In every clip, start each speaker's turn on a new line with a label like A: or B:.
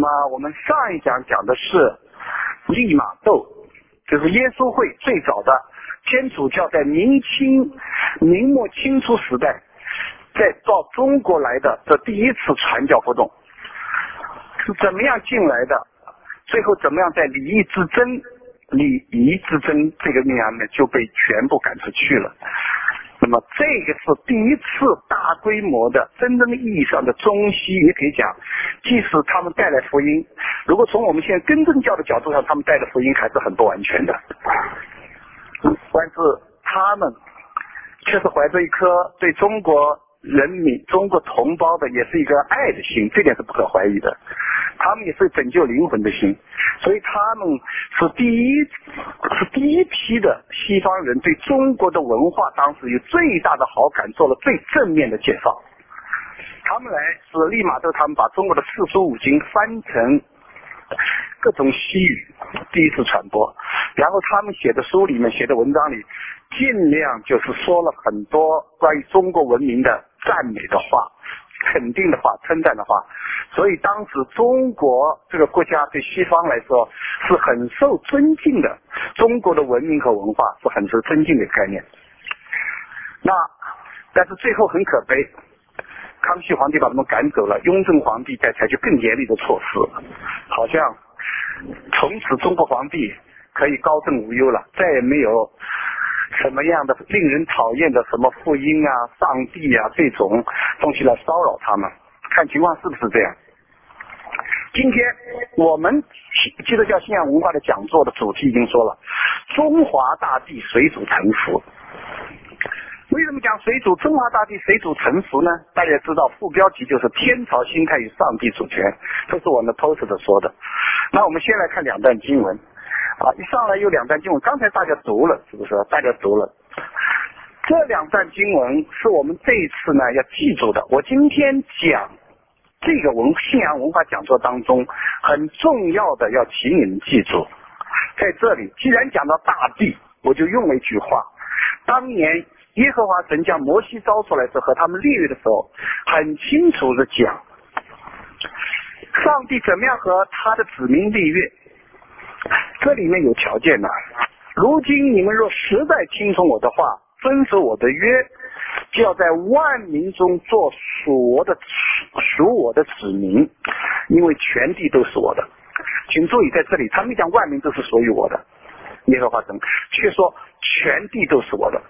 A: 么我们上一讲讲的是利玛窦，就是耶稣会最早的天主教在明末清初时代在到中国来的这第一次传教活动是怎么样进来的，最后怎么样在礼仪之争这个面呢就被全部赶出去了。那么这个是第一次大规模的真正意义上的中西，也可以讲即使他们带来福音，如果从我们现在根正教的角度上，他们带的福音还是很不完全的，但是他们却是怀着一颗对中国人民中国同胞的也是一个爱的心，这点是不可怀疑的，他们也是拯救灵魂的心，所以他们是第一批的西方人对中国的文化当时有最大的好感，做了最正面的介绍。他们来是利玛窦他们把中国的四书五经翻成各种西语第一次传播，然后他们写的书里面写的文章里尽量就是说了很多关于中国文明的赞美的话，肯定的话，称赞的话，所以当时中国这个国家对西方来说是很受尊敬的，中国的文明和文化是很受尊敬的概念。但是最后很可悲，康熙皇帝把他们赶走了，雍正皇帝在采取更严厉的措施，好像从此中国皇帝可以高枕无忧了，再也没有什么样的令人讨厌的什么福音啊、上帝啊这种东西来骚扰他们，看情况是不是这样。今天我们基督教信仰文化的讲座的主题已经说了，中华大地水主沉浮。为什么讲中华大地水主沉浮呢？大家知道副标题就是天朝心态与上帝主权，这是我们 poster 说的。那我们先来看两段经文一上来有两段经文，刚才大家读了，是不是？大家读了这两段经文是我们这一次呢要记住的。我今天讲这个信仰文化讲座当中很重要的要请你们记住，在这里既然讲到大地，我就用了一句话，当年耶和华神将摩西招出来时和他们立约的时候，很清楚的讲上帝怎么样和他的子民立约，这里面有条件的。如今你们若实在听从我的话，遵守我的约，就要在万民中做属我的子民，因为全地都是我的。请注意，在这里他没讲万民都是属于我的，耶和华神却说全地都是我的。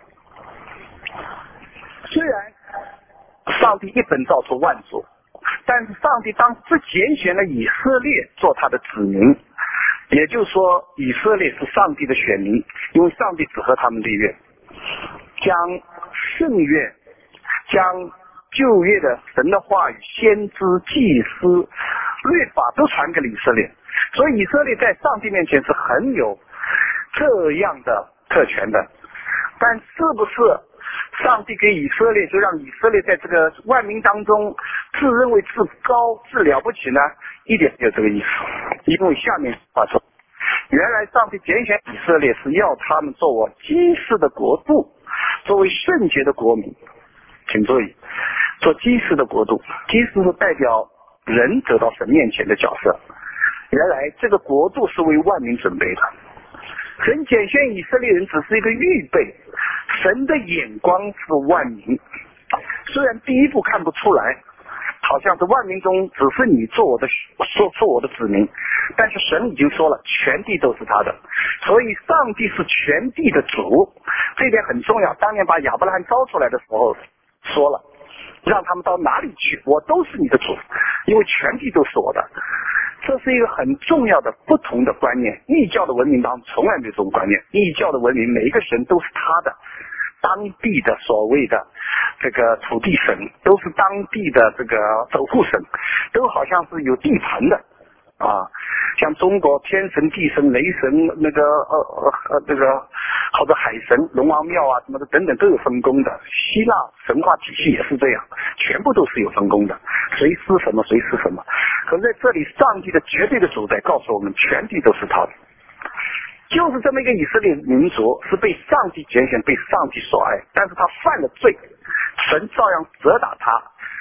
A: 虽然上帝一本造出万族，但是上帝当时拣选了以色列做他的子民，也就是说以色列是上帝的选民，因为上帝只和他们立约，将圣约，将旧约的神的话语、先知、祭司、律法都传给了以色列，所以以色列在上帝面前是很有这样的特权的。但是不是上帝给以色列就让以色列在这个万民当中自认为自高自了不起呢？一点没有这个意思。因为下面话说，原来上帝拣选以色列是要他们做我基世的国度，作为圣洁的国民。请注意，做基世的国度，基世是代表人得到神面前的角色，原来这个国度是为万民准备的。神拣选以色列人只是一个预备，神的眼光是万民。虽然第一步看不出来，好像是万民中只是你做我的子民，但是神已经说了全地都是他的，所以上帝是全地的主，这点很重要。当年把亚伯拉罕招出来的时候说了，让他们到哪里去我都是你的主，因为全地都是我的。这是一个很重要的不同的观念，异教的文明当中从来没有这种观念，异教的文明每一个神都是他的，当地的所谓的这个土地神，都是当地的这个守护神，都好像是有地盘的像中国天神、地神、雷神，那个或者海神、龙王庙啊什么的等等都有分工的。希腊神话体系也是这样，全部都是有分工的，谁施什么谁施什么。可是在这里，上帝的绝对的主宰告诉我们，全地都是他的。就是这么一个以色列民族是被上帝拣选，被上帝所爱，但是他犯了罪，神照样责打他，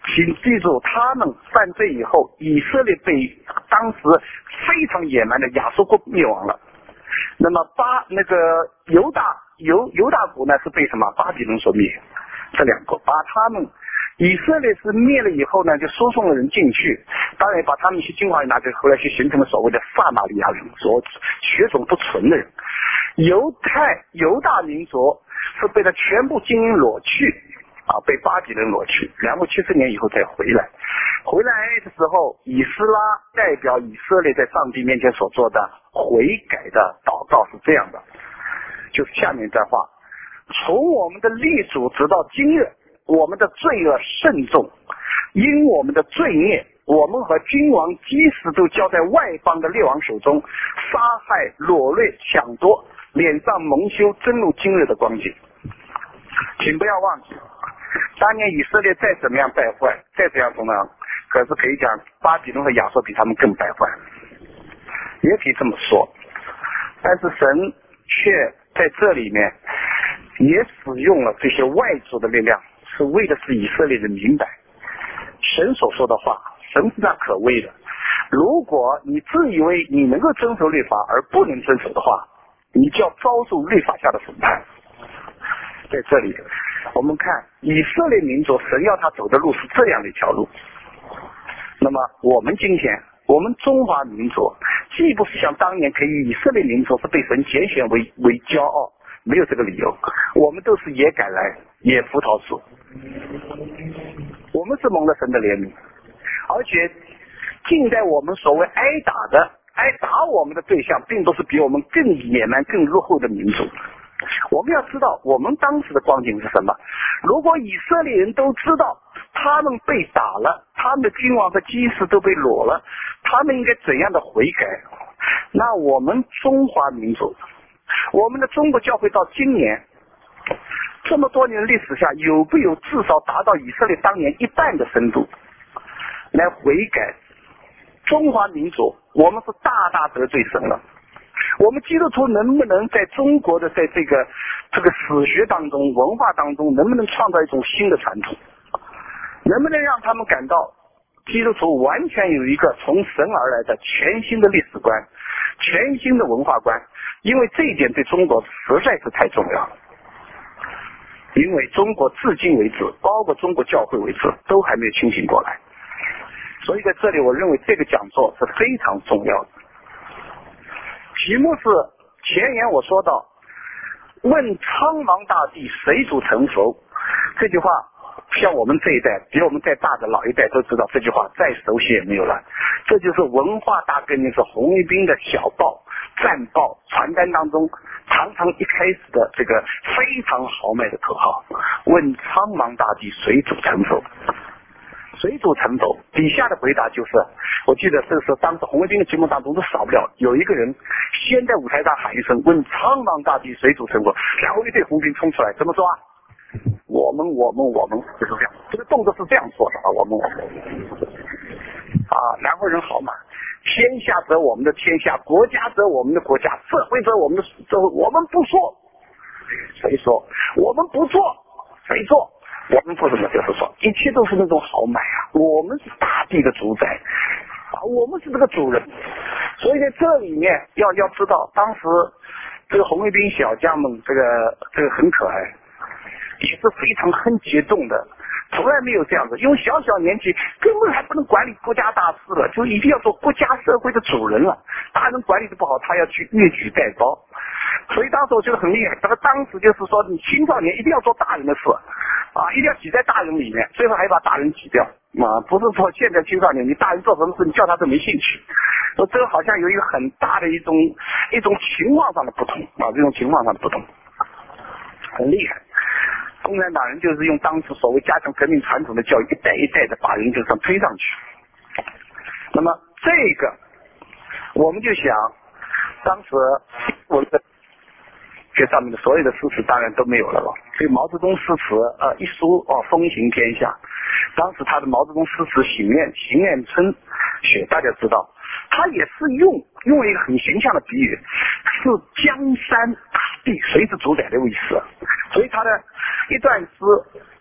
A: 请记住，他们犯罪以后，以色列被当时非常野蛮的亚述国灭亡了。那么犹大国呢是被什么巴比伦所灭，这两个把他们以色列是灭了以后呢，就输送了人进去，当然把他们一些精华人拿去，后来就形成了所谓的撒玛利亚人，所血种不纯的人。犹大民族是被他全部精英裸去被巴比伦裸去，270年以后再回来的时候，以斯拉代表以色列在上帝面前所做的悔改的祷告是这样的，就是下面这话：从我们的列祖直到今日，我们的罪恶甚重，因我们的罪孽，我们和君王基司都交在外邦的列王手中，杀害掳掠抢夺，脸上蒙羞，真如今日的光景。请不要忘记，当年以色列再怎么样败坏，再怎样怎么样，可是可以讲巴比伦和亚述比他们更败坏，也可以这么说。但是神却在这里面也使用了这些外族的力量，是为的是以色列人明白神所说的话，神是那可畏的。如果你自以为你能够遵守律法而不能遵守的话，你就要遭受律法下的审判。在这里我们看以色列民族，神要他走的路是这样的一条路。那么我们今天，我们中华民族既不是像当年可以以色列民族是被神拣选为骄傲，没有这个理由，我们都是野橄榄野葡萄树，我们是蒙了神的怜悯，而且近代我们所谓挨打我们的对象并不是比我们更野蛮更落后的民族。我们要知道我们当时的光景是什么。如果以色列人都知道他们被打了，他们的君王和祭司都被掳了，他们应该怎样的悔改，那我们中华民族，我们的中国教会到今年这么多年的历史下，有没有至少达到以色列当年一半的深度来悔改？中华民族我们是大大得罪神了。我们基督徒能不能在中国的在这个史学当中文化当中，能不能创造一种新的传统，能不能让他们感到基督徒完全有一个从神而来的全新的历史观，全新的文化观？因为这一点对中国实在是太重要了，因为中国至今为止，包括中国教会为止，都还没有清醒过来。所以在这里我认为这个讲座是非常重要的。题目是前言我说到，问苍茫大地谁主成佛，这句话像我们这一代比我们再大的老一代都知道，这句话再熟悉也没有了。这就是文化大革命，是红卫兵的小报战报传单当中常常一开始的这个非常豪迈的口号，问苍茫大地谁主成佛，谁主成佛。底下的回答就是，我记得这个时候当时红卫兵的节目当中都少不了有一个人先在舞台上喊一声问苍茫大地谁主成佛，然后一队红兵冲出来怎么说啊？我们就是这样，这个动作是这样做的啊，我们然后人好嘛，天下则我们的天下，国家则我们的国家，社会则我们的社会，我们不说谁说，我们不做谁做，我们做什么就是说，一切都是那种豪迈啊！我们是大地的主宰我们是这个主人。所以在这里面要知道，当时这个红卫兵小将们，这个很可爱，也是非常很激动的，从来没有这样子，因为小年纪根本还不能管理国家大事了，就一定要做国家社会的主人了。大人管理的不好，他要去越举代高。所以当时我觉得很厉害，当时就是说，你青少年一定要做大人的事一定要挤在大人里面，最后还把大人挤掉不是说现在青少年你大人做什么事你叫他都没兴趣。这个好像有一个很大的一种情况上的不同这种情况上的不同很厉害。共产党人就是用当时所谓加强革命传统的教育，一代一代的把人就这样推上去。那么这个我们就想，当时我们的这上面的所有的诗词当然都没有了所以毛泽东诗词一书风行天下。当时他的毛泽东诗词行愿春雪，大家知道他也是用一个很形象的比喻，是江山大地谁是主宰的意思。所以他的一段诗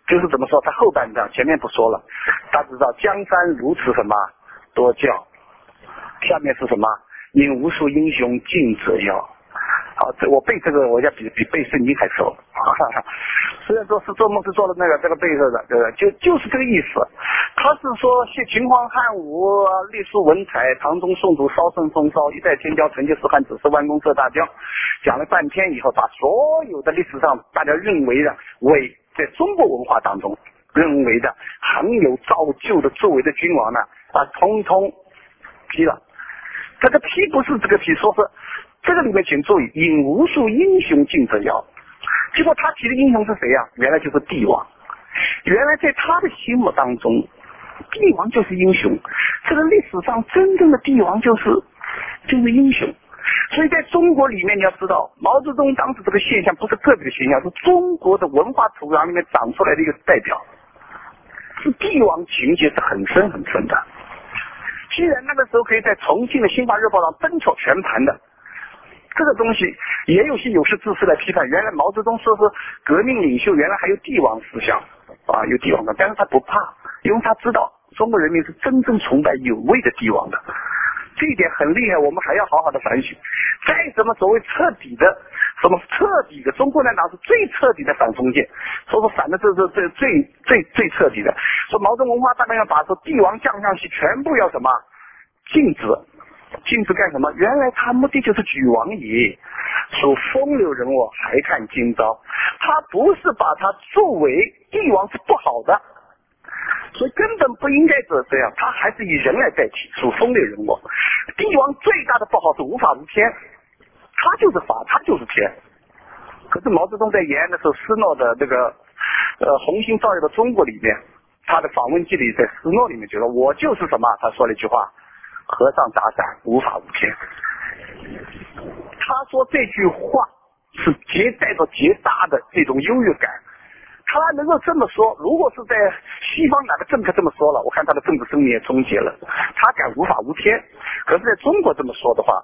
A: 就是怎么说，他后半段前面不说了，大家知道江山如此什么多娇，下面是什么？引无数英雄竞折腰。好，我背这个我要比背圣经还熟。虽然说是做梦是做的那个这个背着的，对吧？就是这个意思。他是说写秦皇汉武、历书文采、唐宗宋祖、烧圣风骚、一代天骄、成吉思汗、只是弯弓射大雕，讲了半天以后，把所有的历史上大家认为的在中国文化当中认为的很有造就的作为的君王呢，通通批了。这个批不是这个批，说是这个里面请注意，引无数英雄竞折腰。结果他提的英雄是谁呀？原来就是帝王。原来在他的心目当中，帝王就是英雄。这个历史上真正的帝王就是英雄。所以在中国里面，你要知道，毛泽东当时这个现象不是个别的现象，是中国的文化土壤里面长出来的一个代表。是帝王情节是很深很深的。既然那个时候可以在重庆的新华日报上奔跑全盘的，这个东西也有些有识之士来批判，原来毛泽东说是革命领袖，原来还有帝王思想有帝王的，但是他不怕，因为他知道中国人民是真正崇拜有位的帝王的，这一点很厉害，我们还要好好的反省。再什么所谓彻底的中国共产党是最彻底的反封建，说是反的这最彻底的，说毛泽东文化大纲要把说帝王将相系全部要什么禁止干什么？原来他目的就是举王爷，属风流人物，还看今朝。他不是把他作为帝王是不好的，所以根本不应该这样，他还是以人来代替，属风流人物。帝王最大的不好是无法无天，他就是法，他就是天。可是毛泽东在延安的时候，斯诺的这个红星照耀的中国里面，他的访问记里在斯诺里面觉得我就是什么，他说了一句话，和尚打伞，无法无天。他说这句话是带着极大的这种优越感。他能够这么说，如果是在西方哪个政客这么说了，我看他的政治生命也终结了。他敢无法无天，可是在中国这么说的话，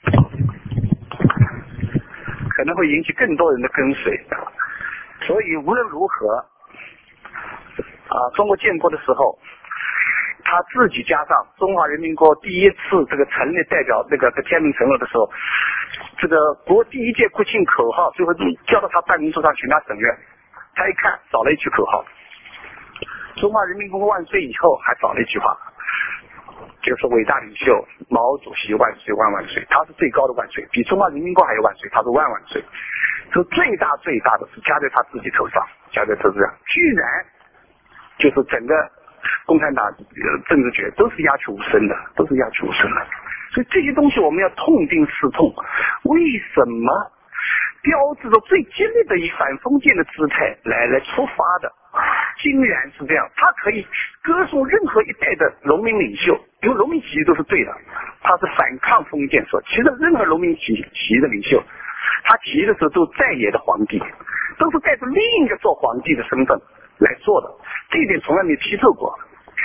A: 可能会引起更多人的跟随。所以无论如何中国建国的时候，他自己加上中华人民国第一次这个成立代表那个天安门成立的时候，这个国第一届国庆口号最后交到他办公桌上请他审阅，他一看少了一句口号，中华人民共和国万岁，以后还少了一句话，就是伟大领袖毛主席万岁万万岁，他是最高的万岁，比中华人民共和国还有万岁，他是万万岁。这最大的是加在他自己头上，加在头上，居然就是整个共产党政治局都是鸦雀无声的，所以这些东西我们要痛定思痛，为什么标志着最激烈的以反封建的姿态来出发的，竟然是这样。他可以歌颂任何一代的农民领袖，因为农民起义都是对的，他是反抗封建说，其实任何农民起义的领袖，他起义的时候都在野的皇帝，都是带着另一个做皇帝的身份来做的，这一点从来没批斗过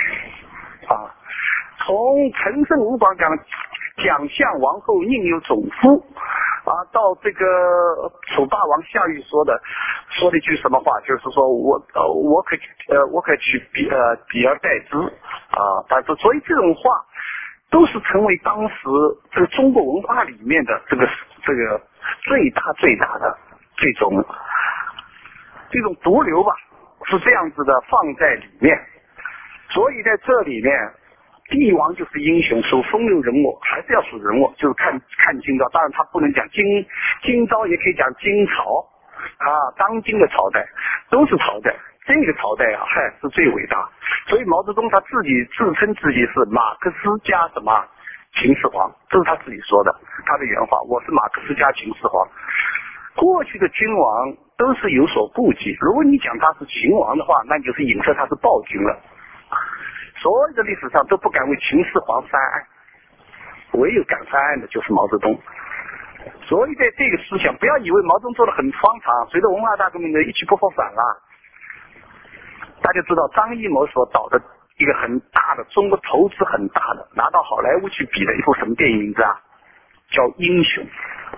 A: 从陈胜吴广蒋相王后宁有种夫到这个楚霸王项羽说了一句什么话，就是说我可取比而代之但是所以这种话都是成为当时这个中国文化里面的这个最大的这种毒瘤吧，是这样子的放在里面。所以在这里面，帝王就是英雄，属风流人物，还是要属人物，就是看今朝。当然他不能讲今朝，也可以讲今朝当今的朝代都是朝代，这个朝代是最伟大。所以毛泽东他自己自称自己是马克思加什么秦始皇，这是他自己说的，他的原话，我是马克思加秦始皇。过去的君王都是有所顾忌，如果你讲他是秦王的话，那就是影射他是暴君了。所有的历史上都不敢为秦始皇翻案，唯有敢翻案的就是毛泽东。所以在这个思想，不要以为毛泽东做得很荒唐，随着文化大革命的一去不复返了。大家知道张艺谋所导的一个很大的，中国投资很大的，拿到好莱坞去比的一部什么电影名字叫《英雄》，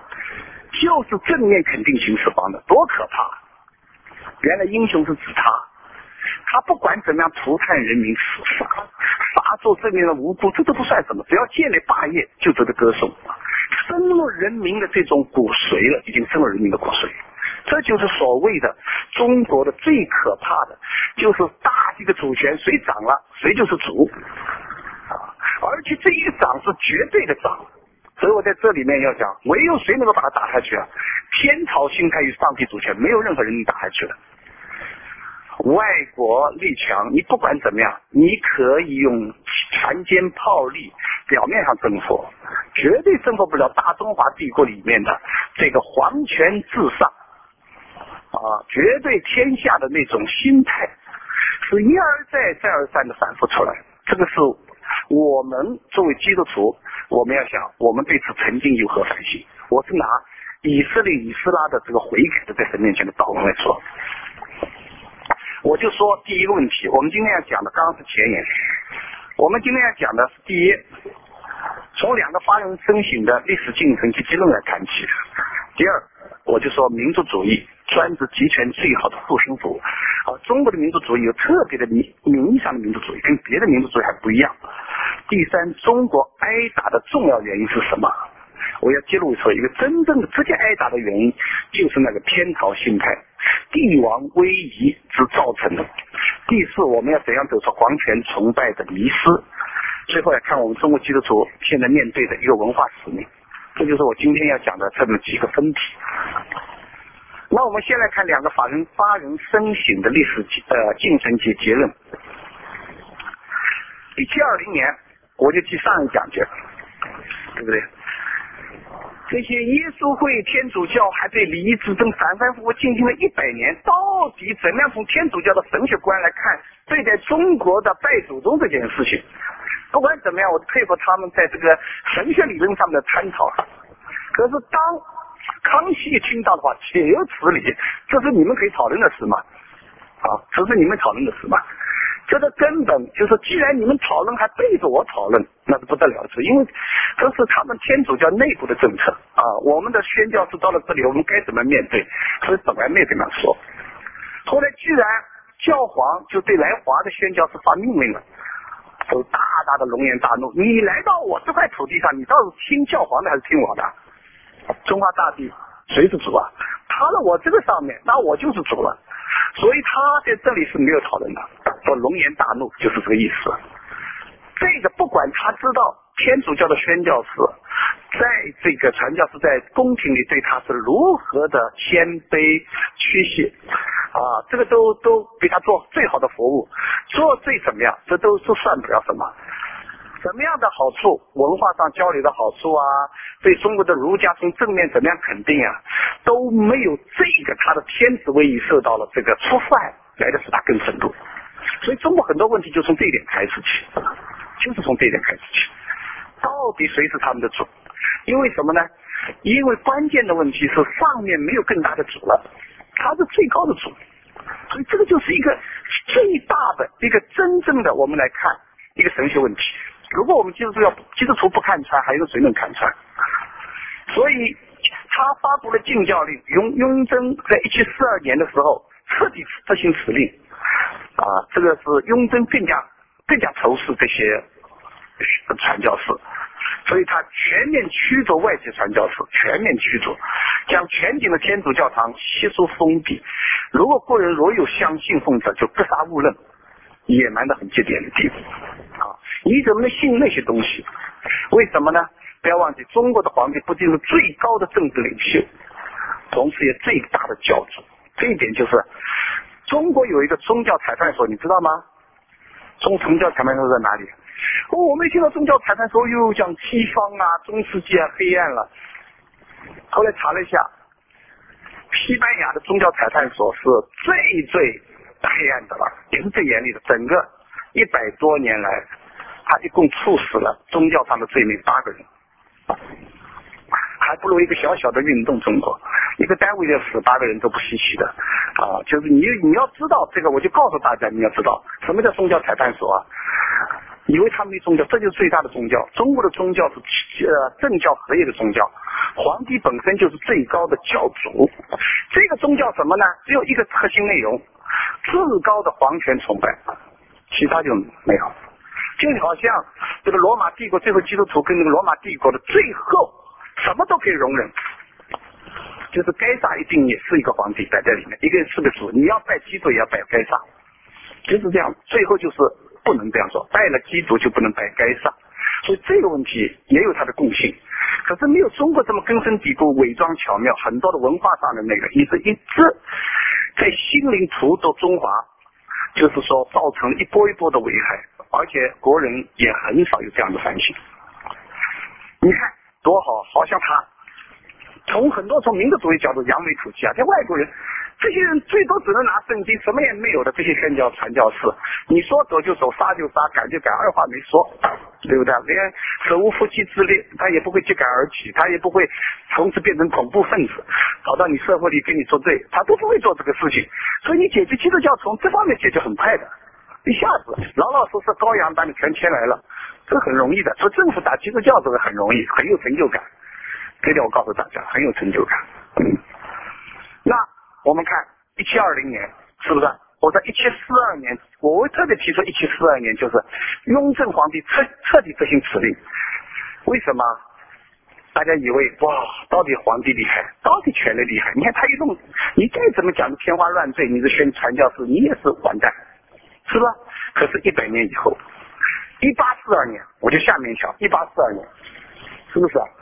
A: 就是正面肯定秦始皇的，多可怕！原来英雄是指他， 他不管怎么样涂炭人民，杀作这名的无辜，这都不算什么，只要建立霸业就值得歌颂，深入人民的这种骨髓了，已经深入人民的骨髓。这就是所谓的中国的最可怕的，就是大地的主权谁掌了谁就是主而且这一个掌是绝对的掌。所以我在这里面要讲，唯有谁能够把它打下去啊？天朝心态与上帝主权，没有任何人能打下去的。外国力强，你不管怎么样，你可以用船坚炮利表面上征服，绝对征服不了大中华帝国里面的这个皇权至上绝对天下的那种心态，是一而再再而三的反复出来。这个是我们作为基督徒，我们要想我们对此曾经有何反省。我是拿以色列以斯拉的这个悔改的在神面前的祷告来说，我就说第一个问题，我们今天要讲的刚刚是前言，我们今天要讲的是第一，从两个发人深省的历史进程及结论来谈起。第二，我就说民族主义专制集权最好的护身符中国的民族主义有特别的名义上的民族主义，跟别的民族主义还不一样。第三，中国挨打的重要原因是什么？我要揭露出一个真正的直接挨打的原因，就是那个天朝心态、帝王威仪之造成的。第四，我们要怎样走出皇权崇拜的迷失？最后来看我们中国基督徒现在面对的一个文化使命，这就是我今天要讲的这么几个分题。那我们先来看两个发人深省的历史进程及结论。1720年，我就记上一讲去，对不对？这些耶稣会、天主教还对礼仪之争反反复复进行了100年，到底怎么样从天主教的神学观来看对待中国的拜祖宗这件事情？不管怎么样，我佩服他们在这个神学理论上面的探讨。可是当康熙听到的话，岂有此理，这是你们可以讨论的事嘛？这是你们讨论的事嘛？这个根本就是既然你们讨论还背着我讨论，那是不得了之，因为这是他们天主教内部的政策我们的宣教士到了这里我们该怎么面对，所以本来没这样说。后来居然教皇就对来华的宣教士发命令了，就大大的龙颜大怒，你来到我这块土地上，你到底听教皇的还是听我的？中华大地谁是主啊？他在我这个上面，那我就是主了。所以他在这里是没有讨论的，说龙颜大怒就是这个意思。这个不管他知道天主教的宣教士在这个传教士在宫廷里对他是如何的谦卑屈膝这个都给他做最好的服务，做最怎么样，这都算不了什么。什么样的好处，文化上交流的好处对中国的儒家从正面怎么样肯定都没有这个他的天子威仪受到了这个触犯来的使他更深入。所以中国很多问题就从这一点开始起，就是从这一点开始起。到底谁是他们的主？因为什么呢？因为关键的问题是上面没有更大的主了，他是最高的主。所以这个就是一个最大的一个真正的我们来看一个神学问题。如果我们基督徒不看穿，还有谁能看穿？所以他发布了禁教令，雍正在1742年的时候彻底执行此令这个是雍正更加仇视这些传教士，所以他全面驱逐外籍传教士，全面驱逐，将全景的天主教堂悉数封闭。如果国人若有相信奉者，就格杀勿论，野蛮的很极点的地步你怎么能信那些东西？为什么呢？不要忘记，中国的皇帝不仅是最高的政治领袖，同时也最大的教主。这一点就是中国有一个宗教裁判所，你知道吗？宗教裁判所在哪里？我们听到宗教裁判所又讲西方中世纪黑暗了。后来查了一下，西班牙的宗教裁判所是最黑暗的了，也是最严厉的。整个100多年来，他一共处死了宗教上的罪名8个人，还不如一个小小的运动中国，一个单位要死8个人都不稀奇的就是你要知道这个，我就告诉大家，你要知道什么叫宗教裁判所以为他们的宗教，这就是最大的宗教。中国的宗教是政教合一的宗教，皇帝本身就是最高的教主。这个宗教什么呢？只有一个核心内容， 至高的皇权崇拜，其他就没有。就好像这个罗马帝国最后基督徒跟那个罗马帝国的最后什么都可以容忍，就是该撒一定也是一个皇帝摆在里面，一个人是个主，你要拜基督也要拜该撒，就是这样。最后就是不能这样说，拜了基督就不能拜该撒，所以这个问题也有它的共性，可是没有中国这么根深蒂固、伪装巧妙，很多的文化上的那个一直在心灵荼毒中华，就是说造成一波一波的危害，而且国人也很少有这样的反省。你看多好，好像他从民族主义角度扬眉吐气啊，在外国人这些人最多只能拿圣经，什么也没有的这些宣教传教士，你说走就走，杀就杀，赶就赶，二话没说，对不对？连手无缚鸡之力，他也不会揭竿而起，他也不会从此变成恐怖分子跑到你社会里跟你作对，他都不会做这个事情。所以你解决基督教从这方面解决很快的，一下子老老实实羔羊把你全牵来了，这很容易的。所以政府打基督教这个很容易，很有成就感。这点我告诉大家，很有成就感。那我们看1720年是不是？我在1742年，我会特别提出1742年就是雍正皇帝彻底执行此令。为什么？大家以为哇，到底皇帝厉害，到底权力厉害？你看他一动，你再怎么讲天花乱坠，你是宣传教士，你也是完蛋，是吧？可是100年以后，1842年，我就下面瞧，1842年，是不是啊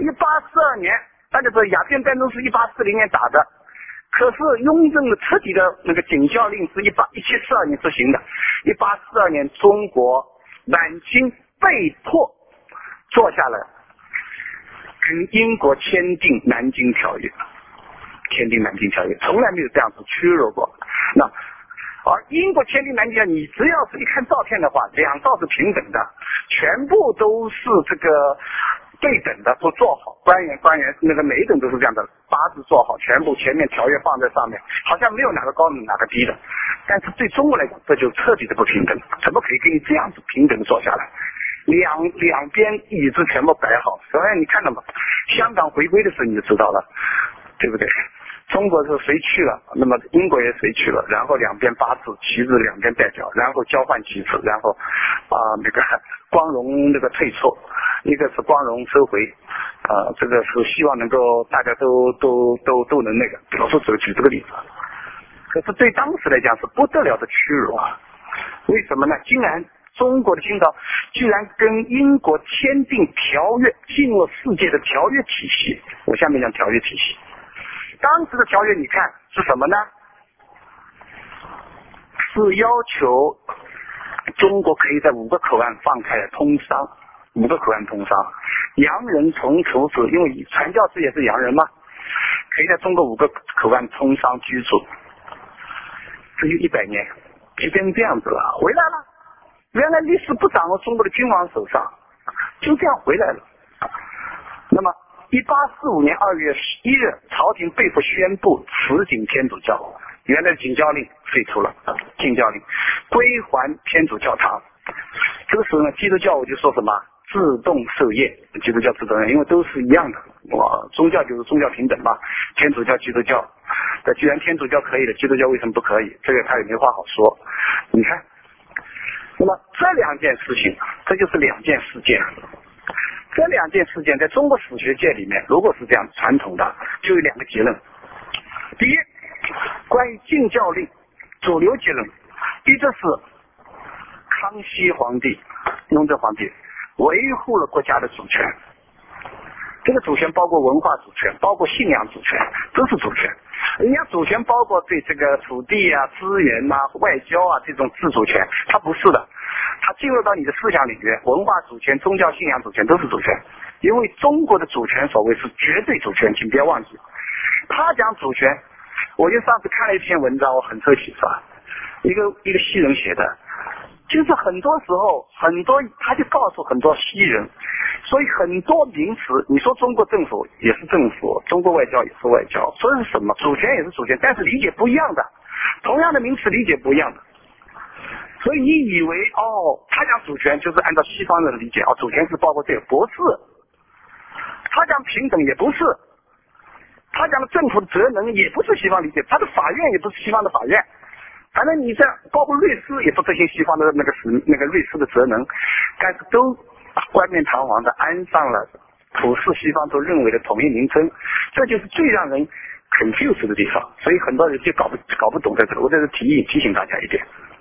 A: ？1842年，大家知道鸦片战争是1840年打的，可是雍正的彻底的那个警教令是1742年执行的。1842年，中国满清被迫坐下来跟英国签订南京条约，从来没有这样子屈辱过。那而英国签订南京条约，你只要是一看照片的话，两道是平等的，全部都是这个对等的，都做好，官员那个每一等都是这样的，八字做好，全部前面条约放在上面，好像没有哪个高哪个低的。但是对中国来讲，这就彻底的不平等，怎么可以给你这样子平等坐下来？两边椅子全部摆好，所以你看到吗？香港回归的时候你就知道了，对不对？中国是谁去了，那么英国也谁去了，然后两边八字旗帜两边代表，然后交换旗帜，然后那个光荣那个退错，一个是光荣收回，这个是希望能够大家都能那个。老师举这个例子，可是对当时来讲是不得了的屈辱啊！为什么呢？竟然中国的清朝居然跟英国签订条约，进入世界的条约体系。我下面讲条约体系。当时的条约你看是什么呢？是要求中国可以在5个口岸放开通商，5个口岸通商，洋人从此是因为传教士也是洋人嘛，可以在中国5个口岸通商居住。这就100年就变成这样子了，回来了。原来历史不掌握中国的君王手上，就这样回来了。那么1845年2月1日，朝廷被迫宣布辞警天主教，原来的警教令废除了，禁教令归还天主教堂。这个时候呢，基督教我就说什么自动受业，基督教自动受业，因为都是一样的，宗教就是宗教平等嘛，天主教基督教，既然天主教可以的，基督教为什么不可以？这个他也没话好说。你看，那么这2件事情，这就是2件事件。这2件事件在中国史学界里面，如果是这样传统的，就有2个结论。第一，关于禁教令，主流结论，一个是康熙皇帝、雍正皇帝维护了国家的主权，这个主权包括文化主权，包括信仰主权，都是主权。人家主权包括对这个土地啊、资源啊、外交啊这种自主权，它不是的。它进入到你的思想领域，文化主权、宗教信仰主权都是主权。因为中国的主权所谓是绝对主权，请不要忘记。他讲主权，我就上次看了一篇文章，我很受启发，一个西人写的，就是很多时候他就告诉很多西人，所以很多名词，你说中国政府也是政府，中国外交也是外交，说是什么主权也是主权，但是理解不一样的，同样的名词理解不一样的。所以你以为他讲主权就是按照西方人的理解，主权是包括这个，不是。他讲平等也不是，他讲的政府的责任也不是西方理解，他的法院也不是西方的法院， 反正你这包括律师也不执行西方的那个律师的职能，但是都冠冕堂皇的安上了普世西方都认为的统一名称，这就是最让人confused的地方，所以很多人就搞不懂这个。我在这提醒大家一点。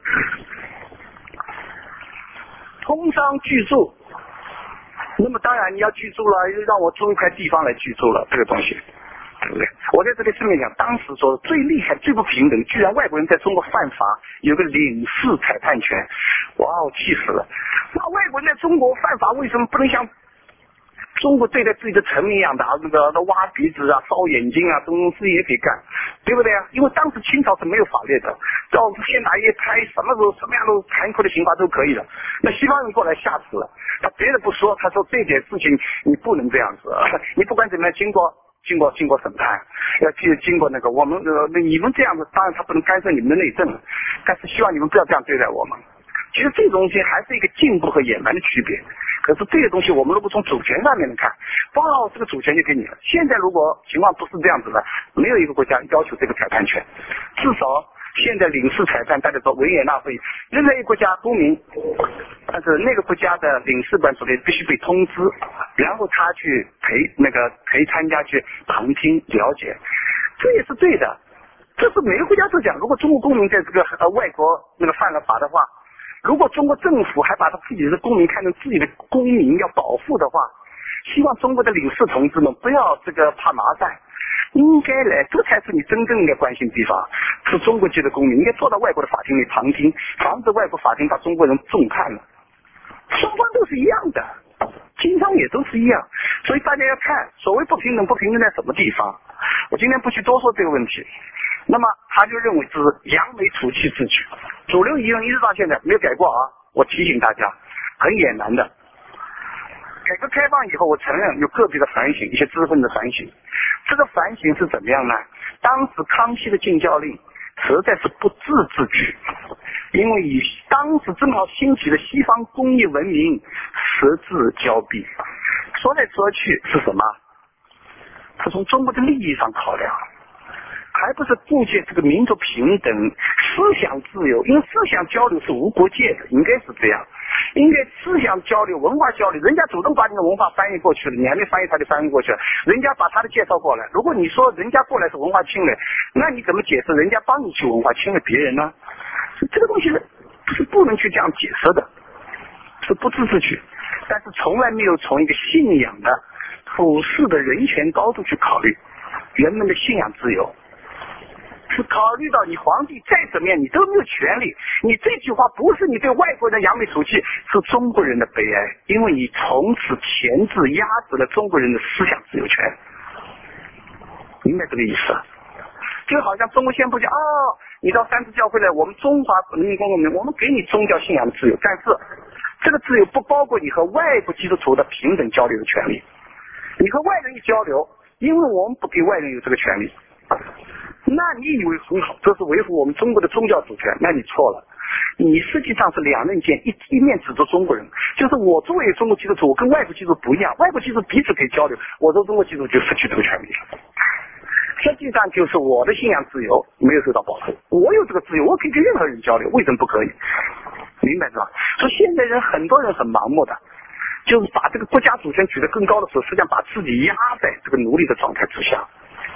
A: 通商居住，那么当然你要居住了，又让我租一块地方来居住了，这个东西，对不对？我在这里顺便讲，当时说最厉害、最不平等，居然外国人在中国犯法，有个领事裁判权，哇，我气死了！那外国人在中国犯法，为什么不能像中国对待自己的臣民一样的那挖鼻子啊、烧眼睛啊，这种事情也可以干，对不对啊？因为当时清朝是没有法律的，照现打一拍，什么样的残酷的刑罚都可以的。那西方人过来吓死了，他别的不说，他说这件事情你不能这样子，你不管怎么样，经过审判，要经过那个我们你们这样子，当然他不能干涉你们的内政，但是希望你们不要这样对待我们。其实这个东西还是一个进步和野蛮的区别。可是这个东西我们如果从主权上面看，哇，这个主权就给你了。现在如果情况不是这样子的，没有一个国家要求这个裁判权，至少现在领事裁判大家说维也纳会议，任何一个国家公民，但是那个国家的领事馆主任必须被通知，然后他去陪参加去旁听了解，这也是对的。这是每个国家都讲，如果中国公民在这个外国犯了法的话，如果中国政府还把他自己的公民看成自己的公民要保护的话，希望中国的领事同志们不要怕麻烦，应该来，这才是你真正应该关心的地方。是中国籍的公民应该坐到外国的法庭里旁听，防止外国法庭把中国人重看了。双方都是一样的，经商也都是一样，所以大家要看所谓不平等在什么地方。我今天不去多说这个问题。那么他就认为这是扬眉吐气之举，主流舆论一直到现在没有改过啊！我提醒大家，很野蛮的。改革开放以后，我承认有个别的反省，一些知识分子反省。这个反省是怎么样呢？当时康熙的禁教令实在是不智之举，因为以当时正好兴起的西方工业文明失之交臂。说来说去是什么？是从中国的利益上考量。还不是顾及这个民族平等、思想自由，因为思想交流是无国界的，应该是这样。应该思想交流、文化交流，人家主动把你的文化翻译过去了，你还没翻译他就翻译过去了，人家把他的介绍过来。如果你说人家过来是文化侵略，那你怎么解释人家帮你去文化侵略别人呢？这个东西是不能去这样解释的，是不智之举。但是从来没有从一个信仰的普世的人权高度去考虑人们的信仰自由。是考虑到你皇帝再怎么样你都没有权利，你这句话不是你对外国人扬眉吐气，是中国人的悲哀，因为你从此钳制压制了中国人的思想自由权。明白这个意思？就好像中国先不讲你到三自教会来，我们中华人民共和国我们给你宗教信仰的自由，但是这个自由不包括你和外国基督徒的平等交流的权利。你和外人一交流，因为我们不给外人有这个权利，那你以为很好，这是维护我们中国的宗教主权，那你错了。你实际上是两刃剑，一面指责中国人，就是我作为中国基督徒，我跟外国基督徒不一样，外国基督徒彼此可以交流，我做中国基督徒就失去这个权利了。实际上就是我的信仰自由没有受到保护，我有这个自由，我可以跟任何人交流，为什么不可以？明白是吧？所以现在很多人很盲目的，就是把这个国家主权举得更高的时候，实际上把自己压在这个奴隶的状态之下。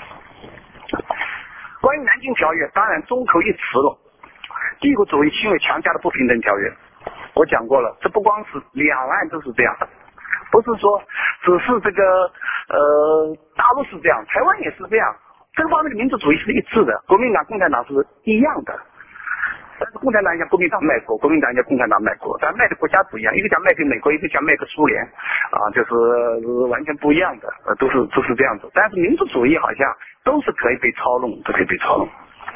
A: 关于南京条约，当然中口一词了，帝国主义侵略强加的不平等条约，我讲过了，这不光是两岸都是这样，不是说只是这个大陆是这样，台湾也是这样，各方面的民族主义是一致的，国民党、共产党是一样的。但是共产党讲国民党卖国，国民党讲共产党卖国，但卖的国家不一样，一个讲卖给美国，一个讲卖给苏联，就是完全不一样的，都是这样子。但是民族主义好像都是可以被操弄，都可以被操弄。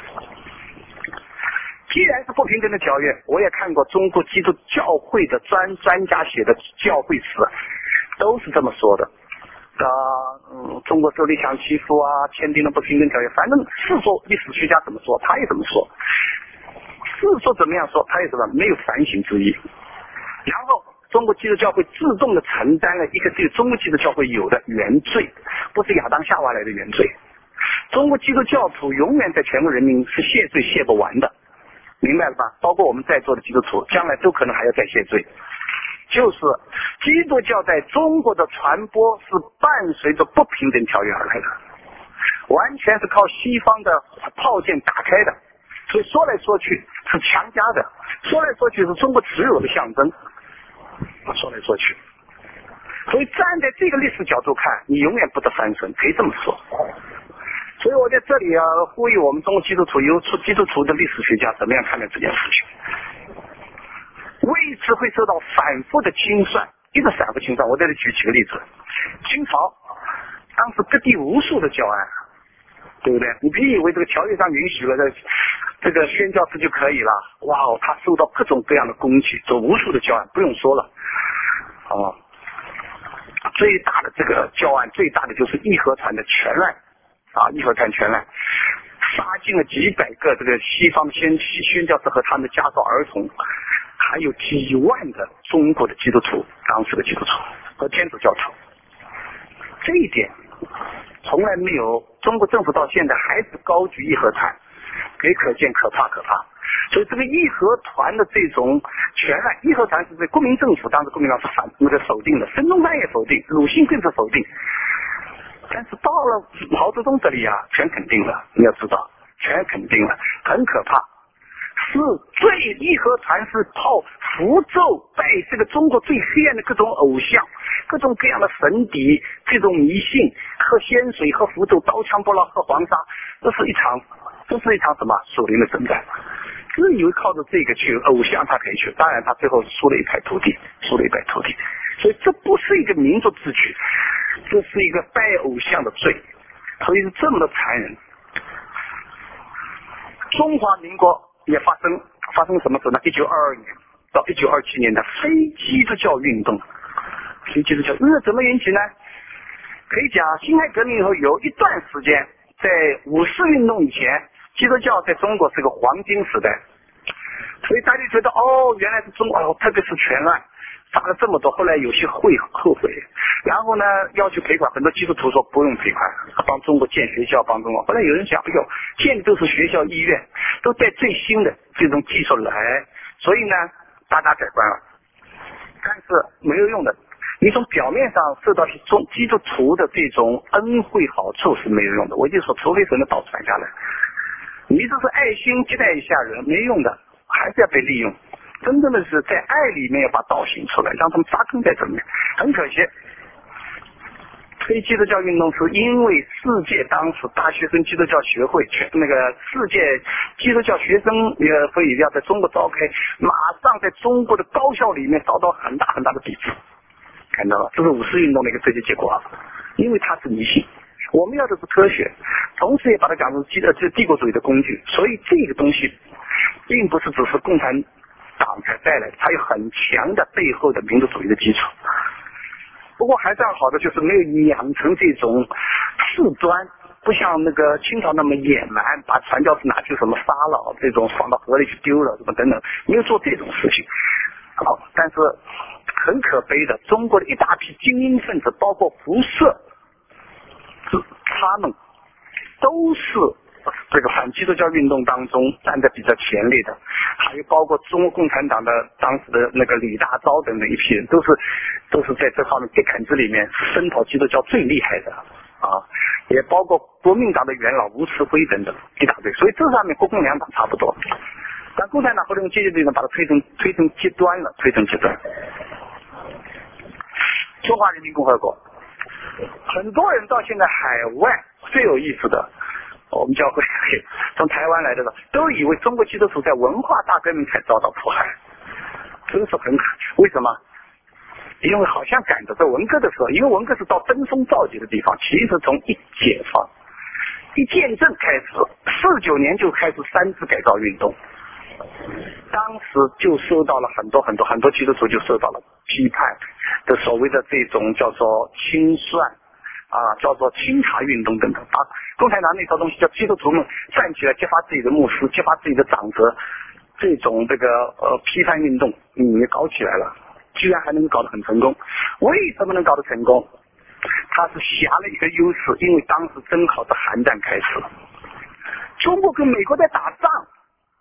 A: 既然是不平等的条约，我也看过中国基督教会的专家写的教会史，都是这么说的。中国受理想欺负签订了不平等条约，反正是说历史学家怎么说，他也怎么说。是说怎么样说，他也什么没有反省之意。然后中国基督教会自动的承担了一个对中国基督教会有的原罪，不是亚当夏娃来的原罪。中国基督教徒永远在全国人民是谢罪谢不完的， 明白了吧？包括我们在座的基督徒，将来都可能还要再谢罪。就是基督教在中国的传播是伴随着不平等条约而来的，完全是靠西方的炮舰打开的，所以说来说去是强加的，说来说去是中国持有的象征，说来说去。所以站在这个历史角度看，你永远不得翻身，可以这么说。所以我在这里呼吁我们中国基督徒，由基督徒的历史学家怎么样看待这件事情。为此会受到反复的清算，一个反复清算。我在这里举几个例子。清朝当时各地无数的教案，对不对？你别以为这个条约上允许了这个宣教士就可以了，哇，他受到各种各样的攻击，做无数的教案，不用说了。最大的这个教案，最大的就是义和团的全乱义和团全乱，杀尽了几百个这个西方的宣教士和他们的家少儿童，还有几万的中国的基督徒，当时的基督徒和天主教徒。这一点从来没有，中国政府到现在还是高举义和团，可见可怕。所以这个义和团的这种全案，义和团是对国民政府，当时国民党是否定的，孙中山也否定，鲁迅更是否定，但是到了毛泽东这里全肯定了。你要知道，全肯定了，很可怕。是义和团是靠符咒拜这个中国最黑暗的各种偶像，各种各样的神邸，这种迷信，喝仙水，喝符咒，刀枪不落，喝黄沙，这是一场什么属灵的征战。自以为靠着这个去偶像他可以去，当然他最后输了一败涂地。所以这不是一个民族之举，这是一个拜偶像的罪，所以是这么的残忍。中华民国也发生什么事呢？1922年到1927年的非基督教运动。非基督教是怎么引起呢？可以讲辛亥革命以后有一段时间，在五四运动以前，基督教在中国是个黄金时代，所以大家觉得原来是中国特别是全乱杀了这么多，后来有些后悔，然后呢要求赔款，很多基督徒说不用赔款，帮中国建学校，帮中国。后来有人想，建的都是学校医院，都带最新的这种技术来，所以呢大家改观了，但是没有用的。你从表面上受到基督徒的这种恩惠好处是没有用的，我就说除非神的道传下来，你只是爱心接待一下人没用的，还是要被利用。真正的是在爱里面要把道行出来，让他们扎根在这里面。很可惜，非基督教运动是因为世界当时大学生基督教学会世界基督教学生会议要在中国召开，马上在中国的高校里面遭到很大的抵制，看到了，这是五四运动的一个直接结果因为它是迷信，我们要的是科学，同时也把它讲成帝国主义的工具，所以这个东西并不是只是共产党才带来的，它有很强的背后的民族主义的基础。不过还算好的就是没有养成这种事端，不像那个清朝那么野蛮，把传教士拿去什么杀了，这种放到河里去丢了什么等等，没有做这种事情。但是很可悲的，中国的一大批精英分子，包括胡适，他们都是这个反基督教运动当中站在比较前列的，还有包括中国共产党的当时的那个李大钊等的一批人，都是在这方面铁杆子里面声讨基督教最厉害的也包括国民党的元老吴慈辉等等一大堆，所以这上面国共两党差不多，但共产党后来用阶级主义把它推成极端了，中华人民共和国，很多人到现在海外最有意思的，我们教会从台湾来的都以为中国基督徒在文化大革命才遭到迫害，真是很可惜。为什么？因为好像赶着在文革的时候，因为文革是到登峰造极的地方，其实从一解放一建政开始，49年就开始三次改造运动，当时就受到了很多基督徒就受到了批判的所谓的这种叫做清算叫做清查运动等等共产党那套东西叫基督徒们站起来揭发自己的牧师，揭发自己的长者，这种批判运动也搞起来了，居然还能搞得很成功。为什么能搞得成功？他是挟了一个优势，因为当时正好是韩战开始，中国跟美国在打仗，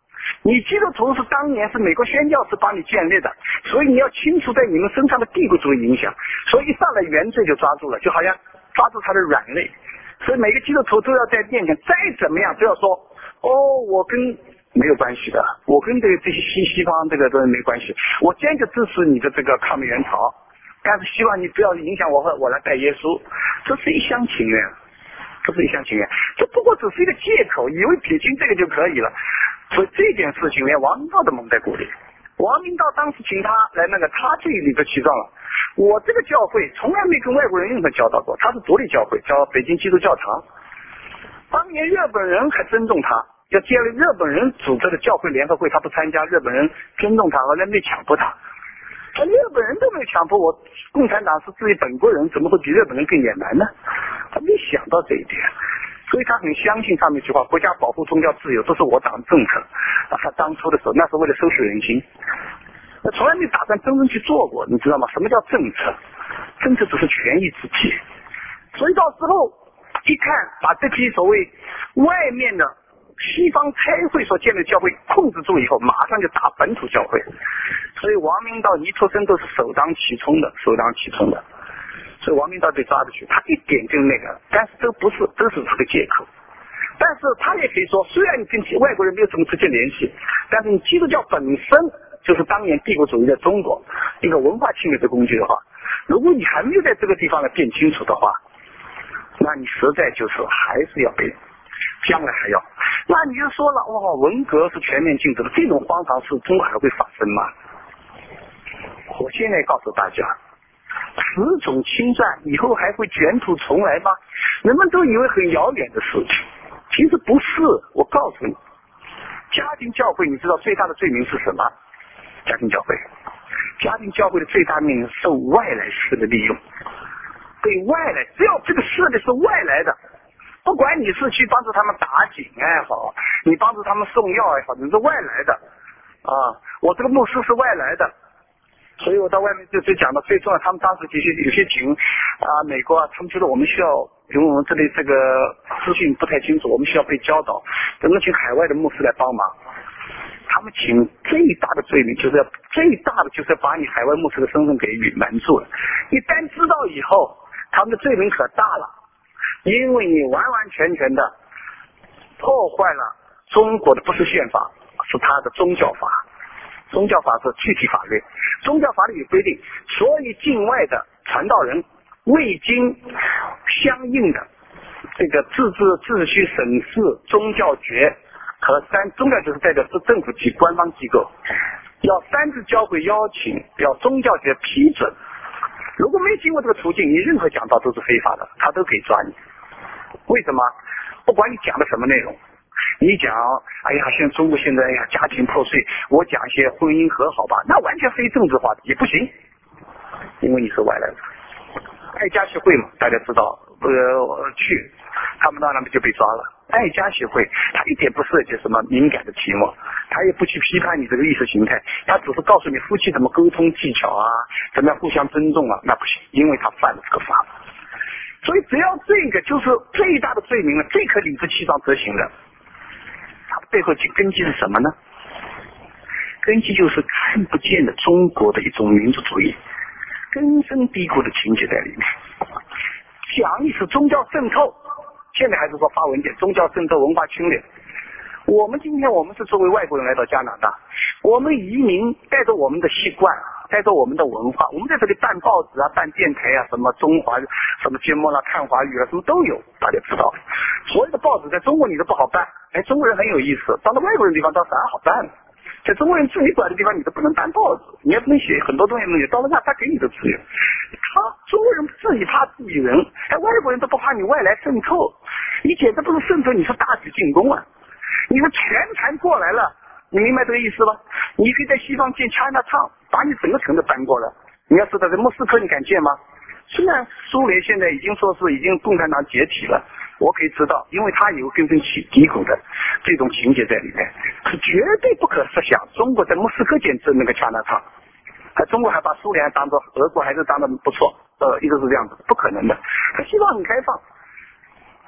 A: 你基督徒是当年是美国宣教士帮你建立的，所以你要清除在你们身上的帝国主义影响。所以一上来原罪就抓住了，就好像抓住他的软肋。所以每个基督徒都要在面前再怎么样都要说，我跟没有关系的，我跟这些西方这个都没关系，我坚决支持你的这个抗美援朝，但是希望你不要影响我来拜耶稣。这是一厢情愿，这是一厢情愿，这不过只是一个借口，以为撇清这个就可以了。所以这件事情连王明道都蒙在鼓里。王明道当时请他来他最理直气壮了。我这个教会从来没跟外国人任何交道过，他是独立教会，叫北京基督教堂。当年日本人还尊重他，要建立日本人组织的教会联合会，他不参加，日本人尊重他，后来没强迫他。日本人都没有强迫我，共产党是自己本国人，怎么会比日本人更野蛮呢？他没想到这一点。所以他很相信他那句话，国家保护宗教自由，这是我党的政策。他当初的时候，那是为了收拾人心，他从来没打算真正去做过，你知道吗？什么叫政策？政策只是权宜之计。所以到时候一看，把这批所谓外面的西方开会所建的教会控制住以后，马上就打本土教会。所以王明道、尼托生都是首当其冲的。所以王明道被抓着去，他一点跟但是都是个借口。但是他也可以说，虽然你跟外国人没有什么直接联系，但是你基督教本身就是当年帝国主义在中国一个文化侵略的工具的话，如果你还没有在这个地方来辨清楚的话，那你实在就是还是要被将来还要。那你就说了，文革是全面禁止的，这种荒唐事中国还会发生吗？我现在告诉大家，此种侵占以后还会卷土重来吗？人们都以为很遥远的事情，其实不是。我告诉你，家庭教会你知道最大的罪名是什么？家庭教会的最大命令受外来势的利用，被外来，只要这个势力是外来的，不管你是去帮助他们打井也好，你帮助他们送药也好，你是外来的啊。我这个牧师是外来的，所以我到外面就讲到最重要，他们当时有些井美国他们觉得我们需要，因为我们这里这个资讯不太清楚，我们需要被教导，能够请海外的牧师来帮忙。他们请最大的罪名就是要把你海外牧师的身份给隐瞒住了。一旦知道以后，他们的罪名可大了，因为你完完全全的破坏了中国的不是宪法，是他的宗教法。宗教法是具体法律，宗教法律有规定，所以境外的传道人未经相应的这个秩序审视宗教局和宗教就是代表是政府及官方机构，要3次教会邀请，要宗教局批准。如果没经过这个途径，你任何讲道都是非法的，他都可以抓你。为什么？不管你讲的什么内容，你讲现在中国现在家庭破碎，我讲一些婚姻和好吧，那完全非政治化的也不行，因为你是外来的。爱家协会嘛，大家知道，他们到那边就被抓了。爱家协会他一点不涉及什么敏感的题目，他也不去批判你这个意识形态，他只是告诉你夫妻怎么沟通技巧怎么样互相尊重那不行，因为他犯了这个法。所以只要这个就是最大的罪名了，最可理直气壮执行的，它背后根基是什么呢？根基就是看不见的中国的一种民族主义根深蒂固的情节在里面。讲一是宗教渗透，现在还是说发文件宗教渗透文化侵略。今天我们是作为外国人来到加拿大，我们移民带着我们的习惯，带着我们的文化，我们在这里办报纸办电台什么中华什么节目看华语什么都有，大家知道。所有的报纸在中国你都不好办，中国人很有意思，到了外国人地方倒反而好办。在中国人自己管的地方你都不能办报纸，你也不能写很多东西，到了那他给你的自由。中国人自己怕自己人，外国人都不怕你外来渗透，你简直不是渗透，你是大举进攻啊！你是全盘过来了，你明白这个意思吧？你可以在西方建 China Town， 把你整个城都搬过来。你要知道在莫斯科你敢建吗？虽然苏联现在已经说是已经共产党解体了，我可以知道，因为它有根深蒂固的这种情节在里面，是绝对不可设想中国在莫斯科建那个 China Town， 中国还把苏联当作俄国还是当得不错，一直是这样子，不可能的。他希望很开放。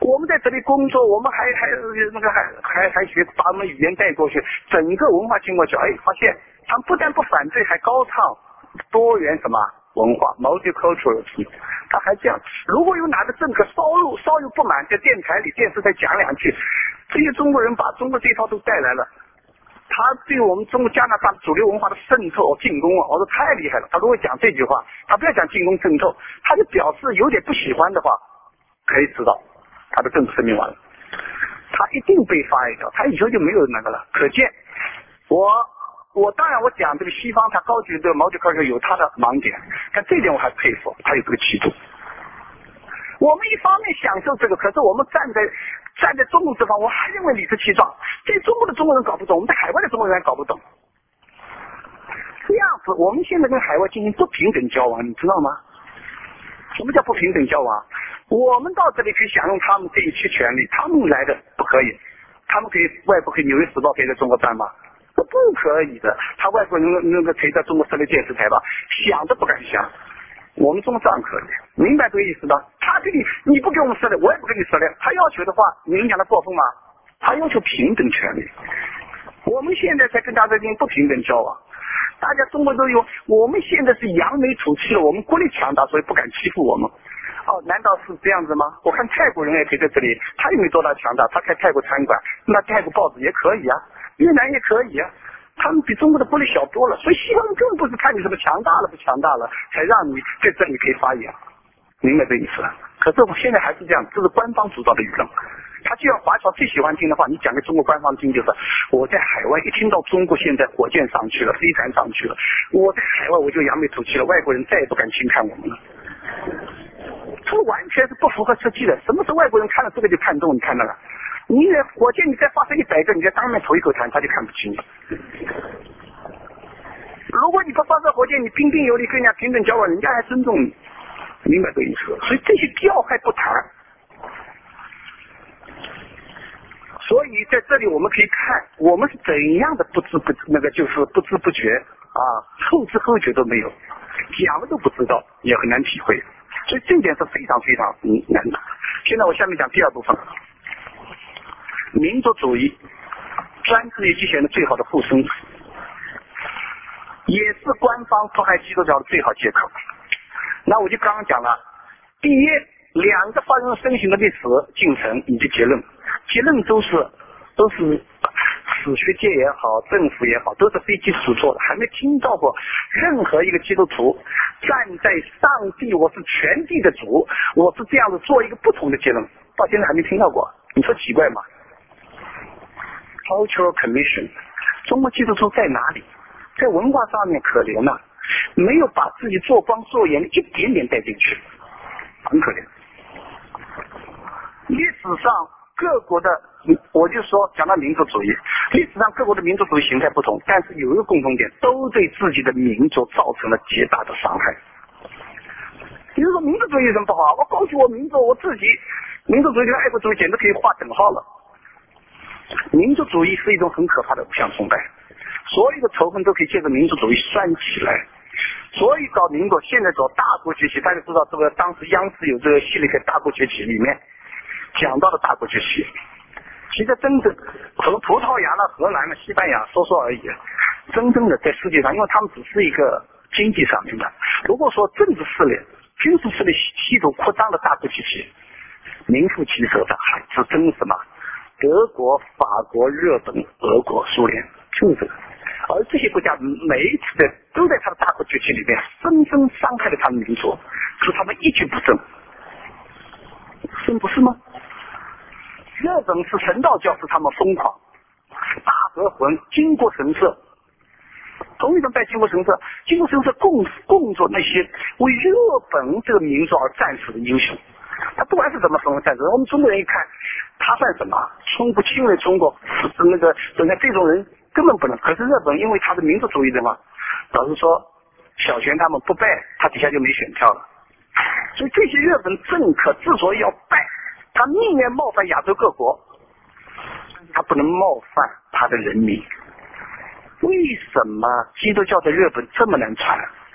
A: 我们在这里工作，我们还学把我们语言带过去，整个文化经过去，发现他们不但不反对，还高唱多元什么文化 multiculturalism， 他还这样。如果有哪个政客稍有不满，在电台里电视台讲两句，这些中国人把中国这一套都带来了，他对我们中国加拿大主流文化的渗透进攻我说太厉害了。他如果讲这句话，他不要讲进攻渗透，他就表示有点不喜欢的话，可以知道他的政治生命完了，他一定被发一条，他以后就没有那个了。可见我当然我讲这个西方他高举这个multicultural有他的盲点，但这点我还佩服，他有这个气度。我们一方面享受这个，可是我们站在中国这方，我还认为理直气壮，这中国的中国人搞不懂，我们在海外的中国人还搞不懂。这样子，我们现在跟海外进行不平等交往，你知道吗？什么叫不平等交往？我们到这里可以享用他们这一切权利，他们来的不可以，他们可以外国可以《纽约时报》可以在中国办吗？这不可以的，他外国人那个可以在中国设立电视台吧？想都不敢想。我们中国这样可以，明白这个意思吧？他给你不给我们设立，我也不给你设立。他要求的话，你能讲他过分吗？他要求平等权利。我们现在才跟大家进行不平等交往，大家中国都有，我们现在是扬眉吐气了，我们国力强大，所以不敢欺负我们。难道是这样子吗？我看泰国人也可以在这里，他也没多大强大，他开泰国餐馆，那泰国报纸也可以啊，越南也可以啊。他们比中国的国力小多了，所以西方人根本不是看你什么强大了不强大了，才让你在这里可以发言，明白这意思？可是我现在还是这样，这是官方主导的舆论。他既然华侨最喜欢听的话，你讲给中国官方听，就是我在海外一听到中国现在火箭上去了，飞船上去了，我在海外我就扬眉吐气了，外国人再也不敢轻看我们了。这完全是不符合实际的。什么是外国人看了这个就看中？你看那个。你火箭你再发射100个，你在当面吐一口痰，他就看不清了。如果你不发射火箭，你彬彬有礼跟人家平等交往，人家还尊重你，明白这意思？所以这些调还不谈。所以在这里我们可以看，我们是怎样的不知不觉后知后觉都没有，讲了都不知道，也很难体会。所以这一点是非常非常难的。现在我下面讲第二部分。民族主义专制于集权的最好的护身符，也是官方迫害基督教的最好借口。那我就刚刚讲了，第一，2个发生生行的历史进程以及结论都是史学界也好，政府也好，都是非基础做的，还没听到过任何一个基督徒站在上帝我是全地的主，我是这样子做一个不同的结论，到现在还没听到过，你说奇怪吗？Cultural Commission， 中国基督徒在哪里？在文化上面可怜了，没有把自己做光做盐的一点点带进去，很可怜。历史上各国的，我就说讲到民族主义，历史上各国的民族主义形态不同，但是有一个共同点，都对自己的民族造成了极大的伤害。比如说民族主义有什么不好？我高举我民族，我自己民族主义跟爱国主义简直可以划等号了。民族主义是一种很可怕的偶像崇拜，所有的仇恨都可以借着民族主义拴起来。所以搞民国，现在搞大国崛起，大家知道这个当时央视有这个系列大国崛起，里面讲到了大国崛起。其实真正和葡萄牙了、荷兰了、西班牙说而已，真正的在世界上，因为他们只是一个经济上面的，如果说政治势力、军事势力系统扩张的大国崛起，名副其实的还是真什么？德国、法国、日本、俄国、苏联，就是这个。而这些国家每一次的都在他的大国崛起里面深深伤害了他们民族，使他们一蹶不振，不是吗？日本是神道教使他们疯狂，大和魂、经过神社，同一种拜经过神社，经过神社供着那些为日本这个民族而战死的英雄。他不管是怎么分战争，我们中国人一看，他算什么？冲不侵略中国，那个这种人根本不能。可是日本因为他的民族主义的嘛，导致说小泉他们不拜，他底下就没选票了。所以这些日本政客之所以要拜，他宁愿冒犯亚洲各国，他不能冒犯他的人民。为什么基督教在日本这么难传？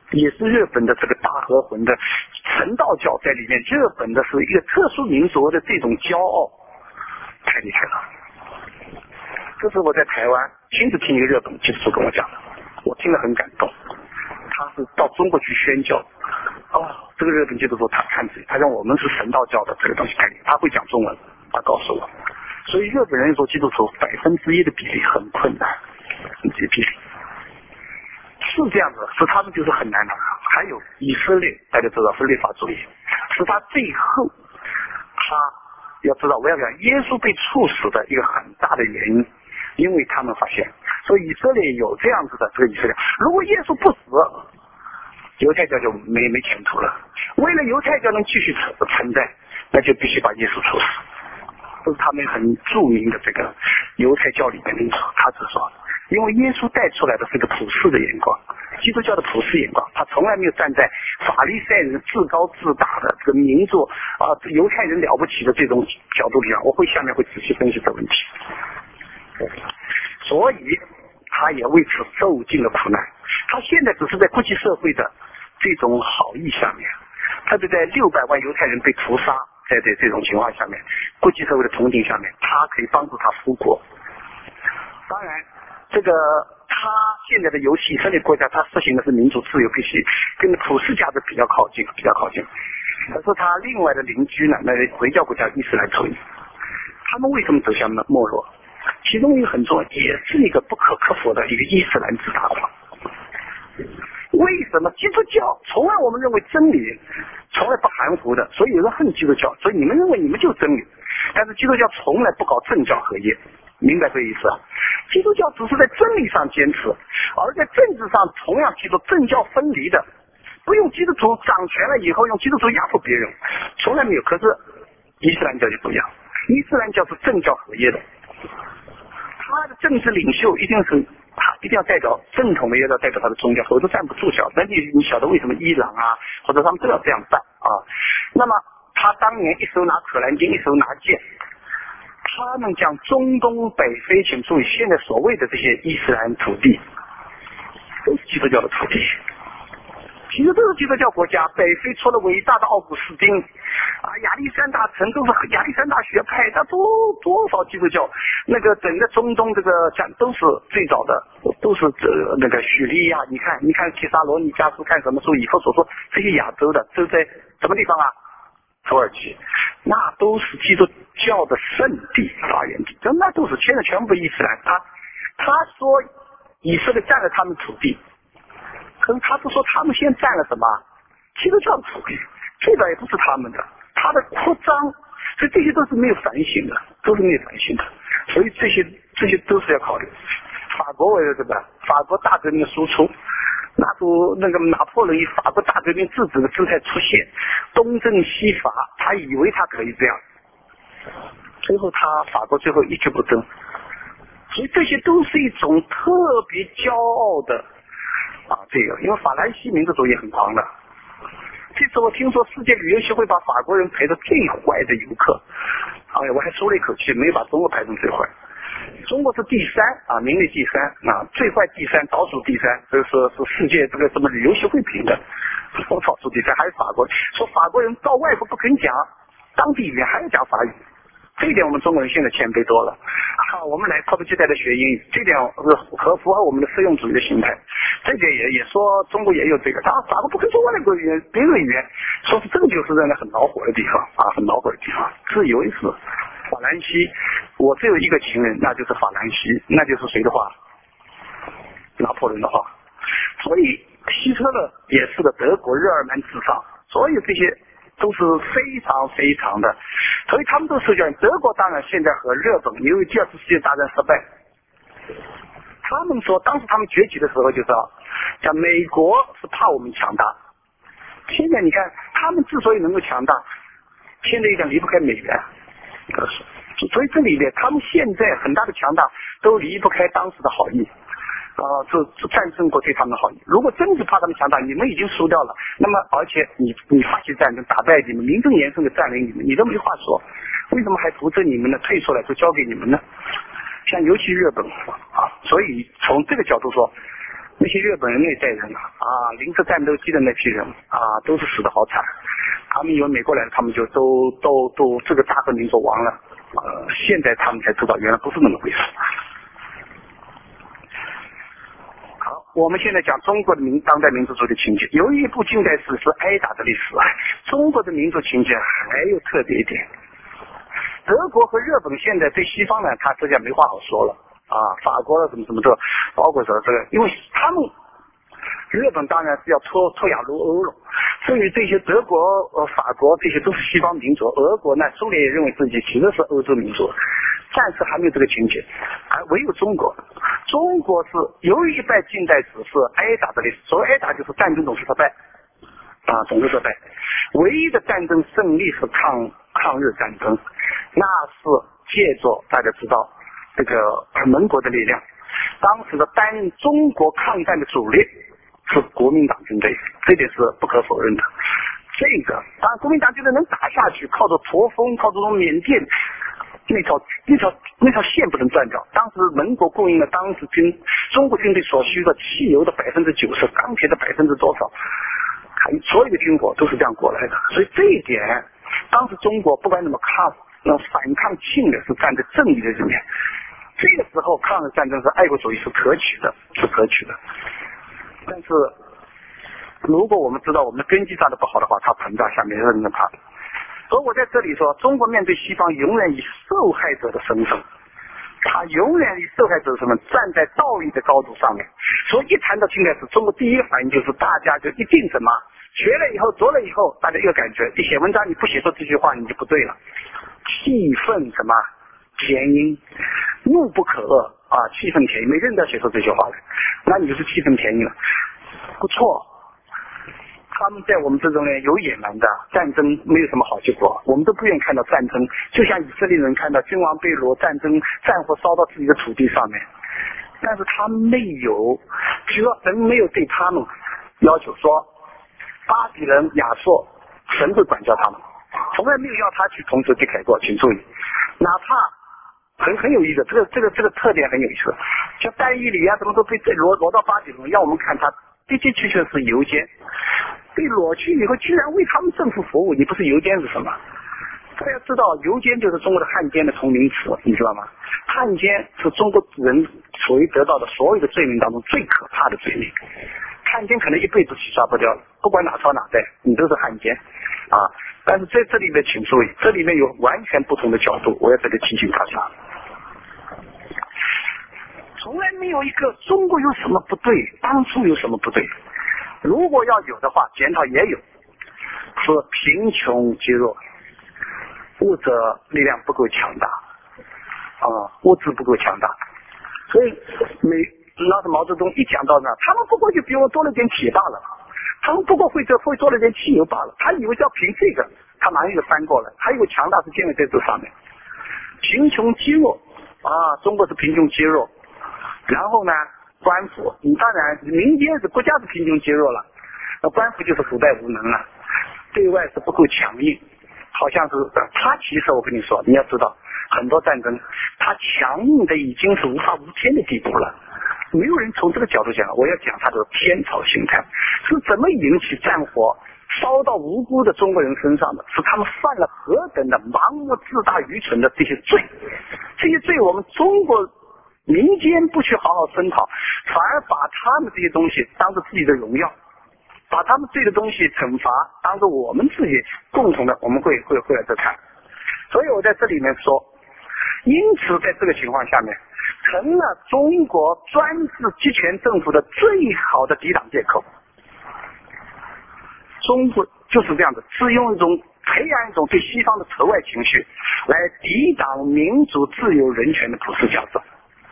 A: 也是日本的这个大和魂的神道教在里面，日本的是一个特殊民族的这种骄傲，太厉害了。这是我在台湾亲自听一个日本基督徒跟我讲的，我听了很感动。他是到中国去宣教，这个日本基督徒他看自己，他让我们是神道教的这个东西概念，他会讲中文，他告诉我。所以日本人说基督徒1%的比例很困难，这比例是这样子，是他们就是很难的。还有以色列，大家知道是律法主义，是他最后他要知道，我要讲耶稣被处死的一个很大的原因，因为他们发现，所以以色列有这样子的这个以色列，如果耶稣不死，犹太教就没前途了。为了犹太教能继续存在，那就必须把耶稣处死。这是他们很著名的这个犹太教里面的一说，他只说，因为耶稣带出来的是个普世的眼光，基督教的普世眼光，他从来没有站在法利赛人自高自大的这个民族犹太人了不起的这种角度里啊，我下面会仔细分析这个问题。所以他也为此受尽了苦难。他现在只是在国际社会的这种好意下面，特别在600万犹太人被屠杀，在这种情况下面，国际社会的同情下面，他可以帮助他复国。当然这个他现在的尤其以色列国家，他实行的是民主自由，必须跟普世价值比较靠近。可是他另外的邻居呢，那回教国家伊斯兰主义，他们为什么走向没落？其中一个很重要，也是一个不可克服的一个伊斯兰自大化。为什么基督教从来我们认为真理从来不含糊的，所以有人恨基督教，所以你们认为你们就是真理，但是基督教从来不搞政教合一，明白这个意思啊？基督教只是在真理上坚持，而在政治上同样提出政教分离的，不用基督徒掌权了以后用基督徒压迫别人，从来没有。可是伊斯兰教就不一样，伊斯兰教是政教合一的，他的政治领袖一定要代表正统的，也要代表他的宗教，否则站不住脚。那你晓得为什么伊朗啊，或者他们都要这样办啊？那么他当年一手拿可兰经，一手拿剑，他们将中东北非，请注意，现在所谓的这些伊斯兰土地都是基督教的土地，其实都是基督教国家。北非除了伟大的奥古斯丁亚历山大城都是亚历山大学派，他多少基督教，那个整个中东这个都是最早的，都是那个叙利亚，你看提撒罗尼迦书，看什么书，以弗所说，这些亚洲的都在什么地方啊？土耳其，那都是基督教的圣地发源地，那都是现在全部伊斯兰。他说以色列占了他们土地，可是他不说他们先占了什么基督教的土地，这个也不是他们的，他的扩张，所以这些都是没有反省的，所以这些都是要考虑。法国为了这个法国大革命的输出，那个拿破仑以法国大革命制止的姿态出现，东征西伐，他以为他可以这样，最后法国最后一蹶不振。所以这些都是一种特别骄傲的这个，因为法兰西民族主义很狂的。这次我听说世界旅游协会把法国人排在最坏的游客，我还舒了一口气，没把中国排成最坏。中国是第3名列第3最坏第3，倒数第3，这是世界这个什么旅游协会评的，倒数第3。还有法国，说法国人到外国不肯讲当地语言，还要讲法语，这一点我们中国人现在谦卑多了。我们来迫不及待的学英语，这点符合我们的实用主义的心态。这点也说中国也有这个，法国不肯说外国语言，别的语言，说是这个就是让人很恼火的地方很恼火的地方。是有一次法兰西，我只有一个情人，那就是法兰西，那就是谁的话？拿破仑的话。所以希特勒也是个德国日耳曼至上，所以这些都是非常非常的，所以他们都是讲德国。当然现在和日本因为第2次世界大战失败，他们说当时他们崛起的时候就知道，讲美国是怕我们强大。现在你看他们之所以能够强大，现在讲离不开美元，所以这里面他们现在很大的强大都离不开当时的好意。这战胜国对他们的好意。如果真是怕他们强大，你们已经输掉了，那么而且你发起战争打败你们，名正言顺的占领你们，你都没话说，为什么还扶着你们呢？退出来就交给你们呢？像尤其日本所以从这个角度说， 那些日本人那代人临着战斗机的那批人都是死得好惨。他们以为美国来了，他们就都这个大和民族亡了。现在他们才知道原来不是那么回事。好，我们现在讲中国的当代民族主义的情节。有一部近代史是挨打的历史中国的民族情节还有特别一点。德国和日本现在对西方呢，他这下没话好说了法国了怎么的，包括说这个，因为他们日本当然是要脱亚入欧了，所以这些德国法国这些都是西方民族，俄国呢苏联也认为自己其实是欧洲民族，暂时还没有这个情节。而唯有中国是由于一代近代史是挨打的历史，所谓挨打就是战争总是失败总是失败，唯一的战争胜利是抗日战争，那是借着大家知道这个盟国的力量，当时的中国抗战的主力是国民党军队，这点是不可否认的。这个当然国民党军队能打下去，靠着驼峰，靠着缅甸那条线不能断掉。当时盟国供应了当时中国军队所需的汽油的90%，钢铁的多少，所有的军火都是这样过来的。所以这一点，当时中国不管怎么反抗侵略是站在正义的这面。这个时候抗日战争是爱国主义是可取的。但是如果我们知道我们的根基扎的不好的话，它膨胀下面人能怕。所以我在这里说，中国面对西方永远以受害者的身份，他永远以受害者的身份站在道义的高度上面。所以一谈到近代史，中国第一个反应就是大家就一定什么学了以后做了以后，大家一个感觉，你写文章你不写出这句话你就不对了，气愤什么填膺，怒不可遏气愤填膺，每个人都要写出这句话来，那你就是气愤填膺了。不错，他们在我们这种呢有野蛮的战争没有什么好结果，我们都不愿意看到战争，就像以色列人看到君王被掳，战火烧到自己的土地上面，但是他们没有，只要神没有对他们要求说巴比伦亚述神会管教他们，从来没有要他去同时去改过，请注意，哪怕很有意思，这个特点很有意思，像但以理怎么都被掳到巴比伦，让我们看他的确是游监，被掳去以后居然为他们政府服务，你不是游监是什么？大家知道游监就是中国的汉奸的同名词，你知道吗？汉奸是中国人所谓得到的所有的罪名当中最可怕的罪名，汉奸可能一辈子洗刷不掉了，不管哪朝哪代你都是汉奸但是在这里面请注意，这里面有完全不同的角度，我要这里提醒大家，从来没有一个中国有什么不对，当初有什么不对，如果要有的话检讨也有，是贫穷积弱，物质力量不够强大物质不够强大，所以那是毛泽东一讲到那，他们不过就比我多了点铁罢了，他们不过会多了点汽油罢了，他以为要凭这个他马上就翻过来，他以为强大是建立在这上面，贫穷积弱中国是贫穷积弱，然后呢官府，你当然民间是国家是贫穷积弱了，那官府就是腐败无能了，对外是不够强硬，好像是他其实我跟你说，你要知道很多战争他强硬的已经是无法无天的地步了，没有人从这个角度讲，我要讲他的天朝心态是怎么引起战火烧到无辜的中国人身上的，是他们犯了何等的盲目自大愚蠢的这些罪，这些罪我们中国民间不去好好声讨，反而把他们这些东西当做自己的荣耀，把他们罪的东西惩罚当做我们自己共同的，我们会来这看。所以我在这里面说，因此在这个情况下面成了中国专制集权政府的最好的抵挡借口。中国就是这样子，是用一种培养一种对西方的仇外情绪来抵挡民主自由人权的普世价值。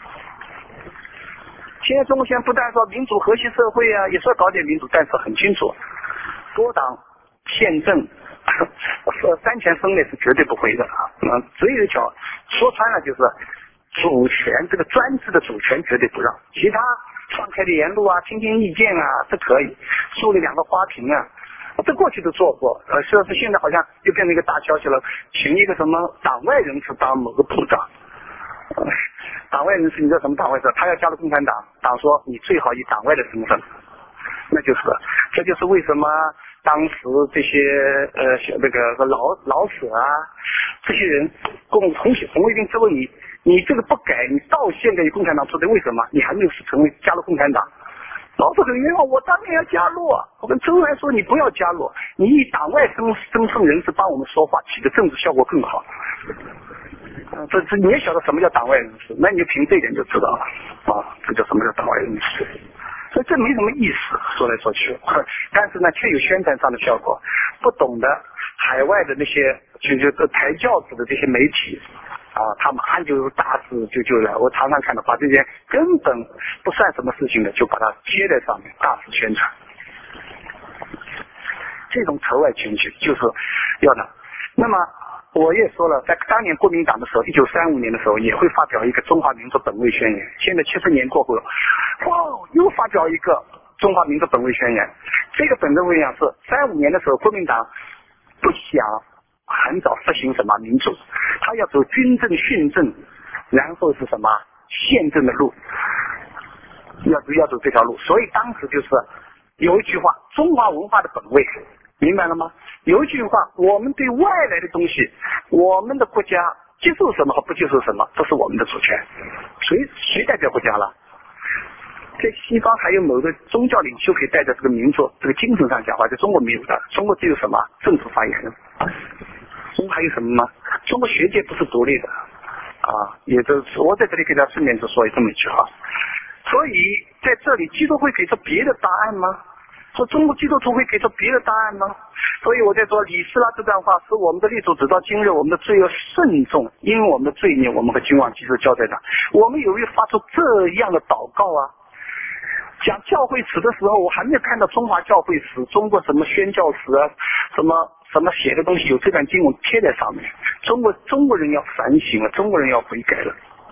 A: 现在中国现在不但说民主和谐社会也说搞点民主，但是很清楚多党宪政三权分立是绝对不会的只有一条说穿了就是主权，这个专制的主权绝对不让，其他放开的言论听听意见这可以，树立2个花瓶这过去都做过是现在好像又变成一个大消息了，请一个什么党外人士当某个部长党外人士，你知道什么党外人士？他要加入共产党，党说你最好以党外的身份，那就是，这就是为什么当时这些那个老舍啊，这些人红卫兵质问你，你这个不改，你到现在共产党出的，为什么你还没有加入共产党？老舍很冤枉，我当然要加入啊！我跟周恩来说，你不要加入，你以党外身份人士帮我们说话，起的政治效果更好。这你也晓得什么叫党外人士，那你就凭这一点就知道了啊，这叫什么叫党外人士。所以这没什么意思，说来说去，但是呢，却有宣传上的效果。不懂的海外的那些就抬轿子的这些媒体啊，他马上就大肆就来，我常常看到把这些根本不算什么事情的，就把它贴在上面，大肆宣传。这种仇外情绪就是要的。那么我也说了，在当年国民党的时候，1935年的时候也会发表一个中华民族本位宣言。现在70年过后了，哇，又发表一个中华民族本位宣言。这个本位宣言是35年的时候，国民党不想很早实行什么民主，他要走军政训政，然后是什么宪政的路，要走这条路。所以当时就是有一句话，中华文化的本位，明白了吗？有一句话，我们对外来的东西，我们的国家接受什么和不接受什么，这是我们的主权。谁代表国家了？在西方还有某个宗教领袖可以带着这个民族这个精神上讲话，在中国没有的。中国只有什么政府发言人。中国还有什么吗？中国学界不是独立的啊，也就是我在这里给大家顺便就说这么一句话。所以在这里，基督会给出别的答案吗？说中国基督徒会给出别的答案吗？所以我在说以斯拉这段话是我们的立主直到今日，我们的罪要慎重，因为我们的罪孽我们和君王基督交代的。我们有没有发出这样的祷告啊？讲教会史的时候，我还没有看到中华教会史、中国什么宣教史啊，什么写的东西有这段经文贴在上面。中国人要反省了，中国人要悔改了。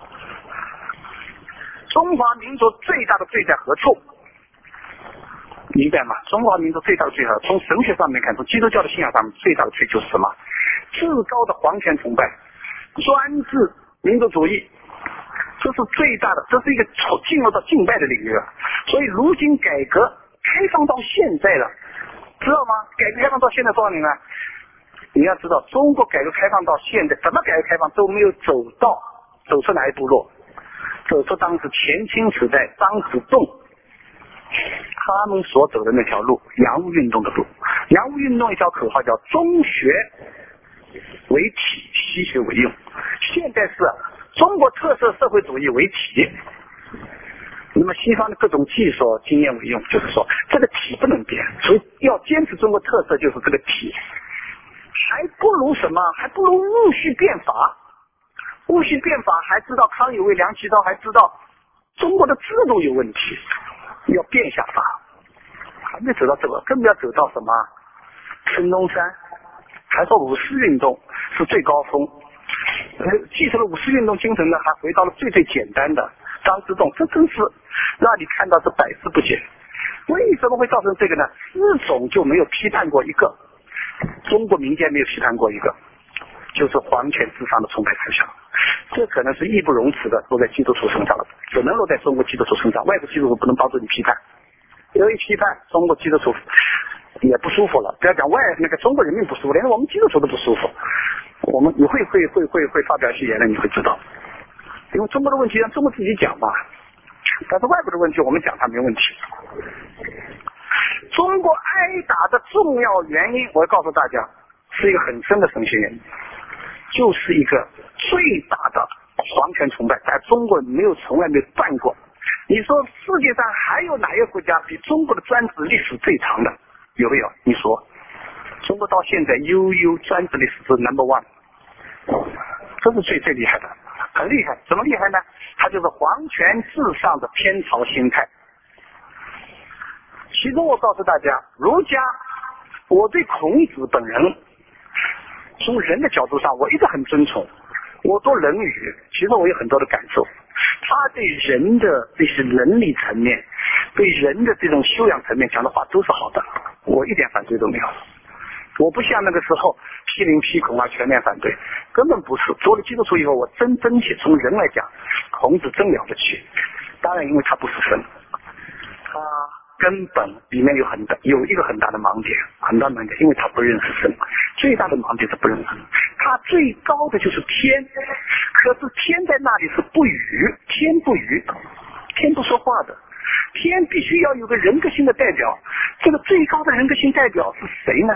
A: 中华民族最大的罪在何处？明白吗？中华民族最大的罪，从神学上面看，从基督教的信仰上面，最大的罪就是什么？至高的皇权崇拜，专制民族主义，这是最大的，这是一个进入到敬拜的领域了。所以如今改革开放到现在了，知道吗？改革开放到现在多少年了？你要知道，中国改革开放到现在，怎么改革开放都没有走出哪一步路，走出当时前清时代张之洞他们所走的那条路，洋务运动的路。洋务运动一条口号叫中学为体，西学为用。现在是中国特色社会主义为体，那么西方的各种技术经验为用，就是说这个体不能变，所以要坚持中国特色，就是这个体。还不如什么？还不如戊戌变法。戊戌变法还知道康有为、梁启超，还知道中国的制度有问题，要变下法。还没走到这个，更不要走到什么孙中山，还说五四运动是最高峰。继承了五四运动精神呢，还回到了最简单的张之洞，这真是让你看到是百思不解。为什么会造成这个呢？4种就没有批判过一个，中国民间没有批判过一个，就是皇权至上的崇拜思想。这可能是义不容辞的落在基督徒身上了，只能落在中国基督徒身上，外国基督徒不能帮助你批判。有一批判，中国基督徒也不舒服了，不要讲那个中国人民不舒服，连我们基督徒都不舒服。你会发表一些言论，你会知道，因为中国的问题让中国自己讲嘛，但是外国的问题我们讲它没问题。中国挨打的重要原因，我要告诉大家，是一个很深的神学原因，就是一个最大的皇权崇拜，在中国从来没有断过。你说世界上还有哪一个国家比中国的专制历史最长的？有没有？你说，中国到现在悠悠专制历史是 No.1， 这是最厉害的，很厉害。怎么厉害呢？它就是皇权至上的天朝心态。其中我告诉大家，儒家，我对孔子本人，从人的角度上，我一直很尊崇。我读《论语》，其实我有很多的感受。他对人的这些伦理层面，对人的这种修养层面讲的话都是好的，我一点反对都没有。 我不像那个时候批林批孔啊，全面反对，根本不是。做了基督徒以后，我真切从人来讲，孔子真了不起。当然，因为他不是神，他根本里面有一个很大的盲点，因为他不认识神。最大的盲点是不认识神。他最高的就是天，可是天在那里是不语，天不语，天不说话的。天必须要有个人格性的代表，这个最高的人格性代表是谁呢？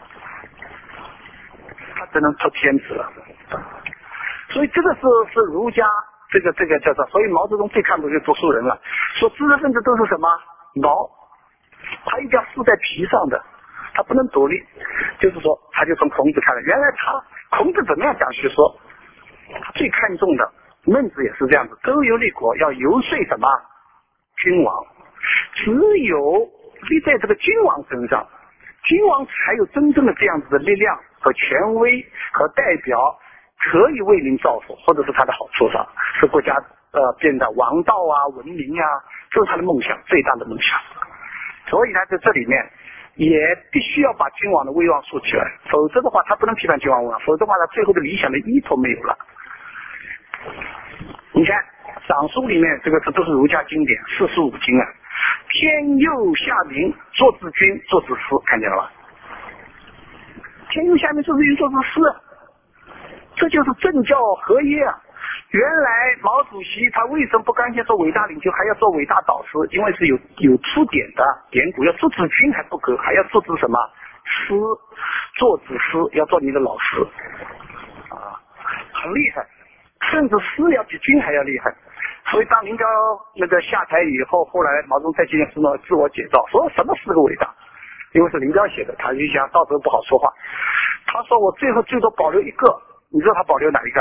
A: 他只能出天子了。所以这个是儒家这个叫做，所以毛泽东最看不起读书人了，说知识分子都是什么毛，他一定要附在皮上的，他不能独立。就是说，他就从孔子看了，原来孔子怎么样讲学说，他最看重的，孟子也是这样子，周游列国要游说什么君王，只有立在这个君王身上，君王才有真正的这样子的力量和权威和代表，可以为民造福，或者是他的好处上，使国家变得王道啊、文明啊，这是他的梦想，最大的梦想。所以呢，在这里面也必须要把君王的威望竖起来，否则的话他不能批判君王威望，否则的话他最后的理想的依托没有了。你看尚书里面这个都是儒家经典，45经啊，天佑下民，做之君，做之师，看见了吧？天佑下民，做之君，做之师，这就是政教合一啊。原来毛主席他为什么不干脆做伟大领袖，还要做伟大导师？因为是有出典的典故，要做之君还不够，还要做之什么师，做之师，要做你的老师啊，很厉害，甚至师要比君还要厉害。所以当林彪那个下台以后，后来毛泽东在纪念书呢自我解造，说什么是个伟大，因为是林彪写的，他就想到时候不好说话。他说我最后最多保留一个，你知道他保留哪一个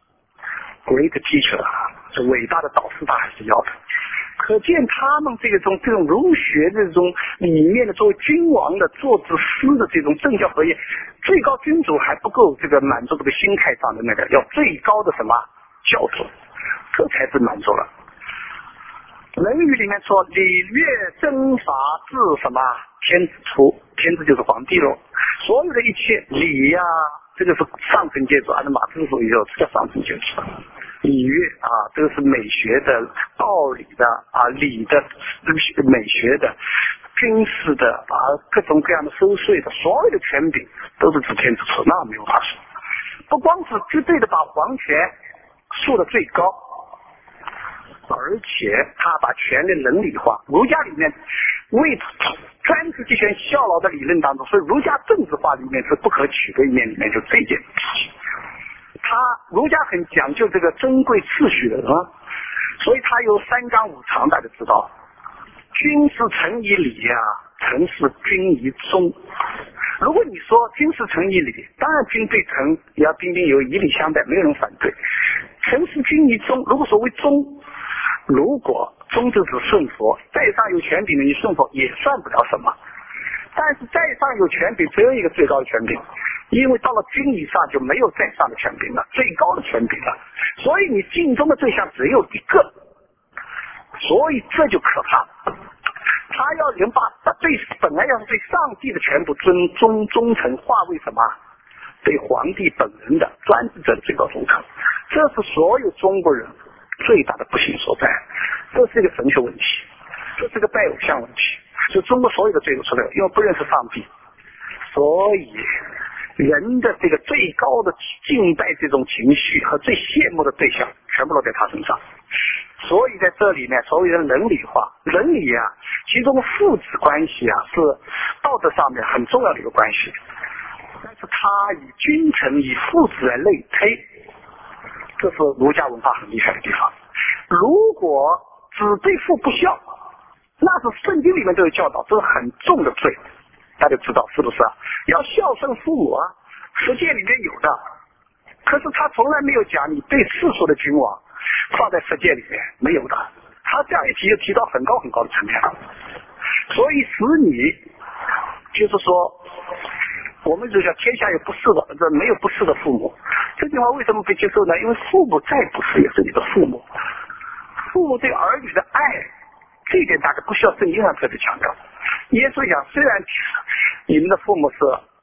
A: ？Great teacher， 是伟大的导师，他还是要的。可见他们这种儒学这种里面的作为君王的做之师的这种政教合一，最高君主还不够这个满足这个心态上的那个，要最高的什么教主，这才是满足了。论语里面说礼乐征伐自什么天子出，天子就是皇帝咯，所有的一切礼呀，这个是上层阶级，按照马克思主义说这叫上层阶级。礼乐啊，这个是美学的、道理的啊、礼的、美学的、军事的啊，各种各样的收税的，所有的权柄都是指天子出，那没有话说。不光是绝对的把皇权树得最高，而且他把权力伦理化。儒家里面为专制集权效劳的理论当中，所以儒家政治化里面是不可取的一面，里面就这件事情。儒家很讲究这个珍贵次序的啊，所以他有3纲5常，大家知道，君是臣以礼啊，臣是君以忠。如果你说君是臣以礼，当然君对臣也要彬彬有以礼相待，没有人反对。臣是君以忠，如果所谓忠，如果忠就指顺服，在上有权柄的你顺服也算不了什么。但是在上有权柄，只有一个最高的权柄，因为到了君以上就没有在上的权柄了，最高的权柄了，所以你尽忠的对象只有一个，所以这就可怕。他要人把本来要是对上帝的全部忠诚化为什么？对皇帝本人的专制者的最高忠诚，这是所有中国人最大的不幸所在。这是一个神学问题，这是个拜偶像问题，就中国所有的罪都出来了，因为不认识上帝，所以人的这个最高的敬拜这种情绪和最羡慕的对象全部落在他身上。所以在这里面所谓的伦理化，伦理啊，其中父子关系啊是道德上面很重要的一个关系，但是他以君臣以父子来类推，这是儒家文化很厉害的地方。如果子对父不孝，那是圣经里面都有教导，这是很重的罪，大家知道是不是啊？要孝顺父母啊，实践里面有的，可是他从来没有讲你对世俗的君王放在实践里面，没有的。他这样一提就提到很高很高的层面了，所以使你就是说，我们就叫天下有不是的，这没有不是的父母。这句话为什么被接受呢？因为父母再不是也是你的父母，父母对儿女的爱，这一点大概不需要圣经上特别强调。耶稣讲，虽然你们的父母是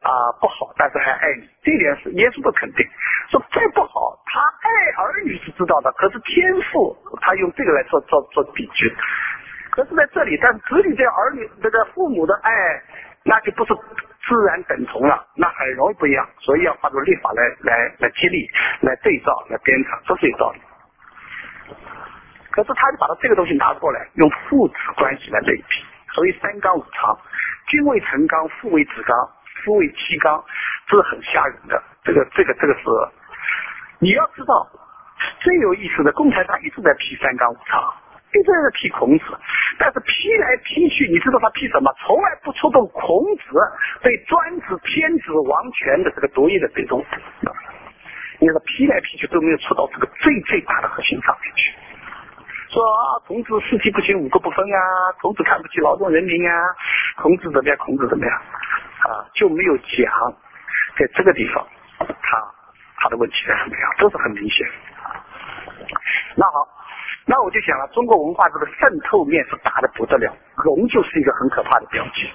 A: 不好，但是还爱你，这点是耶稣的肯定。说再不好，他爱儿女是知道的，可是天父他用这个来做比喻。可是在这里，但子女对儿女这个父母的爱，那就不是自然等同了，那很容易不一样，所以要发出律法来激励、来对照、来鞭挞，这是有道理。可是他就把他这个东西拿过来，用父子关系来类比，所以三纲五常，君为臣纲，父为子纲，夫为妻纲，这是很吓人的。这个是，你要知道，最有意思的，共产党一直在批三纲五常，一直在批孔子，但是批来批去，你知道他批什么？从来不触动孔子对专制天子王权的这个独立的这种，你看他批来批去都没有触到这个最大的核心上面去。说孔子四体不勤，五个不分啊，孔子看不起劳动人民啊，孔子怎么样，孔子怎么样就没有讲在这个地方他的问题是什么样，这是很明显。那好，那我就想了，中国文化这个渗透面是大的不得了，龙就是一个很可怕的标记。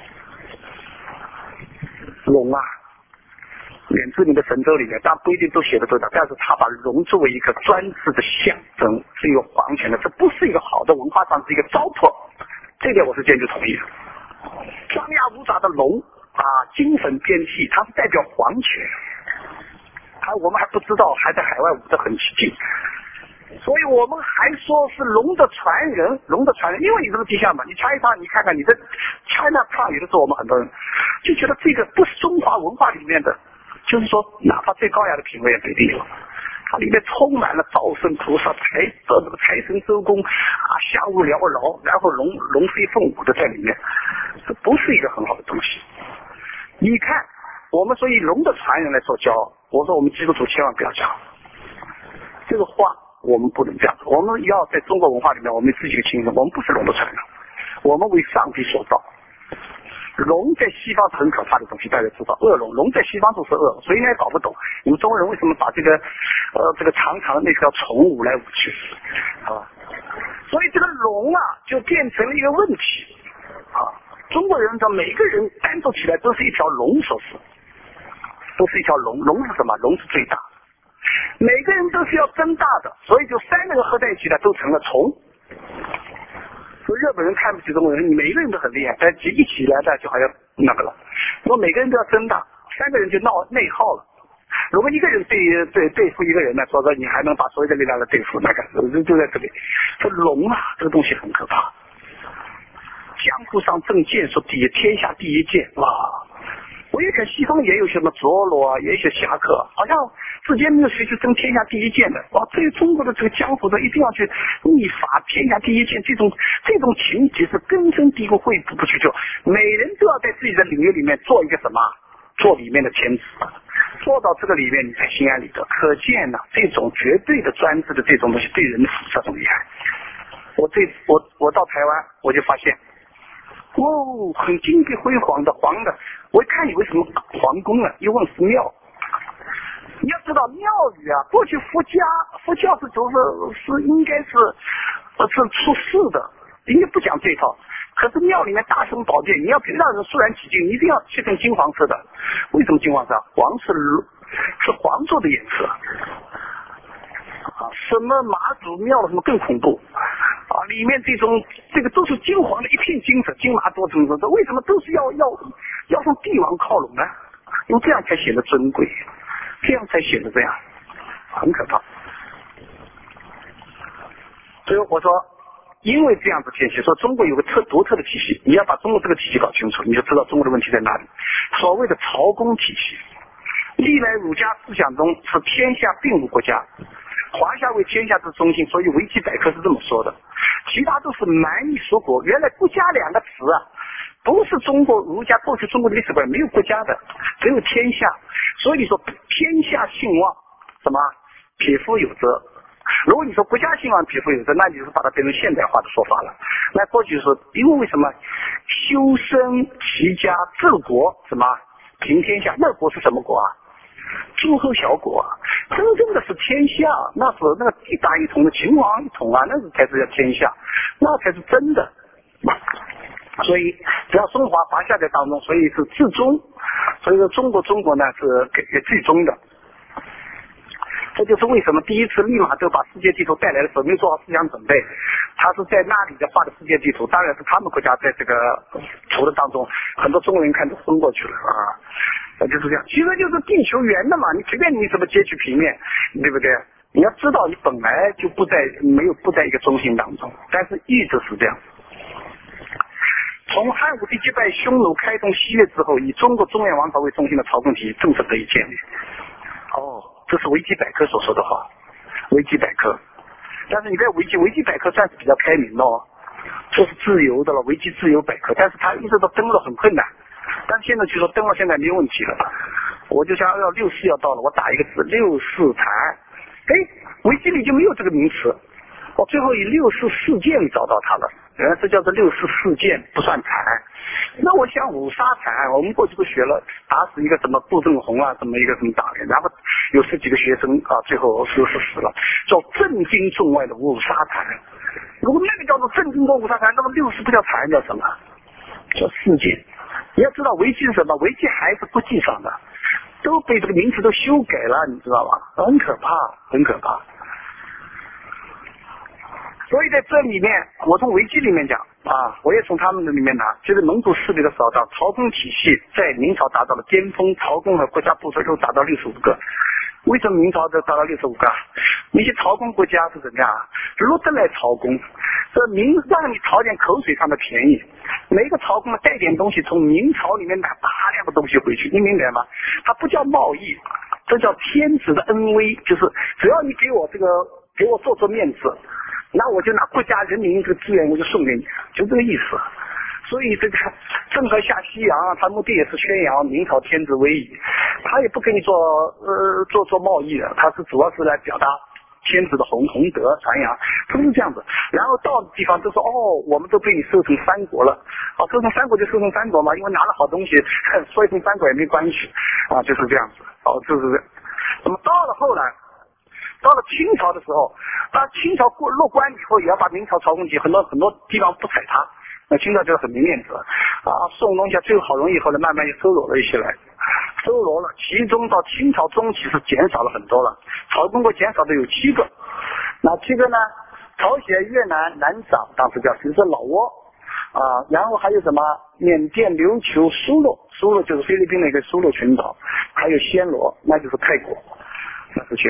A: 龙啊，远志明的神州里面，但不一定都写的对的，但是他把龙作为一个专制的象征，是一个皇权的，这不是一个好的文化上是一个糟粕，这点我是坚决同意的。张牙舞爪的龙金粉边际，它是代表皇权，我们还不知道，还在海外舞得很起劲，所以我们还说是龙的传人，因为你这个地下嘛，你查一查，你看看你的 China Town， 有的时候我们很多人就觉得这个不是中华文化里面的，就是说哪怕最高雅的品味也没有，它里面充满了灶神菩萨、财神周公香雾缭绕，然后龙飞凤舞的在里面，这不是一个很好的东西。你看我们说以龙的传人来做骄傲，我说我们基督徒千万不要讲这个话，我们不能这样，我们要在中国文化里面，我们自己清楚，我们不是龙的传人，我们为上帝所造。龙在西方是很可怕的东西，大家知道，恶龙在西方都是恶，所以应该搞不懂你们中国人为什么把这个长长的那条宠舞来舞去，所以这个龙就变成了一个问题中国人每个人单独起来都是一条龙，说是都是一条龙，龙是什么？龙是最大，每个人都是要增大的，所以就三个人合在一起呢，都成了虫。说日本人看不起中国人，你每个人都很厉害，但一起来的就好像那个了。说每个人都要增大，三个人就闹内耗了。如果一个人对付一个人呢，说你还能把所有的力量来对付，那个就在这里。这龙这个东西很可怕。江湖上正剑说天下第一剑，哇！我也看西方也有什么佐罗也有些侠客，好像之间没有谁去争天下第一剑的。对于中国的这个江湖的一定要去逆法天下第一剑，这种情节是根深蒂固，会不去就每人都要在自己的领域里面做一个什么，做里面的天子，做到这个里面你才心安理得。可见这种绝对的专制的这种东西对人的辐射很厉害。我到台湾我就发现很金碧辉煌的黄的，我一看以为什么皇宫了，一问是庙。你要知道庙宇过去佛教是应该是出世的，应该不讲这套。可是庙里面大雄宝殿，你要让人肃然起敬，你一定要切成金黄色的。为什么金黄色？黄是黄色的颜色。什么妈祖庙什么更恐怖里面这个都是金黄的一片金色，金麻多金色，为什么都是要向帝王靠拢呢？因为这样才显得尊贵，这样才显得这样很可怕。所以我说，因为这样子体系，说中国有个独特的体系，你要把中国这个体系搞清楚，你就知道中国的问题在哪里。所谓的朝贡体系，历来儒家思想中是天下并无国家，华夏为天下之中心，所以维基百科是这么说的，其他都是蛮夷属国。原来国家两个词不是中国儒家过去中国的历史观没有国家的，只有天下。所以说天下兴旺，什么匹夫有责。如果你说国家兴旺匹夫有责，那你就是把它变成现代化的说法了。那过去说因为什么修身齐家治国，什么平天下，那国是什么国诸侯小国真正的是天下，那是那个一大一统的秦王一统那才是叫天下，那才是真的。所以只要中华华夏在当中，所以是至中所以说中国呢是给最终的。这就是为什么第一次利玛窦把世界地图带来的时候没有做好思想准备，他是在那里的画的世界地图，当然是他们国家在这个图的当中，很多中国人看都昏过去了啊，就是这样。其实就是地球圆的嘛，你随便你怎么截取平面，对不对？你要知道你本来就不在一个中心当中，但是一直是这样。从汉武帝击败匈奴开通西越之后，以中国中原王朝为中心的朝贡体系正式得以建立。这是维基百科所说的话，维基百科。但是你看维基百科算是比较开明的哦，这是自由的了，维基自由百科，但是它一直都登录很困难。但是现在据说登录现在没有问题了，我就想要64要到了，我打一个字64禅，维基里就没有这个名词，我最后以64事件里找到它了，原来这叫做64事件，不算禅。那我想五杀禅，我们过去都学了，打死一个什么杜正红啊，什么一个什么打人，然后有10几个学生啊，最后死了，叫震惊众外的五杀禅。如果那个叫做震惊过五杀禅，那么60不叫禅，叫什么？叫事件。你要知道维基是什么？维基还是国际上的，都被这个名词都修改了，你知道吗？很可怕，很可怕。所以在这里面，我从维基里面讲啊，我也从他们的里面拿，就是蒙古势力的扫荡，朝贡体系在明朝达到了巅峰，朝贡和国家部署又达到65个。为什么明朝达到65个？那些朝贡国家是怎么样？落得来朝贡，这让你讨点口水上的便宜。每一个朝贡带点东西，从明朝里面拿大量的东西回去，你明白吗？它不叫贸易，这叫天子的恩威，就是只要你给我做面子。那我就拿国家人民这个资源，我就送给你，就这个意思。所以这个郑和下西洋，他目的也是宣扬明朝天子威仪，他也不跟你做贸易的，他是主要是来表达天子的宏德传扬，都是这样子。然后到地方就说我们都被你收成三国了，收成三国就收成三国嘛，因为拿了好东西，说一声三国也没关系啊，就是这样子。就是这样。那么到了后来。到了清朝的时候，当清朝入关以后，也要把明朝朝贡体很多地方不踩它，那清朝就很没面子送东西最后好容易后来慢慢也收拢了一些来，收拢了，其中到清朝中期是减少了很多了，朝贡国减少的有7个，那7个呢？朝鲜、越南、南掌，当时叫其实是老挝然后还有什么缅甸、琉球、苏洛就是菲律宾的一个苏洛群岛，还有暹罗，那就是泰国，那是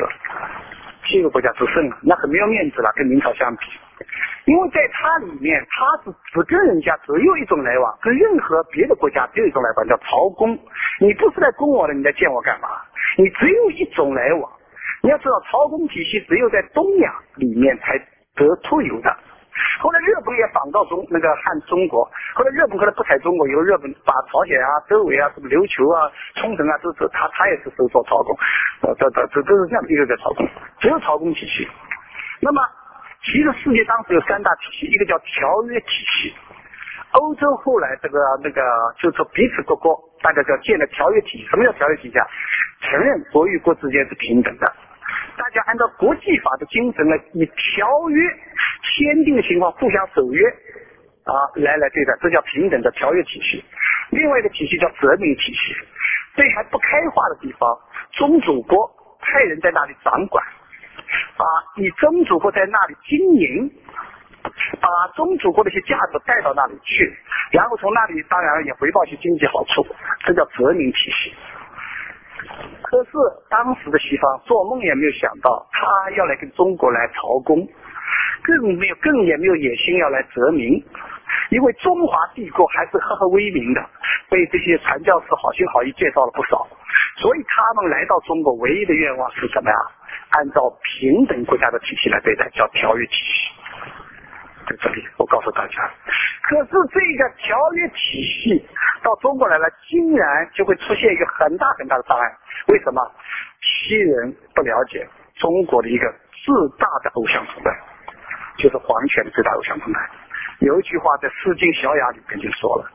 A: 7个国家只剩了，那很没有面子了，跟明朝相比。因为在它里面，它是只跟人家只有一种来往，跟任何别的国家只有一种来往，叫朝贡。你不是来攻我的，你来见我干嘛？你只有一种来往。你要知道，朝贡体系只有在东亚里面才得特有的。后来日本也仿照汉中国，后来日本不踩中国，以后日本把朝鲜周围什么琉球冲绳都是他也是收做朝贡，这是这样的一个朝贡，只有朝贡体系。那么其实世界当时有3大体系，一个叫条约体系。欧洲后来就是说彼此各国大家叫建了条约体系。什么叫条约体系？承认国与国之间是平等的。大家按照国际法的精神呢，以条约签订的情况互相守约来对待，这叫平等的条约体系。另外一个体系叫殖民体系，对还不开化的地方，宗主国派人在那里掌管以宗主国在那里经营，把宗主国的一些价值带到那里去，然后从那里当然也回报一些经济好处，这叫殖民体系。可是当时的西方做梦也没有想到，他要来跟中国来朝贡，更也没有野心要来殖民，因为中华帝国还是赫赫威名的，被这些传教士好心好意介绍了不少，所以他们来到中国唯一的愿望是什么呀？按照平等国家的体系来对待，叫条约体系。在这里我告诉大家，可是这个条约体系到中国来了，竟然就会出现一个很大很大的障碍。为什么？西人不了解中国的一个最大的偶像崇拜，就是皇权的最大偶像崇拜。有一句话在《诗经·小雅》里面就说了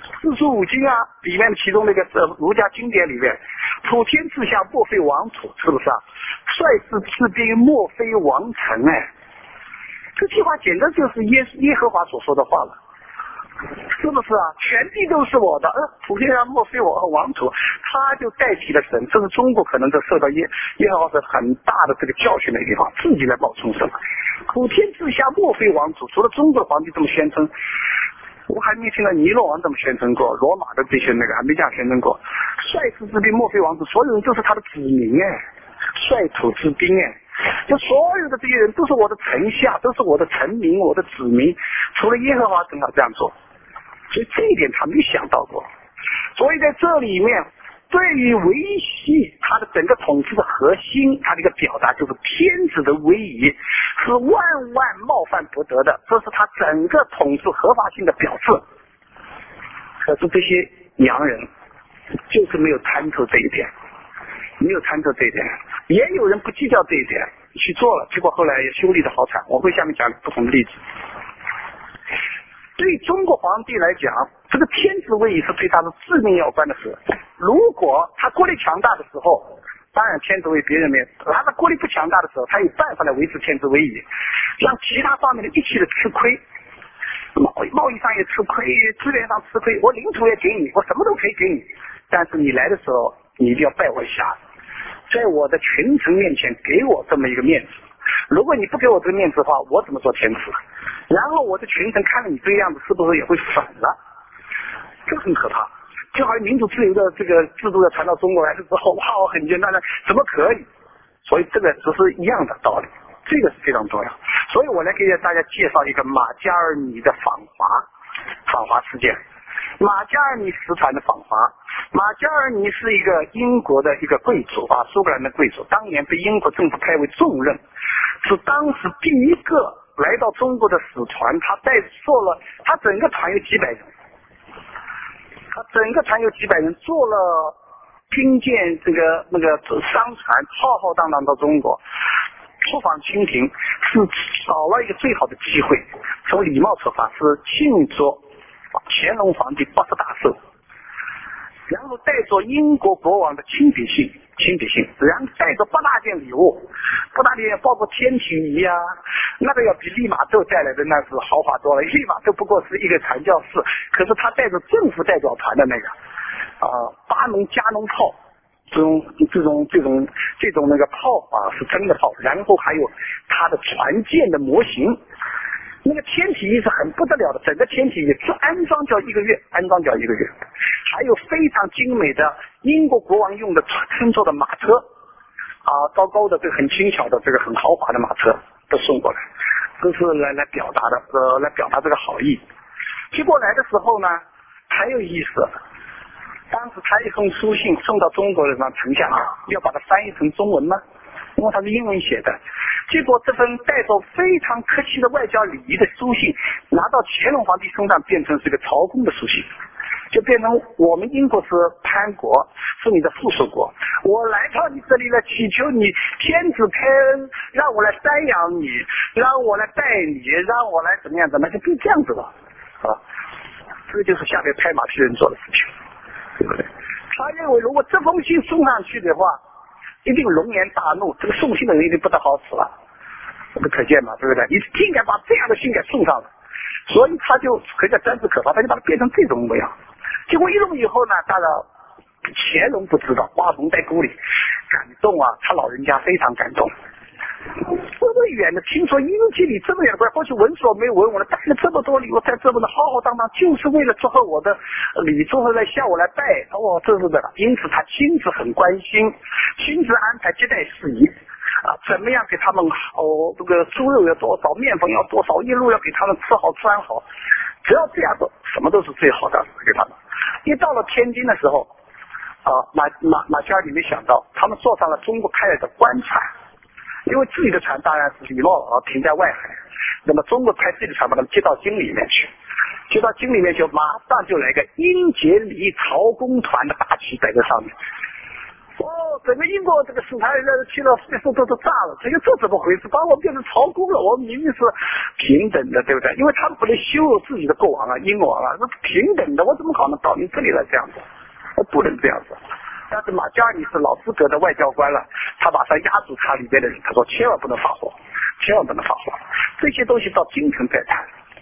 A: ，45经里面其中那个儒家经典里面，普天之下莫非王土，是不是率士治兵莫非王臣这句话简直就是耶和华所说的话了。 是不是啊？全地都是我的，普天下莫非我王土，他就代替了神。这是中国可能受到耶和华的很大的这个教训的地方，自己来冒充神。普天之下莫非王土，除了中国皇帝这么宣称，我还没听到尼罗王这么宣称过，罗马的这些那个还没这样宣称过。率土之滨莫非王土，所有人就是他的子民率土之滨就所有的这些人都是我的臣下，都是我的臣民，我的子民，除了耶和华正好这样做。所以这一点他没想到过，所以在这里面对于维系他的整个统治的核心，他的一个表达就是天子的威仪是万万冒犯不得的，这是他整个统治合法性的表示。可是这些洋人就是没有参透这一点，也有人不计较这一点去做了，结果后来也修理的好惨。我会下面讲不同的例子。对中国皇帝来讲，这个天子位移是对他的致命要关的事。如果他国力强大的时候，当然天子为别人面；他的国力不强大的时候，他有办法来维持天子位移，让其他方面的一起的吃亏，贸易上也吃亏，资源上吃亏，我领土也给你，我什么都可以给你，但是你来的时候，你一定要拜我下，在我的群臣面前给我这么一个面子。如果你不给我这个面子的话，我怎么做天子？然后我的群臣看了你这个样子，是不是也会反了？这很可怕。就好像民主自由的这个制度要传到中国来的时候，哇，很简单的，怎么可以？所以这个只是一样的道理，这个是非常重要。所以我来给大家介绍一个马加尔尼的访华事件。马加尔尼实传的访华。马加尔尼是一个英国的一个贵族啊，苏格兰的贵族，当年被英国政府派为重任，是当时第一个来到中国的使团。他整个团有几百人，坐了军舰那个商船浩浩荡荡到中国，出访清廷，是找了一个最好的机会，从礼貌出发，是庆祝乾隆皇帝80大寿，然后带着英国国王的亲笔信，然后带着8大件礼物，8大件包括天体仪啊，那个要比利马窦带来的那是豪华多了。利马窦不过是一个传教士，可是他带着政府代表团的那个巴农加农炮，这种那个炮是真的炮，然后还有他的船舰的模型。那个天体仪是很不得了的，整个天体仪安装就要1个月，还有非常精美的英国国王用的乘坐的马车高高的，这个很轻巧的，这个很豪华的马车都送过来，这是来表达的，来表达这个好意。结果来的时候呢，还有意思，当时他一封书信送到中国的丞相要把它翻译成中文吗？因为它是英文写的。结果这份带着非常客气的外交礼仪的书信拿到乾隆皇帝身上，变成是个朝贡的书信，就变成我们英国是藩国，是你的附属国，我来到你这里来祈求你天子开恩，让我来赡养你，让我来带你，让我来怎么样，就变这样子了这就是下面拍马屁人做的事情，对不对？他认为如果这封信送上去的话，一定龙颜大怒，这个送信的人一定不得好死了，这个可见嘛，对不对？你竟敢把这样的信给送上了，所以他就可叫真是可怕，他就把它变成这种模样。结果一弄以后呢，当然乾隆不知道，哇，蒙在鼓里感动他老人家非常感动。这么远的，听说英吉里这么远的，过去闻所没闻，我带了这么多礼物，在这么的浩浩荡荡，就是为了祝贺我的礼，祝贺来向我来拜，这是的。因此他亲自很关心，亲自安排接待事宜怎么样给他们这个猪肉要多少，面粉要多少，一路要给他们吃好穿好，只要这样做，什么都是最好的给他们。一到了天津的时候马加尔尼没想到，他们坐上了中国开来的官船。因为自己的船当然是礼貌停在外海，那么中国派自己的船把他们接到京里面去，马上就来个英杰里朝贡团的大旗摆在上面。整个英国这个使团去了，都炸了，这怎么回事？把我们变成朝贡了，我们明明是平等的，对不对？因为他们不能羞辱自己的国王英王是平等的，我怎么可能到你这里来这样子？我不能这样子。但是马加尔尼是老资格的外交官了，他马上压住他里边的人，他说千万不能发火，这些东西到京城再谈。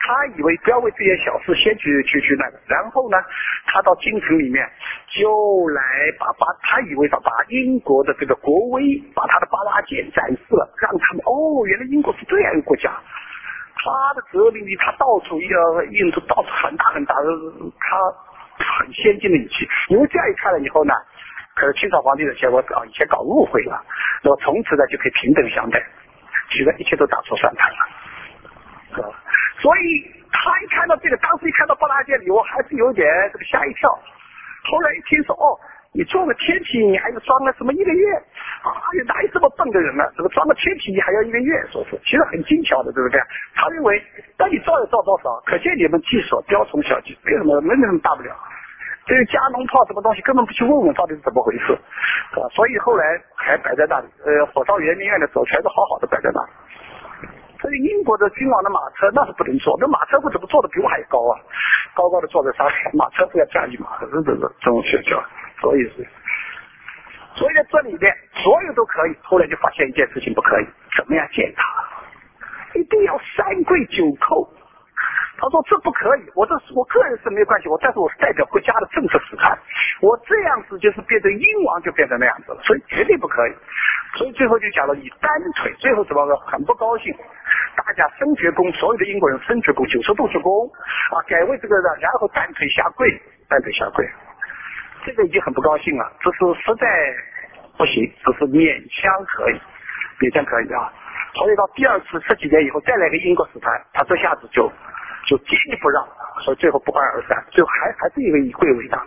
A: 他以为不要为这件小事先去那个，然后呢，他到京城里面就来他以为把英国的这个国威，把他的巴拉剑展示了，让他们原来英国是这样一个国家，他的殖民地他到处印度到处很大很大的，他很先进的武器，因为这样一看了以后呢，可是清朝皇帝的结果以前搞误会了，那么从此呢就可以平等相待，其实一切都打错算盘了。所以他一看到这个，当时一看到巴拉剑里，我还是有点这个吓一跳。后来一听说你装个天体，你还是装了什么1个月哪有这么笨的人呢？这个装个天体你还要1个月，说是其实很精巧的，对不对？他认为当你造也造多少，可见你们技术雕虫小技，没什么大不了。这个加农炮什么东西根本不去问问到底是怎么回事，所以后来还摆在那里。火烧圆明园的时候全是好好的摆在那里。所以英国的君王的马车那是不能坐，那马车夫怎么坐的比我还高啊？高高的坐在上面，马车夫要驾驭马，这种学校，所以在这里面所有都可以，后来就发现一件事情不可以，怎么样践踏？一定要3跪9叩。他说这不可以，我个人是没有关系，但是我是代表国家的政策审判，我这样子就是变成英王就变成那样子了，所以绝对不可以。所以最后就讲了以单腿，最后怎么很不高兴，大家深鞠躬，所有的英国人深鞠躬，90度鞠躬改为这个的，然后单腿下跪，这个已经很不高兴了，这是实在不行，这是勉强可以啊。所以到第2次10几年以后再来个英国使团，他这下子就坚决不让，所以最后不欢而散，最后还是因为以跪为大。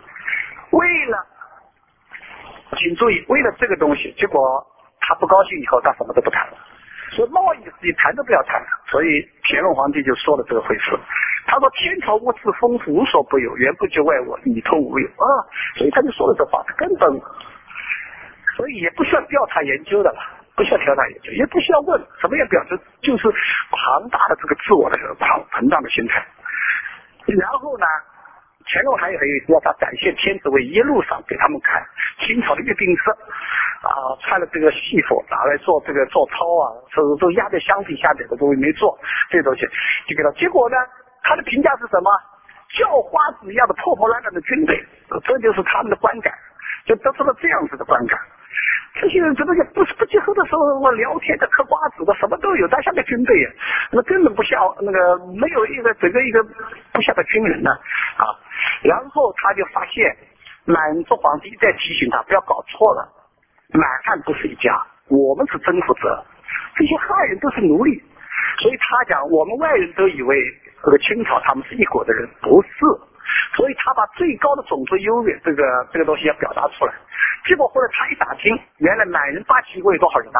A: 请注意，为了这个东西，结果他不高兴以后，他什么都不谈了。所以贸易的事情谈都不要谈了。所以乾隆皇帝就说了这个回事，他说天朝物质丰富无所不有，原不及外我，里头无有所以他就说了这话，他根本所以也不需要调查研究的了。不需要调查研究，也不需要问，什么也表示就是庞大的这个自我的膨胀的心态。然后呢，乾隆还有要他展现天子位，一路上给他们看清朝的阅兵式穿了这个戏服拿来做这个做操都压在箱底下面的都没做，这东西就给他。结果呢，他的评价是什么？叫花子一样的破破烂烂的军队，这就是他们的观感，就得出了这样子的观感。这些人这东西不结合的时候，我聊天的、嗑瓜子的，什么都有，但像个军队呀，那根本不像没有整个一个不像个军人呢然后他就发现满族皇帝一再提醒他不要搞错了，满汉不是一家，我们是征服者，这些汉人都是奴隶，所以他讲我们外人都以为这个清朝他们是一国的人，不是。所以他把最高的种族优越这个东西要表达出来。结果后来他一打听，原来满人87国有多少人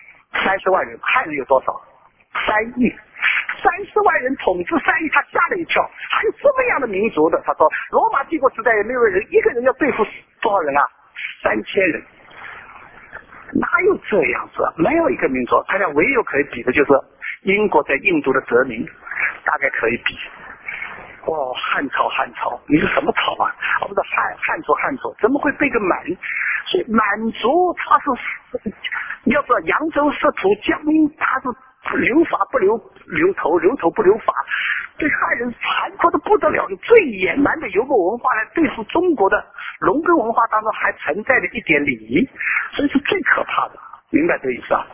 A: 30万人，汉人有多少？3亿，30万人统治3亿，他吓了一跳，还有这么样的民族的。他说罗马帝国时代也没有人一个人要对付多少人3000人，哪有这样子？没有一个民族，他讲唯有可以比的就是英国在印度的殖民，大概可以比。汉朝，你是什么朝啊？不是汉族，怎么会被个满？所以满族他是，你要知道扬州失土，江阴他是留法不留头，留头不留法，对汉人残酷的不得了，最野蛮的游牧文化来对付中国的农耕文化当中还存在着一点礼仪，所以是最可怕的，明白这意思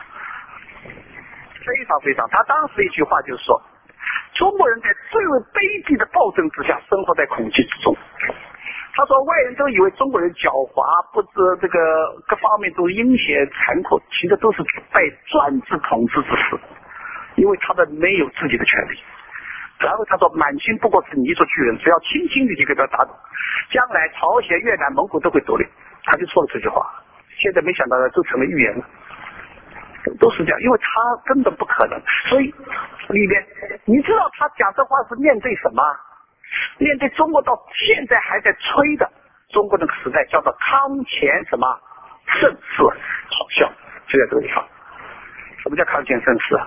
A: 非常非常，他当时一句话就是说，中国人在最为卑鄙的暴政之下生活在恐惧之中。他说外人都以为中国人狡猾，不知这个各方面都阴险残酷，其实都是被专制统治之时，因为他们没有自己的权利。然后他说满清不过是泥做巨人，只要轻轻的就给他打倒，将来朝鲜、越南、蒙古都会独立。他就说了这句话，现在没想到都成了预言了。都是这样，因为他根本不可能。所以里面你知道他讲这话是面对什么？面对中国到现在还在吹的中国那个时代叫做康乾什么盛世，好笑，就在这个地方。什么叫康乾盛世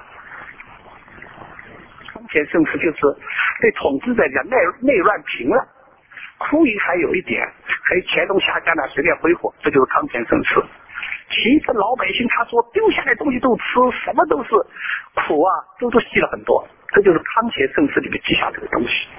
A: 康乾盛世就是对统治者讲内乱平了，哭赢还有一点，可以乾隆下江南随便挥霍，这就是康乾盛世。其实老百姓他说丢下来东西都吃，什么都是苦都吸了很多， 这就是康乾盛世里面记下这个东西。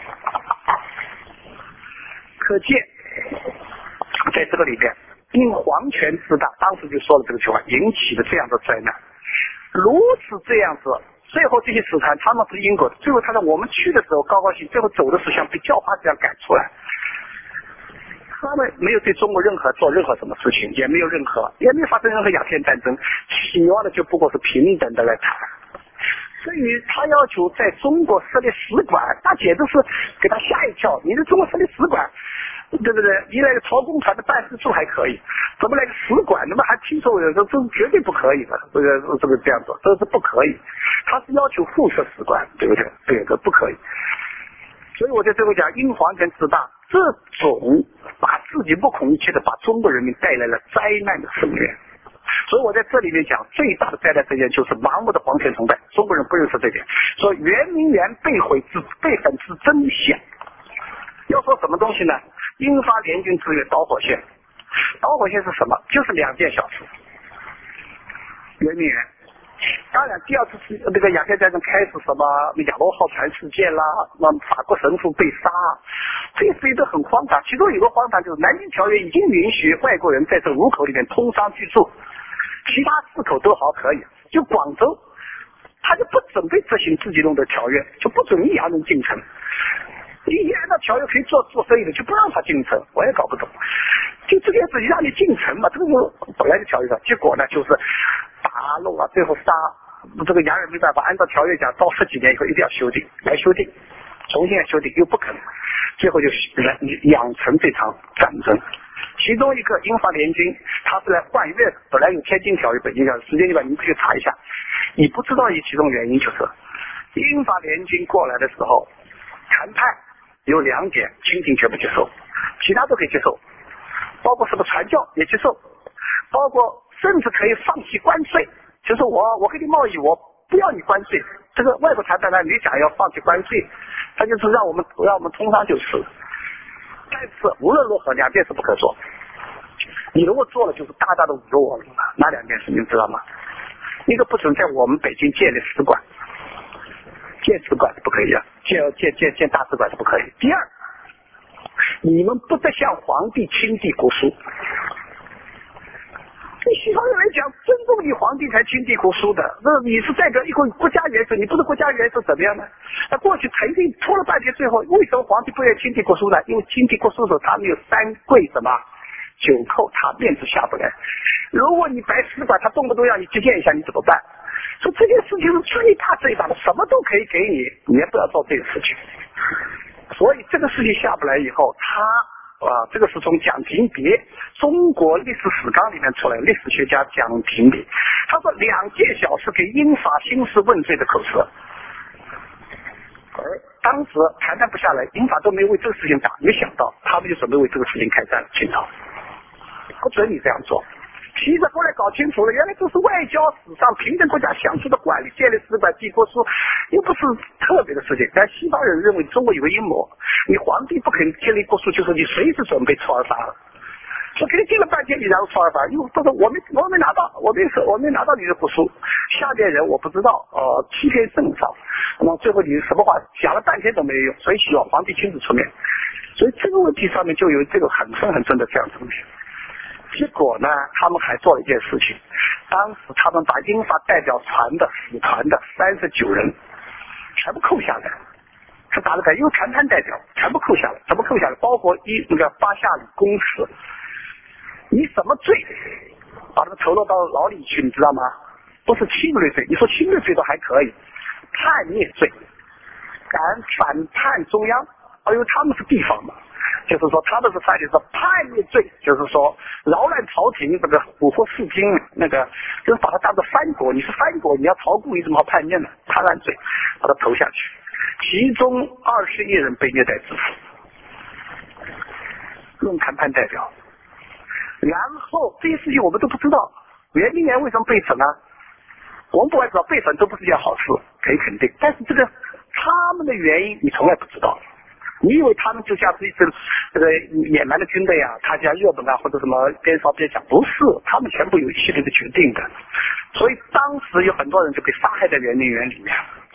A: 可见在这个里边，因皇权之大，当时就说了这个句话，引起了这样的灾难。如此这样子，最后这些使团他们是因果，最后他说我们去的时候高高兴，最后走的时候像被叫花这样赶出来。他们没有对中国做任何什么事情，也没有发生任何鸦片战争，希望的就不过是平等的来谈。至于他要求在中国设立使馆，那简直是给他吓一跳。你在中国设立使馆，对不对？你那个曹公团的办事处还可以，怎么来个使馆？那么还听说有人说这是绝对不可以的，这个这样做，这是不可以。他是要求附设使馆，对不对？对，这不可以。所以我在这里讲，因皇权之大，这种把自己不恐一切的把中国人民带来了灾难的深渊。所以我在这里面讲，最大的灾难这件就是盲目的皇权崇拜，中国人不认识这点。说圆明园被焚之真相，要说什么东西呢？英法联军支援导火线。导火线是什么？就是2件小事。圆明园，当然第二次那个鸦片战争开始，什么亚罗号船事件啦，那法国神父被杀，这些都很荒唐。其中有个荒唐就是南京条约已经允许外国人在这5口里面通商居住，其他4口都好可以，就广州他就不准备执行自己弄的条约，就不准一洋人进城。你按照条约可以做生意的，就不让他进城，我也搞不懂。就这个样子让你进城嘛，这个本来就条约上，结果呢就是打弄啊，最后杀这个洋人没办法，按照条约讲，到10几年以后一定要修订，来修订，重新来修订又不可能，最后就养成这场战争。其中一个英法联军，他是来换月，本来有天津条约、北京条约，时间一般你们去查一下，你不知道其中原因就是英法联军过来的时候谈判有2点，清廷全部接受，其他都可以接受，包括什么传教也接受，包括甚至可以放弃关税，就是我跟你贸易，我不要你关税。这个外国谈判呢，你讲要放弃关税，他就是让我们通商就是。但是无论如何2件事不可做，你如果做了就是大大的侮辱我们了。哪2件事你知道吗？一个不准在我们北京建立使馆，建使馆是不可以的，建大使馆是不可以。第二，你们不得向皇帝亲递国书。对西方人来讲，尊重你皇帝才亲递国书的，那你是代表一个国家元首，你不是国家元首怎么样呢？那过去曾经拖了半天，最后为什么皇帝不愿意亲递国书呢？因为亲递国书的时候，他们有3跪什么9叩，他面子下不来。如果你摆使馆，他动不动让你接见一下，你怎么办？说这件事情是最大的，什么都可以给你，你也不要做这个事情。所以这个事情下不来以后，这个是从蒋廷别中国历史史纲里面出来，历史学家蒋廷别，他说2件小事给英法兴师问罪的口实，而当时谈判不下来，英法都没为这个事情打，没想到他们就准备为这个事情开战，清朝不准你这样做。其实后来搞清楚了，原来这是外交史上平等国家相处的管理，建立使馆、递国书，又不是特别的事情。但西方人认为中国有个阴谋，你皇帝不肯建立国书，就是你随时准备出尔反尔。说给你定了半天，你然后出尔反尔，因为都说我没拿到，我没拿到你的国书，下面人我不知道，欺骗圣上，那么最后你什么话讲了半天都没有用，所以希望皇帝亲自出面。所以这个问题上面就有这个很深的这样东西。结果呢，他们还做了一件事情，当时他们把英法代表使团的39人全部扣下来，是打得开，因为谈判代表全部扣下来，怎么扣下来？包括那个巴夏里公使，你什么罪把他们投入到牢里去，你知道吗？不是侵略罪，你说侵略罪都还可以，叛逆罪，敢反叛中央，因为他们是地方嘛。就是说他们是犯的是叛逆罪，就是说扰乱朝廷，这个蛊惑士兵，那个就是把他当作藩国，你是藩国，你要朝贡，你怎么好叛逆呢？叛乱罪，把他投下去，其中21人被虐待致死，用谈判代表。然后这些事情我们都不知道，圆明园为什么被焚啊？我们不管知道被焚都不是件好事，可以肯定，但是这个他们的原因你从来不知道。你以为他们就像是一支这个野蛮的军队啊，他像日本啊或者什么边哨边讲，不是，他们全部有一系列的决定的。所以当时有很多人就被杀害在圆明园里面，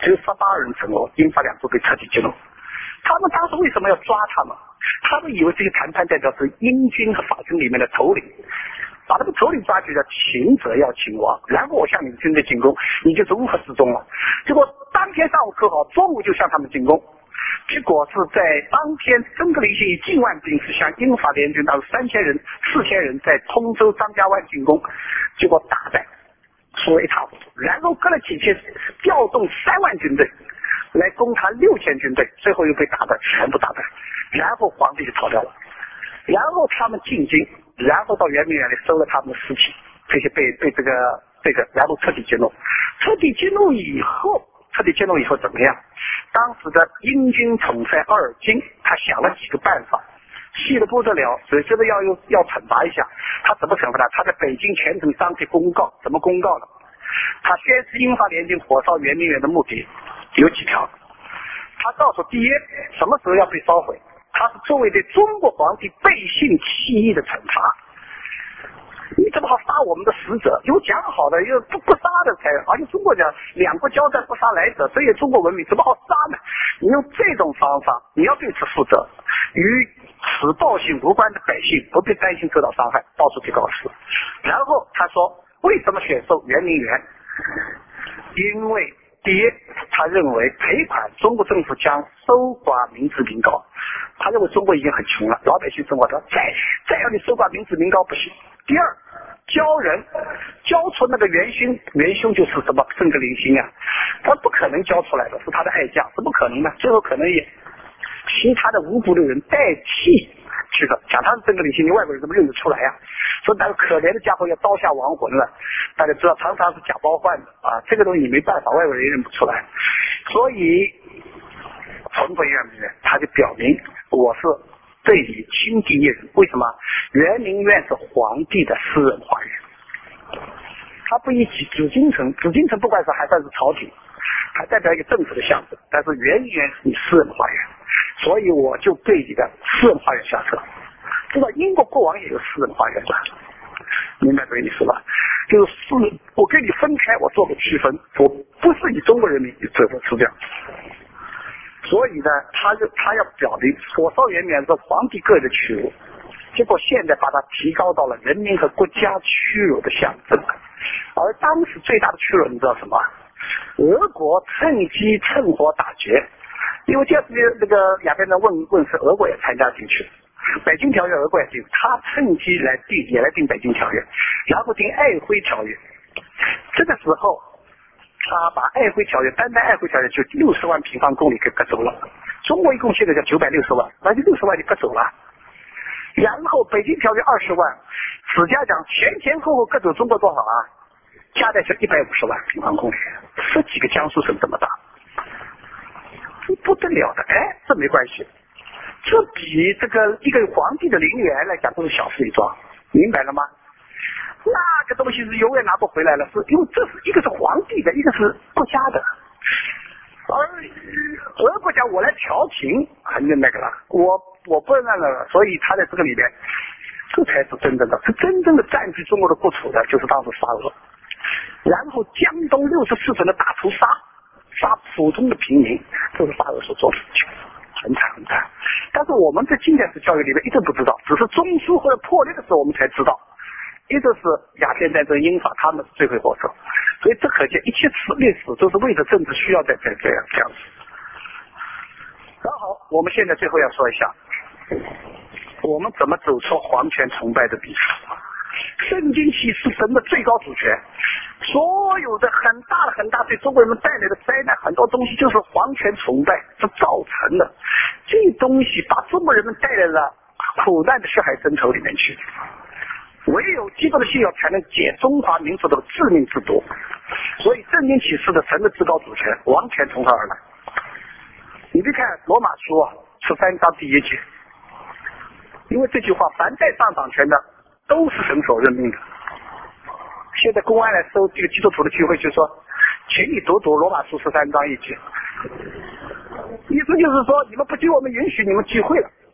A: 只有18人成功，英法两国被彻底激怒。他们当时为什么要抓他们？他们以为这些谈判代表是英军和法军里面的头领，把他们头领抓去了，擒则要擒王，然后我向你们军队进攻，你就是乌合之众了。结果当天上午可好，中午就向他们进攻，结果是在当天曾格林星以近万兵是向英法联军，当时3000人、4000人在通州张家湾进攻，结果打败，输了一塌糊涂。然后隔了几天，调动3万军队来攻他6000军队，最后又被打败，全部打败。然后皇帝就逃掉了，然后他们进京，然后到圆明园里收了他们的尸体，这些被这个，然后彻底激怒。彻底激怒以后怎么样？当时的英军统帅鄂尔金，他想了几个办法，细的不得了，所以觉得要惩罚一下。他怎么惩罚他？他在北京全城张贴公告，怎么公告呢？他宣示英法联军火烧圆明园的目的有几条。他告诉第一，什么时候要被烧毁？他是作为对中国皇帝背信弃义的惩罚。你怎么好杀我们的使者？有讲好的，有不杀的才，而且中国讲两国交战不杀来者，这也中国文明，怎么好杀呢？你用这种方法，你要对此负责。与此报信无关的百姓不必担心受到伤害，到处去告示。然后他说，为什么选收圆明园？因为第一，他认为赔款中国政府将搜刮民脂民膏，他认为中国已经很穷了，老百姓生活的再要你搜刮民脂民膏不行。第二，交出那个元凶就是什么曾格林星啊，他不可能交出来的，是他的爱将，是不可能的，最后可能也其他的无辜的人代替去的，讲他是曾格林星，你外国人怎么认得出来呀？说那个可怜的家伙要刀下亡魂了，大家知道常常是假包换的啊，这个东西你没办法，外国人认不出来。所以重回圆明园，他就表明我是对你亲第一人。为什么？圆明园是皇帝的私人花园，他不以紫禁城不管是还算是朝廷，还代表一个政府的象征，但是圆明园是你私人花园，所以我就对你的私人花园下策。知道英国国王也有私人花园吧？明白这个意思吧？就是我跟你分开，我做个区分，我不是以中国人民这个是这样。所以呢，他要表明火烧圆明园是皇帝个人的屈辱，结果现在把它提高到了人民和国家屈辱的象征。而当时最大的屈辱你知道什么？俄国趁火打劫，因为第二次那个亚非纳问世，俄国也参加进去，北京条约俄国也定，他趁机也来定北京条约，然后定爱辉条约。这个时候他把爱辉条约，单爱辉条约就60万平方公里给割走了，中国一共现在叫960万，那就60万就割走了。然后北京条约20万，史家讲前后割走中国多少啊？加在是150万平方公里，10几个江苏省这么大，不得了的。哎，这没关系，这比这个一个皇帝的陵园来讲都是小事一桩，明白了吗？那个东西是永远拿不回来了，是因为这是一个是皇帝的，一个是国家的。而俄国讲我来调停，很那个了，我不那个了，所以他在这个里面，这才是真正的占据中国的国土的，就是当时沙俄。然后江东64省的大屠杀普通的平民，这是沙俄所做的事情，很惨很惨。但是我们在近代史教育里面一直不知道，只是中苏或者破裂的时候我们才知道。一直是鸦片战争、英法他们是罪魁祸首，所以这可见一切历史都是为了政治需要在这样子。然后我们现在最后要说一下，我们怎么走出皇权崇拜的鄙视。圣经启示神的最高主权，所有的很大对中国人们带来的灾难，很多东西就是皇权崇拜是造成的。这东西把中国人们带来了苦难的血海深仇里面去。唯有基督的信仰才能解中华民族的致命之毒，所以圣经启示的神的至高主权完全从他而来。你别看罗马书13章第1节，因为这句话凡带上掌权的都是神所任命的。现在公安来收这个基督徒的聚会，就说请你读罗马书13章1节，意思就是说你们不经我们允许你们聚会了，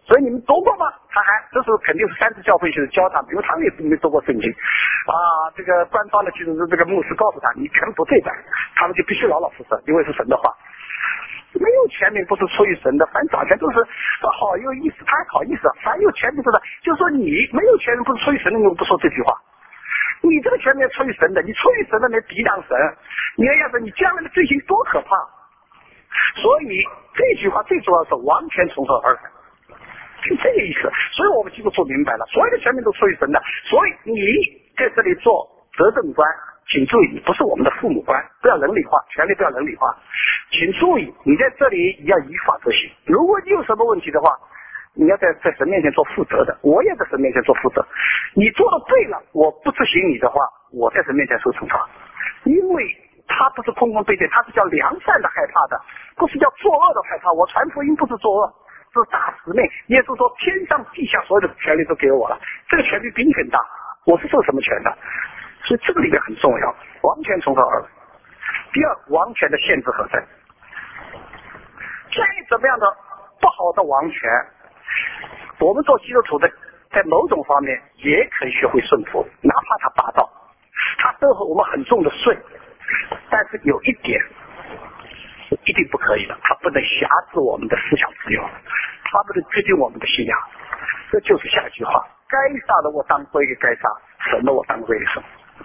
A: 所以你们读过吗？这是肯定是三次教会去教他们，因为他们也没读过圣经啊。这个官方的就是这个牧师告诉他，你全读这版，他们就必须老老实实，因为是神的话。没有权柄不是出于神的，反正早前都是好有意思，他还好意思，凡有权柄是的，就是说你没有权柄不是出于神的，你不说这句话。你这个权柄出于神的，你出于神的来抵挡神，你要是你将来的罪行多可怕。所以这句话最主要是完全从何而来，是这个意思。所以我们基督徒明白了，所有的权柄都出于神的，所以你在这里做执政官，请注意，不是我们的父母官，不要人理化，权力不要人理化。请注意，你在这里要依法执行。如果你有什么问题的话，你要在神面前做负责的，我也在神面前做负责。你做的对了，我不执行你的话，我在神面前受惩罚，因为他不是空空背对，他是叫良善的害怕的，不是叫作恶的害怕。我传福音不是作恶，是大使命。耶稣说，天上地下所有的权利都给我了，这个权利比你更大，我是受什么权的？所以这个里面很重要，王权从何而来？第二，王权的限制何在？再怎么样的不好的王权，我们做基督徒的，在某种方面也可以学会顺服，哪怕他霸道，他收获我们很重的税，但是有一点是一定不可以的，他不能辖制我们的思想自由，他不能决定我们的信仰。这就是下一句话：该杀的我当归给该杀，神的我当归给神。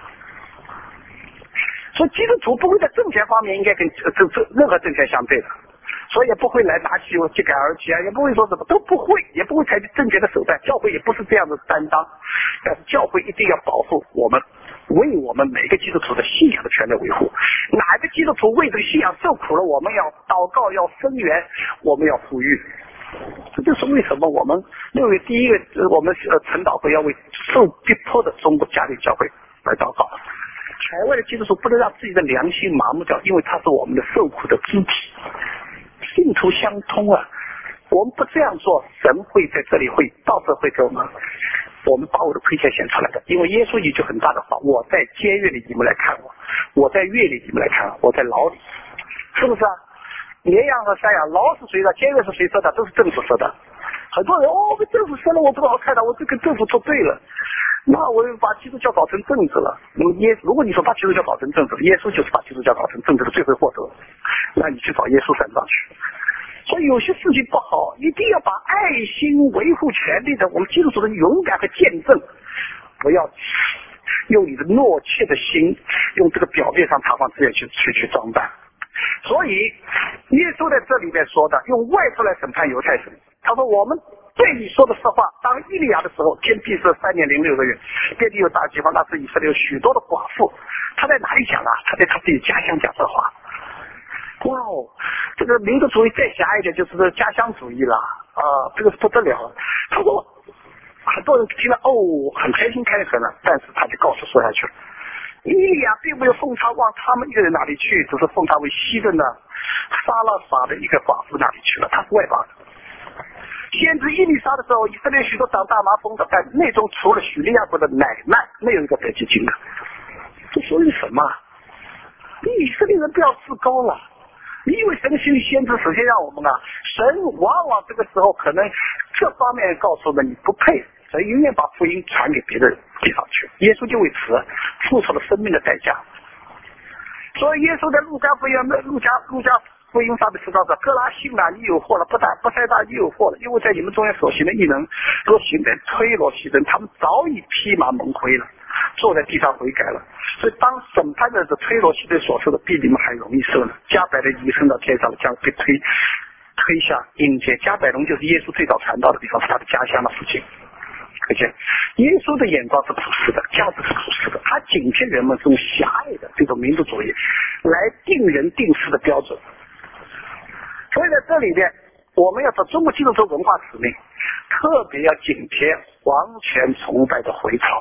A: 所以基督徒不会在政权方面应该跟任何政权相对的，所以也不会来拿起揭竿而起啊，也不会说什么，都不会，也不会采取政权的手段。教会也不是这样的担当，但是教会一定要保护我们，为我们每个基督徒的信仰的权利维护。哪个基督徒为这个信仰受苦了，我们要祷告，要声援，我们要呼吁。这就是为什么我们6月第1个我们晨祷会要为受逼迫的中国家庭教会来祷告。海外的基督徒不能让自己的良心麻木掉，因为他是我们的受苦的肢体，信徒相通啊。我们不这样做，神会在这里到时候会给我们把我的亏欠显出来的。因为耶稣一句很大的话：我在监狱里，你们来看我；我在狱里，你们来看我；我在牢里，是不是啊？绵羊和山羊，牢是谁的？监狱是谁设的？都是政府设的。很多人被政府设了，我不好看的，我这跟政府作对了。那我把基督教搞成政治了。那么如果你说把基督教搞成政治，耶稣就是把基督教搞成政治的罪魁祸首，那你去找耶稣算账去。所以有些事情不好，一定要把爱心维护权利的我们基督徒的勇敢和见证，不要用你的懦怯的心，用这个表面上堂皇之言去装扮。所以耶稣在这里面说的，用外头来审判犹太人。他说我们对你说的实话，当以利亚的时候，天地是3年06个月，遍地有大饥荒，那时以色列有许多的寡妇。他在哪里讲啊？他在他自己家乡讲这话。哇哦，这个民族主义再狭隘一点就是这家乡主义了啊，这个是不得了。他说很多人听了很开心开始了，但是他就告诉说下去了，以利亚并没有奉他往他们一个人那里去，只是奉他为西顿的撒勒法的一个寡妇那里去了，他是外邦人。先知以利沙的时候，以色列许多长大麻风的，但内中除了许利亚国的乃曼，没有一个得基金的。这说明什么？你以色列人不要自高了。你以为神的心里先知首先让我们神往往这个时候可能这方面告诉了你不配，神永远把福音传给别的地方去。耶稣就为此付出了生命的代价。所以耶稣在路加福音上面说到的，哥拉辛哪，你有祸了；不塞大，你有祸了，因为在你们中间所行的异能，若行在推罗西人，他们早已披麻蒙灰了，坐在地上悔改了。所以当审判的是推罗西人所受的，比你们还容易受呢。加百的移升到天上了，将被推下阴间。加百隆就是耶稣最早传道的地方，是他的家乡的附近。可见耶稣的眼光是普世的，价值是普世的，他警惕人们这种狭隘的这种民族主义来定人定事的标准。所以在这里面，我们要做中国基督徒文化使命，特别要警惕王权崇拜的回潮。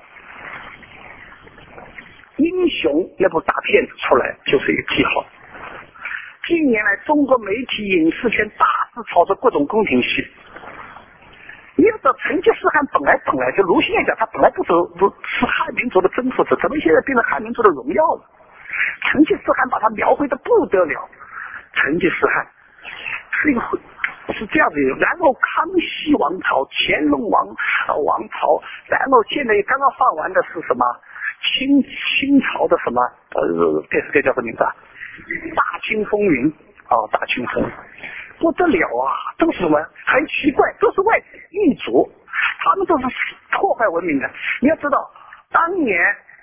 A: 英雄那部大片子出来就是一个记号。近年来中国媒体影视圈大肆炒作各种宫廷戏。你要知道成吉思汗本来就卢鑫也讲，他本来不是汉民族的征服者，怎么现在变成汉民族的荣耀了？成吉思汗把他描绘的不得了。成吉思汗是一个是这样子。然后康熙王朝、乾隆王朝，然后现在刚刚放完的是什么？清朝的什么电视剧叫什么名字啊？大清风云大清风不得了啊！都是什么？很奇怪，都是外异族，他们都是破坏文明的。你要知道，当年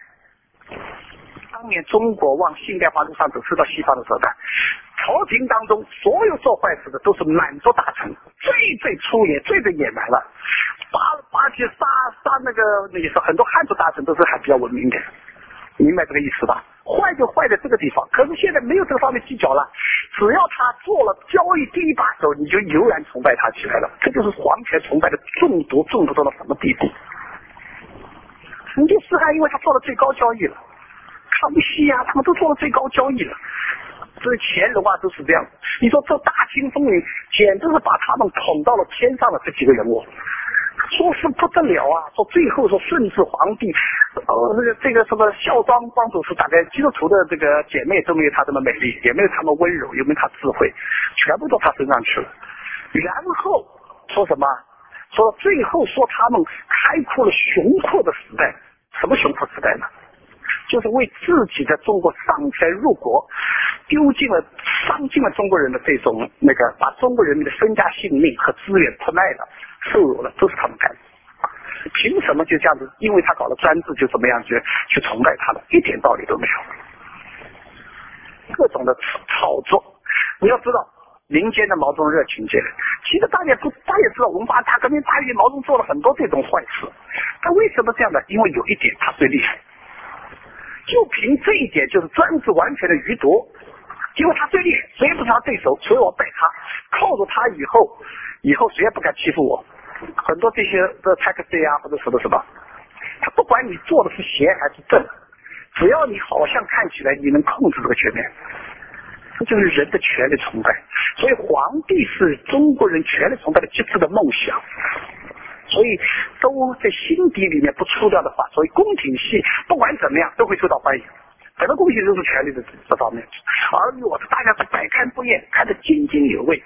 A: 中国往现代化路上走，吃到西方的时候呢，朝廷当中所有做坏事的都是满族大臣，最粗野、最野蛮了。巴结杀那也是很多汉族大臣都是还比较文明的，明白这个意思吧？坏就坏在这个地方，可是现在没有这个方面计较了，只要他做了交易第一把手，你就油然崇拜他起来了。这就是皇权崇拜的中毒到什么地步？成吉思汗因为他做了最高交易了，康熙啊，他们都做了最高交易了。这乾隆啊都是这样。你说这大清风云简直是把他们捧到了天上的这几个人物，说是不得了啊！说最后说顺治皇帝，这个什么孝庄光祖是大概基督徒的这个姐妹都没有他这么美丽，也没有他们温柔，也没有他智慧，全部到他身上去了。然后说什么？说最后说他们开阔了雄阔的时代。什么雄阔时代呢？就是为自己的中国商财入国，伤尽了中国人的这种把中国人民的身家性命和资源出卖了、受辱了，都是他们干的。凭什么就这样子？因为他搞了专制，就怎么样去崇拜他了？一点道理都没有。各种的炒作，你要知道民间的毛泽东热情起来。其实大家也知道，文化大革命大于毛泽东做了很多这种坏事。他为什么这样呢？因为有一点他最厉害。就凭这一点，就是专制完全的余毒，因为他最厉害，谁也不是他对手，所以我拜他，靠着他以后谁也不敢欺负我。很多这些的 taxi 啊或者什么，他不管你做的是邪还是正，只要你好像看起来你能控制这个局面，这就是人的权力崇拜。所以皇帝是中国人权力崇拜的极致的梦想。所以都在心底里面不出掉的话，所以宫廷戏不管怎么样都会受到欢迎。很多宫廷都是权力的这方面，而我是大家是百看不厌，看得津津有味，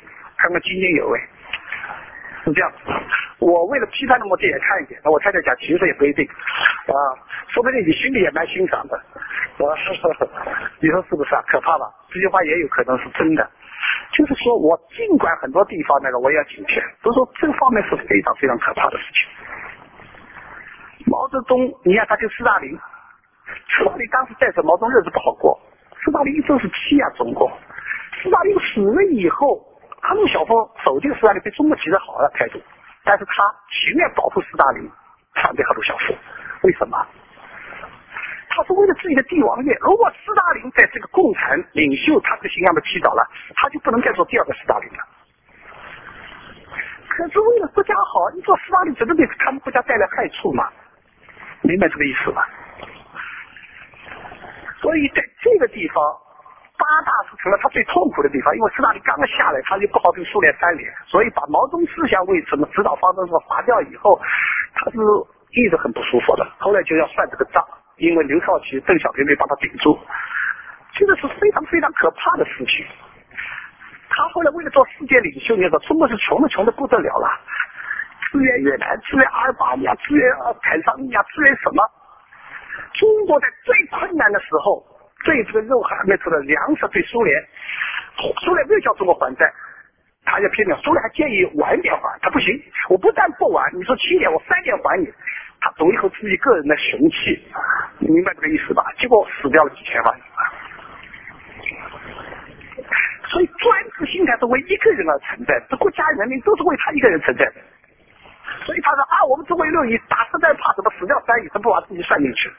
A: 是这样。我为了批判的目的也看一点，那我太太讲其实也不一定说不定你心里也蛮欣赏的，你说是不是啊？可怕吧？这句话也有可能是真的。就是说我尽管很多地方我也要警惕，都说这个方面是非常非常可怕的事情。毛泽东，你看他跟斯大林当时在这，毛泽东日子不好过，斯大林一直是欺压中国。斯大林死了以后，他们小峰否定斯大林对中国其实好的态度，但是他情愿保护斯大林，反对赫鲁晓夫。为什么？他是为了自己的帝王业。如果斯大林在这个共产领袖他这个形象被踢倒了，他就不能再做第二个斯大林了。可是为了国家好，你做斯大林只能给他们国家带来害处嘛？明白这个意思吗？所以在这个地方，八大是成了他最痛苦的地方，因为斯大林刚刚下来，他就不好跟苏联翻脸，所以把毛泽东思想为什么指导方针划掉以后，他是一直很不舒服的。后来就要算这个账。因为刘少奇、邓小平没帮他顶住，这个是非常非常可怕的事情。他后来为了做世界领袖，你知道中国是穷的不得了了，支援越南、支援阿尔巴尼亚、支援坦桑尼亚、支援什么？中国在最困难的时候，对这个肉还没出的粮食对苏联没有叫中国还债，他就偏偏苏联还建议晚点还，他不行，我不但不晚，你说7年我3年还你。他懂以后自己个人的雄气，你明白这个意思吧？结果死掉了几千万。所以专制心态是为一个人而存在，这国家人民都是为他一个人存在的。所以他说我们中国6亿打实在怕什么死掉3亿，他不把自己算进去。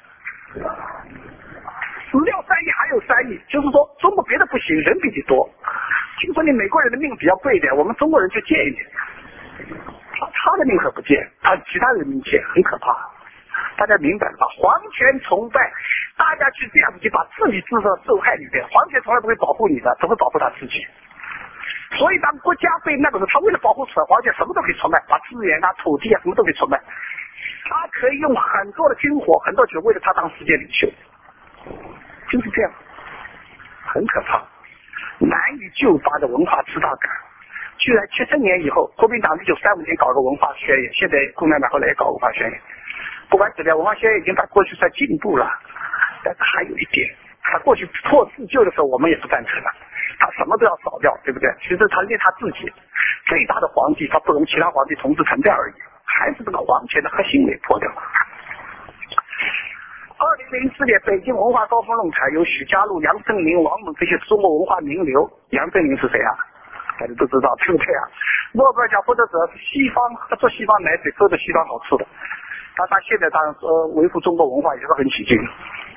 A: 死掉3亿还有3亿，就是说中国别的不行，人比你多。听说你美国人的命比较贵一点，我们中国人就贱一点。他的命可不贱，他其他人民贱，很可怕。大家明白了吧？皇权崇拜，大家去这样子就把自己置到受害里面。皇权从来不会保护你的，只会保护他自己。所以当国家被那个时候，他为了保护皇权，什么都可以出卖，把资源啊、土地啊什么都可以出卖。他可以用很多的军火、很多钱为了他当世界领袖，就是这样，很可怕，难以救拔的文化自大感。 居然70年以后，国民党1935年搞个文化宣言，现在共产党后来也搞文化宣言。不管怎么样，文化宣言已经把过去算进步了，但是还有一点，他过去破四旧的时候，我们也不赞成的。他什么都要扫掉，对不对？其实他连他自己最大的皇帝，他不容其他皇帝统治成这样而已，还是这个皇权的核心给破掉了。2004年北京文化高峰论坛，由许家路、杨振宁、王蒙这些中国文化名流。杨振宁是谁啊？大家都知道，对不对啊？诺贝尔奖获得者是西方，他做西方奶嘴，喝着西方好吃的。他现在当然维护中国文化也是很起劲。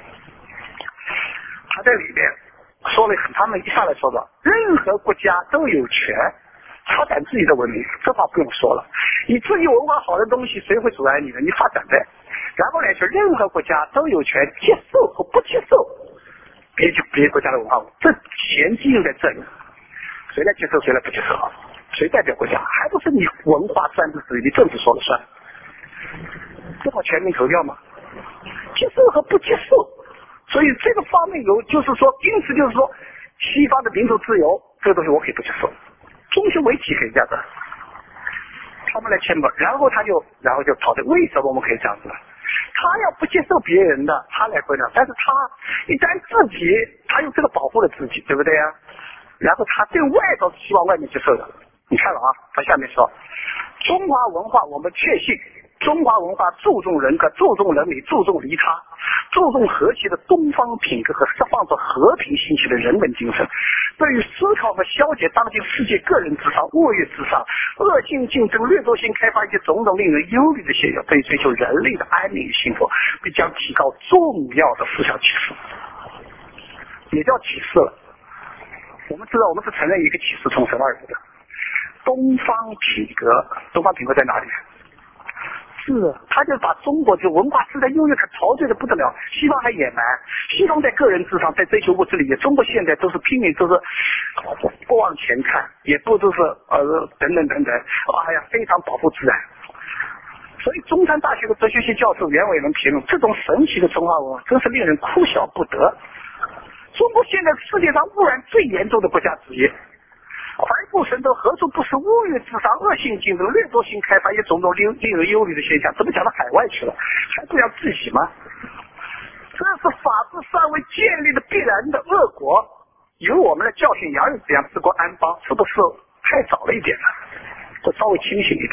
A: 他在里面说了他们一上来说的，任何国家都有权发展自己的文明，这话不用说了。你自己文化好的东西，谁会阻碍你的？你发展呗。然后来说，任何国家都有权接受和不接受别国家的文化，这前提就在这里。谁来接受，谁来不接受？谁代表国家？还不是你文化专制主义，你政府说了算？这好全民投票吗？接受和不接受。所以这个方面就是说，因此就是说，西方的民主自由这个东西我可以不接受，中修围棋可以这样的，他们来签吧，然后就讨论为什么我们可以这样子呢？他要不接受别人的，他来规定，但是他一旦自己他用这个保护了自己，对不对啊？然后他对外都是希望外面接受的。你看了啊，他下面说，中华文化我们确信。中华文化注重人格，注重伦理，注重利他，注重和谐的东方品格和释放着和平兴起的人文精神。对于思考和消解当今世界个人至上、恶欲至上、恶性竞争、掠夺性开发以及种种令人忧虑的现象，对于追求人类的安宁与幸福，必将提高重要的思想启示。也叫启示了。我们知道，我们是承认一个启示从神而来的东方品格。东方品格在哪里？是，他就把中国就文化时代优越感陶醉的不得了，西方还野蛮，西方在个人至上，在追求物质理解，中国现在都是拼命，都是不往前看，也不都是等等等等，哎呀，非常保护自然。所以中山大学的哲学系教授袁伟伦评论，这种神奇的中华文化真是令人哭笑不得。中国现在世界上污染最严重的国家之一，怀不神州，何处不是物欲至上、恶性竞争、掠夺性开发，也种种令人忧虑的现象？怎么讲到海外去了？还不要自己吗？这是法治尚未建立的必然的恶果，由我们来教训杨勇这样治国安邦，是不是太早了一点了？这稍微清醒一点，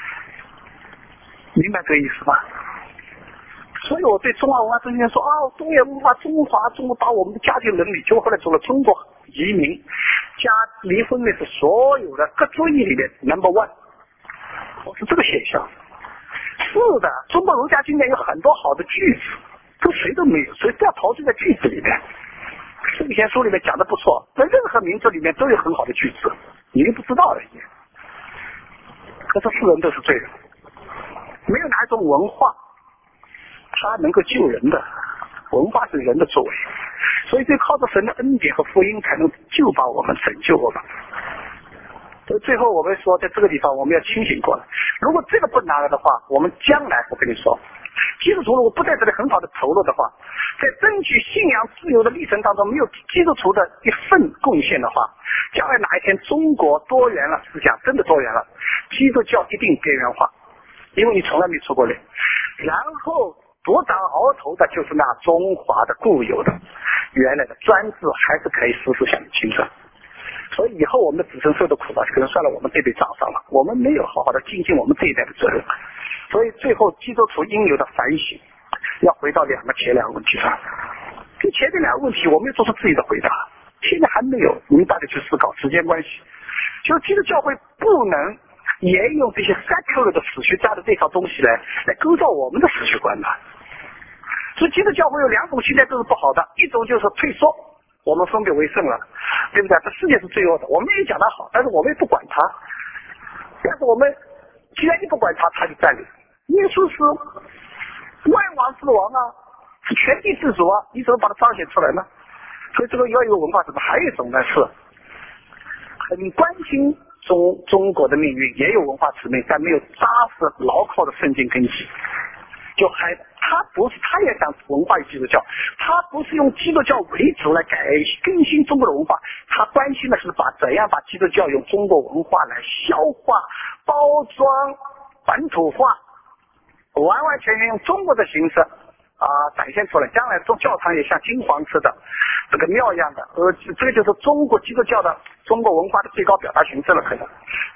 A: 明白这个意思吗？所以我对中华文化这些人说啊，东亚文化，中国把我们的家庭伦理，结果后来走了中国移民加离婚的是所有的各族裔里面 No.1， 是这个现象。是的，中国儒家经典有很多好的句子，这谁都没有，所以不要陶醉在句子里面。圣贤书里面讲的不错，在任何名著里面都有很好的句子，你又不知道而已。可是世人都是罪人，没有哪一种文化它能够救人的，文化是人的作为，所以就靠着神的恩典和福音才能救把我们，拯救我们。所以最后我们说，在这个地方我们要清醒过来。如果这个不拿了的话，我们将来我跟你说，基督徒如果不在这里很好的投入的话，在争取信仰自由的历程当中没有基督徒的一份贡献的话，将来哪一天中国多元了，思想真的多元了，基督教一定边缘化，因为你从来没出过来。然后独当鳌头的就是那中华的固有的原来的专制，还是可以时时向你清算。所以以后我们的子孙受的苦吧，可能算了我们这辈账上了，我们没有好好的尽我们这一代的责任。所以最后基督徒应有的反省要回到前两个问题上。就前面两个问题我们要做出自己的回答，现在还没有，你们大家去思考时间关系。就基督教会不能沿用这些 secular 的史学家的这套东西来构造我们的史学观的。所以基督教会有两种心态都是不好的，一种就是退缩，我们分别为圣了，对不对？这世界是罪恶的，我们也讲它好，但是我们也不管它。但是我们既然你不管它，它就占领。耶稣是万王之王啊，是全地之主啊，你怎么把它彰显出来呢？所以这个要有文化，怎么还有一种呢？是很关心中国的命运，也有文化使命，但没有扎实牢靠的圣经根基，就还他也想文化与基督教，他不是用基督教为主来更新中国的文化，他关心的是怎样把基督教用中国文化来消化、包装、本土化，完完全全用中国的形式展现出来，将来做教堂也像金黄色的这个庙一样的，这个就是中国基督教的中国文化的最高表达形式了，可能，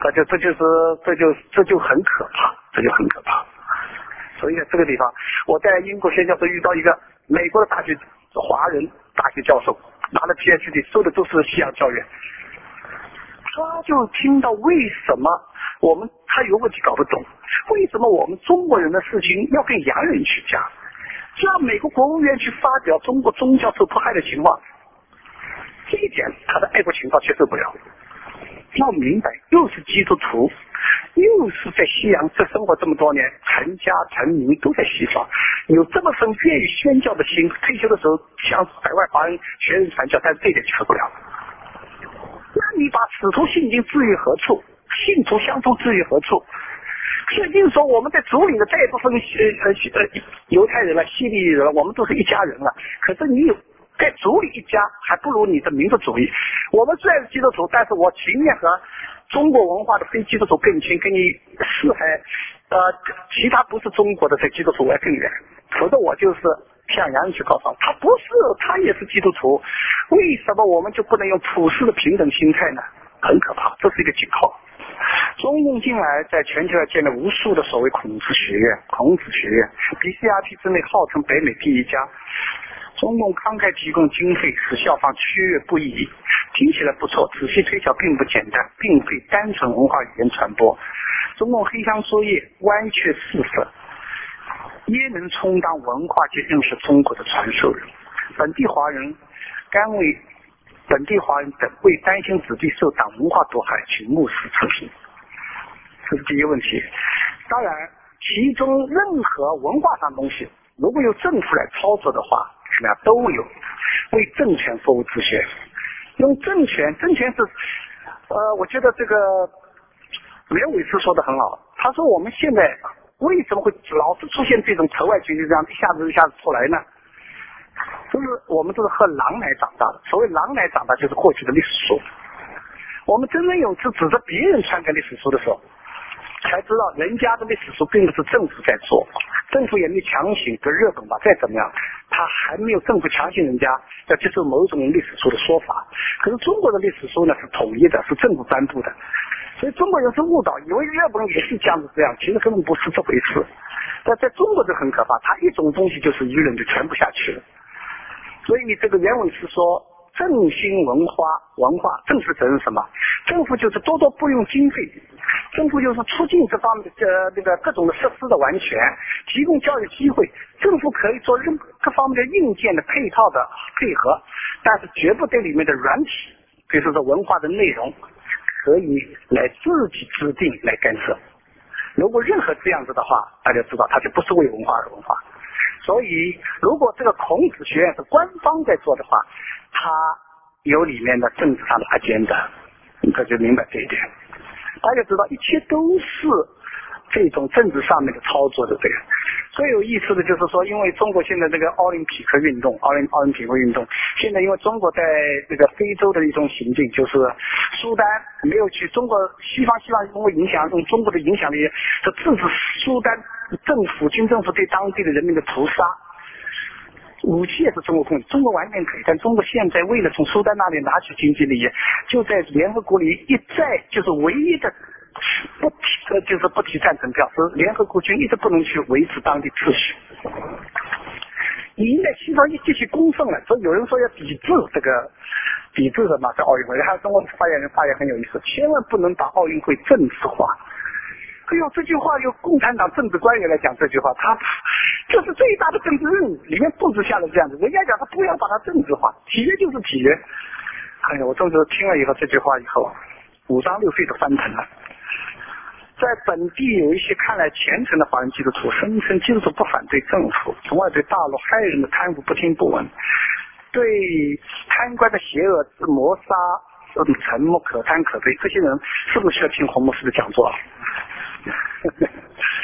A: 这就很可怕，这就很可怕。所以在这个地方，我在英国宣教时遇到一个美国的大学华人大学教授，拿了 PhD， 收的都是西洋教育，他就听到为什么他有个问题搞不懂，为什么我们中国人的事情要跟洋人去讲？让美国国务院去发表中国宗教受迫害的情况，这一点他的爱国情操接受不了。要明白，又是基督徒，又是在西洋生活这么多年，成家成名都在西方，有这么份愿意宣教的心，退休的时候向海外华人学人传教，但是这一点接受不了。那你把使徒信经置于何处？信徒相通置于何处？圣经说我们在主里的再也不分犹太人了、希利人了，我们都是一家人了。可是你在主里一家，还不如你的民族主义。我们虽然是基督徒，但是我情愿和中国文化的非基督徒更亲，跟你四海其他不是中国的这基督徒我要更远。否则我就是向洋人去告状。他不是，他也是基督徒，为什么我们就不能用普世的平等心态呢？很可怕，这是一个警号。中共近来在全球建了无数的所谓孔子学院，BCRP 之内号称北美第一家。中共慷慨提供经费，使校方趋悦不已，听起来不错，仔细推敲并不简单，并非单纯文化语言传播。中共黑箱作业，歪曲事实，也能充当文化界认识中国的传授人。本地华人等为担心子弟受党文化毒害，请目视测评。这是第一个问题。当然，其中任何文化上的东西，如果由政府来操作的话，什么样都有为政权服务之嫌。用政权是，我觉得这个袁伟师说的很好。他说我们现在为什么会老是出现这种仇外群体这样一下子出来呢？就是我们都是喝狼奶长大的。所谓狼奶长大，就是过去的历史书。我们真正有次指着别人篡改历史书的时候，才知道人家的历史书并不是政府在做，政府也没强行，跟日本吧，再怎么样，他还没有政府强行人家要接受某种历史书的说法。可是中国的历史书呢是统一的，是政府颁布的，所以中国人是误导，以为日本也是这样子这样，其实根本不是这回事。但在中国就很可怕，他一种东西就是舆论就传不下去了。所以这个原文是说，振兴文化，政府责任什么？政府就是多多拨用经费，政府就是促进这方面的各种的设施的完全，提供教育机会，政府可以做任何各方面的硬件的配套的配合，但是绝不对里面的软体，比如说文化的内容，可以来自己制定来干涉。如果任何这样子的话，大家知道它就不是为文化而文化。所以如果这个孔子学院是官方在做的话，它有里面的政治上的agenda，你可就明白这一点。大家知道一切都是这种政治上面的操作的这个。最有意思的就是说，因为中国现在这个奥林匹克运动，现在因为中国在这个非洲的一种行径，就是苏丹没有去中国，西方因为用中国的影响力，就制止苏丹军政府对当地的人民的屠杀。武器也是中国供应，中国完全可以，但中国现在为了从苏丹那里拿取经济利益，就在联合国里一再就是唯一的不提赞成票，是联合国军一直不能去维持当地秩序。已经在西方一继续公愤了，所以有人说要抵制什么在奥运会。还有中国发言人发言很有意思，千万不能把奥运会政治化。哎呦，这句话由共产党政治官员来讲这句话，这是最大的政治任务，里面布置下了这样子。人家讲他不要把它政治化，体育就是体育。哎呀，我当时听了以后这句话以后，5张6岁都翻腾了。在本地有一些看来虔诚的华人基督徒，声称基督徒不反对政府，从而对大陆害人的贪腐不听不闻，对贪官的邪恶之谋杀沉默可贪可悲。这些人是不是需要听洪牧师的讲座？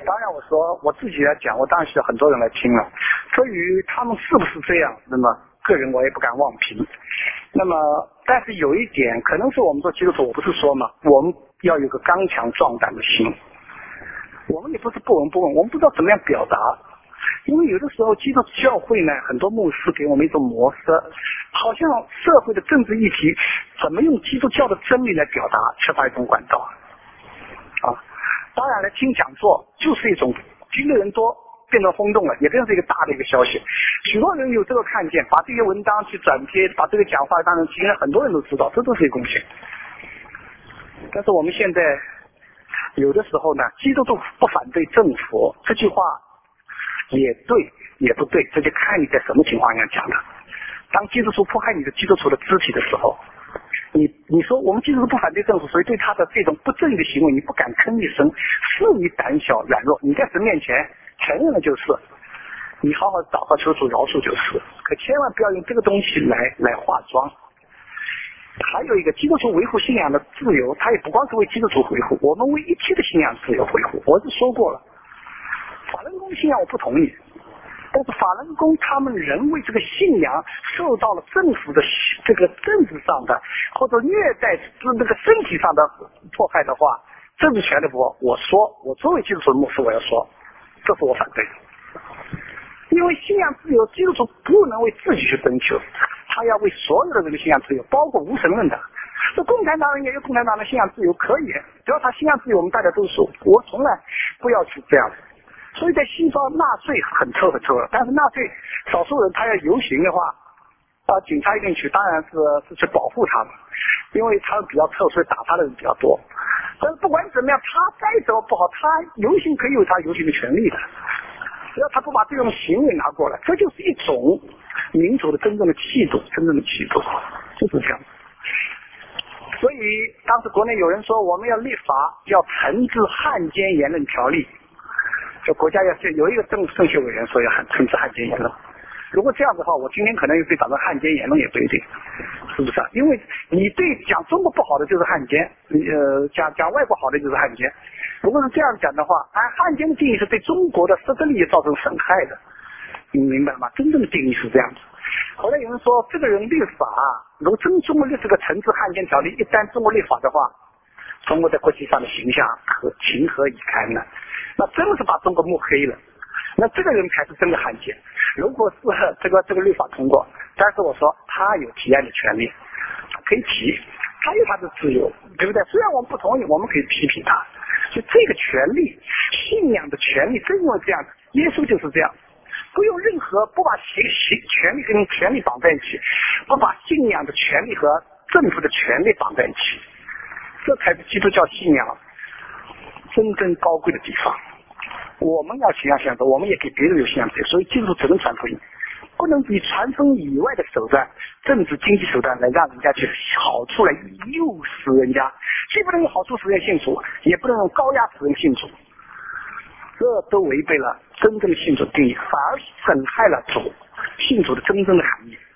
A: 当然我说我自己来讲，我当然需要很多人来听了。至于他们是不是这样，那么个人我也不敢妄评。那么但是有一点，可能是我们做基督徒，我不是说嘛，我们要有个刚强壮胆的心。我们也不是不闻不问，我们不知道怎么样表达。因为有的时候基督教会呢，很多牧师给我们一种模式，好像社会的政治议题怎么用基督教的真理来表达，缺乏一种管道啊。当然了，听讲座就是一种听的人多变成轰动了，也变成一个大的一个消息，许多人有这个看见，把这些文章去转贴，把这个讲话当成听了，很多人都知道，这都是一个贡献。但是我们现在有的时候呢，基督徒不反对政府这句话也对也不对，这就看你在什么情况下讲的。当基督徒迫害你的基督徒的肢体的时候，你说我们基督徒不反对政府，所以对他的这种不正义的行为你不敢吭一声，是你胆小软弱，你在神面前承认了就是，你好好祷告求主饶恕就是，可千万不要用这个东西来化妆。还有一个，基督徒维护信仰的自由，他也不光是为基督徒维护，我们为一切的信仰自由维护。我是说过了，法轮功信仰我不同意，但是法轮功他们人为这个信仰受到了政府的这个政治上的或者虐待这个身体上的迫害的话，政治权的我说，我作为基督徒的牧师我要说，这是我反对的。因为信仰自由，基督徒不能为自己去征求，他要为所有的这个信仰自由，包括无神论的。这共产党人也有共产党的信仰自由，可以，只要他信仰自由，我们大家都说，我从来不要去这样。所以在西方，纳粹很臭，但是纳粹少数人他要游行的话，警察一定去，当然是去保护他们，因为他们比较臭，所以打他的人比较多。但是不管怎么样，他再怎么不好，他游行可以有他游行的权利的。只要他不把这种行为拿过来，这就是一种民主的真正的气度，就是这样。所以当时国内有人说，我们要立法，要惩治汉奸言论条例，就国家要有一个政协委员说要惩治汉奸言论。如果这样的话，我今天可能又被打成汉奸言论也不一定，是不是啊？因为你对讲中国不好的就是汉奸，讲外国好的就是汉奸。如果是这样讲的话，汉奸的定义是对中国的实质利益造成损害的，你明白吗？真正的定义是这样子。后来有人说，这个人立法，如果真中国立这个惩治汉奸条例，一旦中国立法的话，中国在国际上的形象情何以堪呢？那真的是把中国抹黑了。那这个人才是真的汉奸。如果是这个律法通过，但是我说他有提案的权利，可以提，他有他的自由，对不对？虽然我们不同意，我们可以批评他。所以这个权利，信仰的权利，正因为这样，耶稣就是这样，不用任何不把权利跟权利绑在一起，不把信仰的权利和政府的权利绑在一起，这才是基督教信仰真正高贵的地方。我们要信仰信仰，我们也给别人有信仰自由，所以基督徒只能传福音，不能以传福音以外的手段，政治经济手段来让人家去好处来诱使人家，既不能用好处使人信主，也不能用高压使人信主，这都违背了真正的信主定义，反而损害了信主的真正的含义。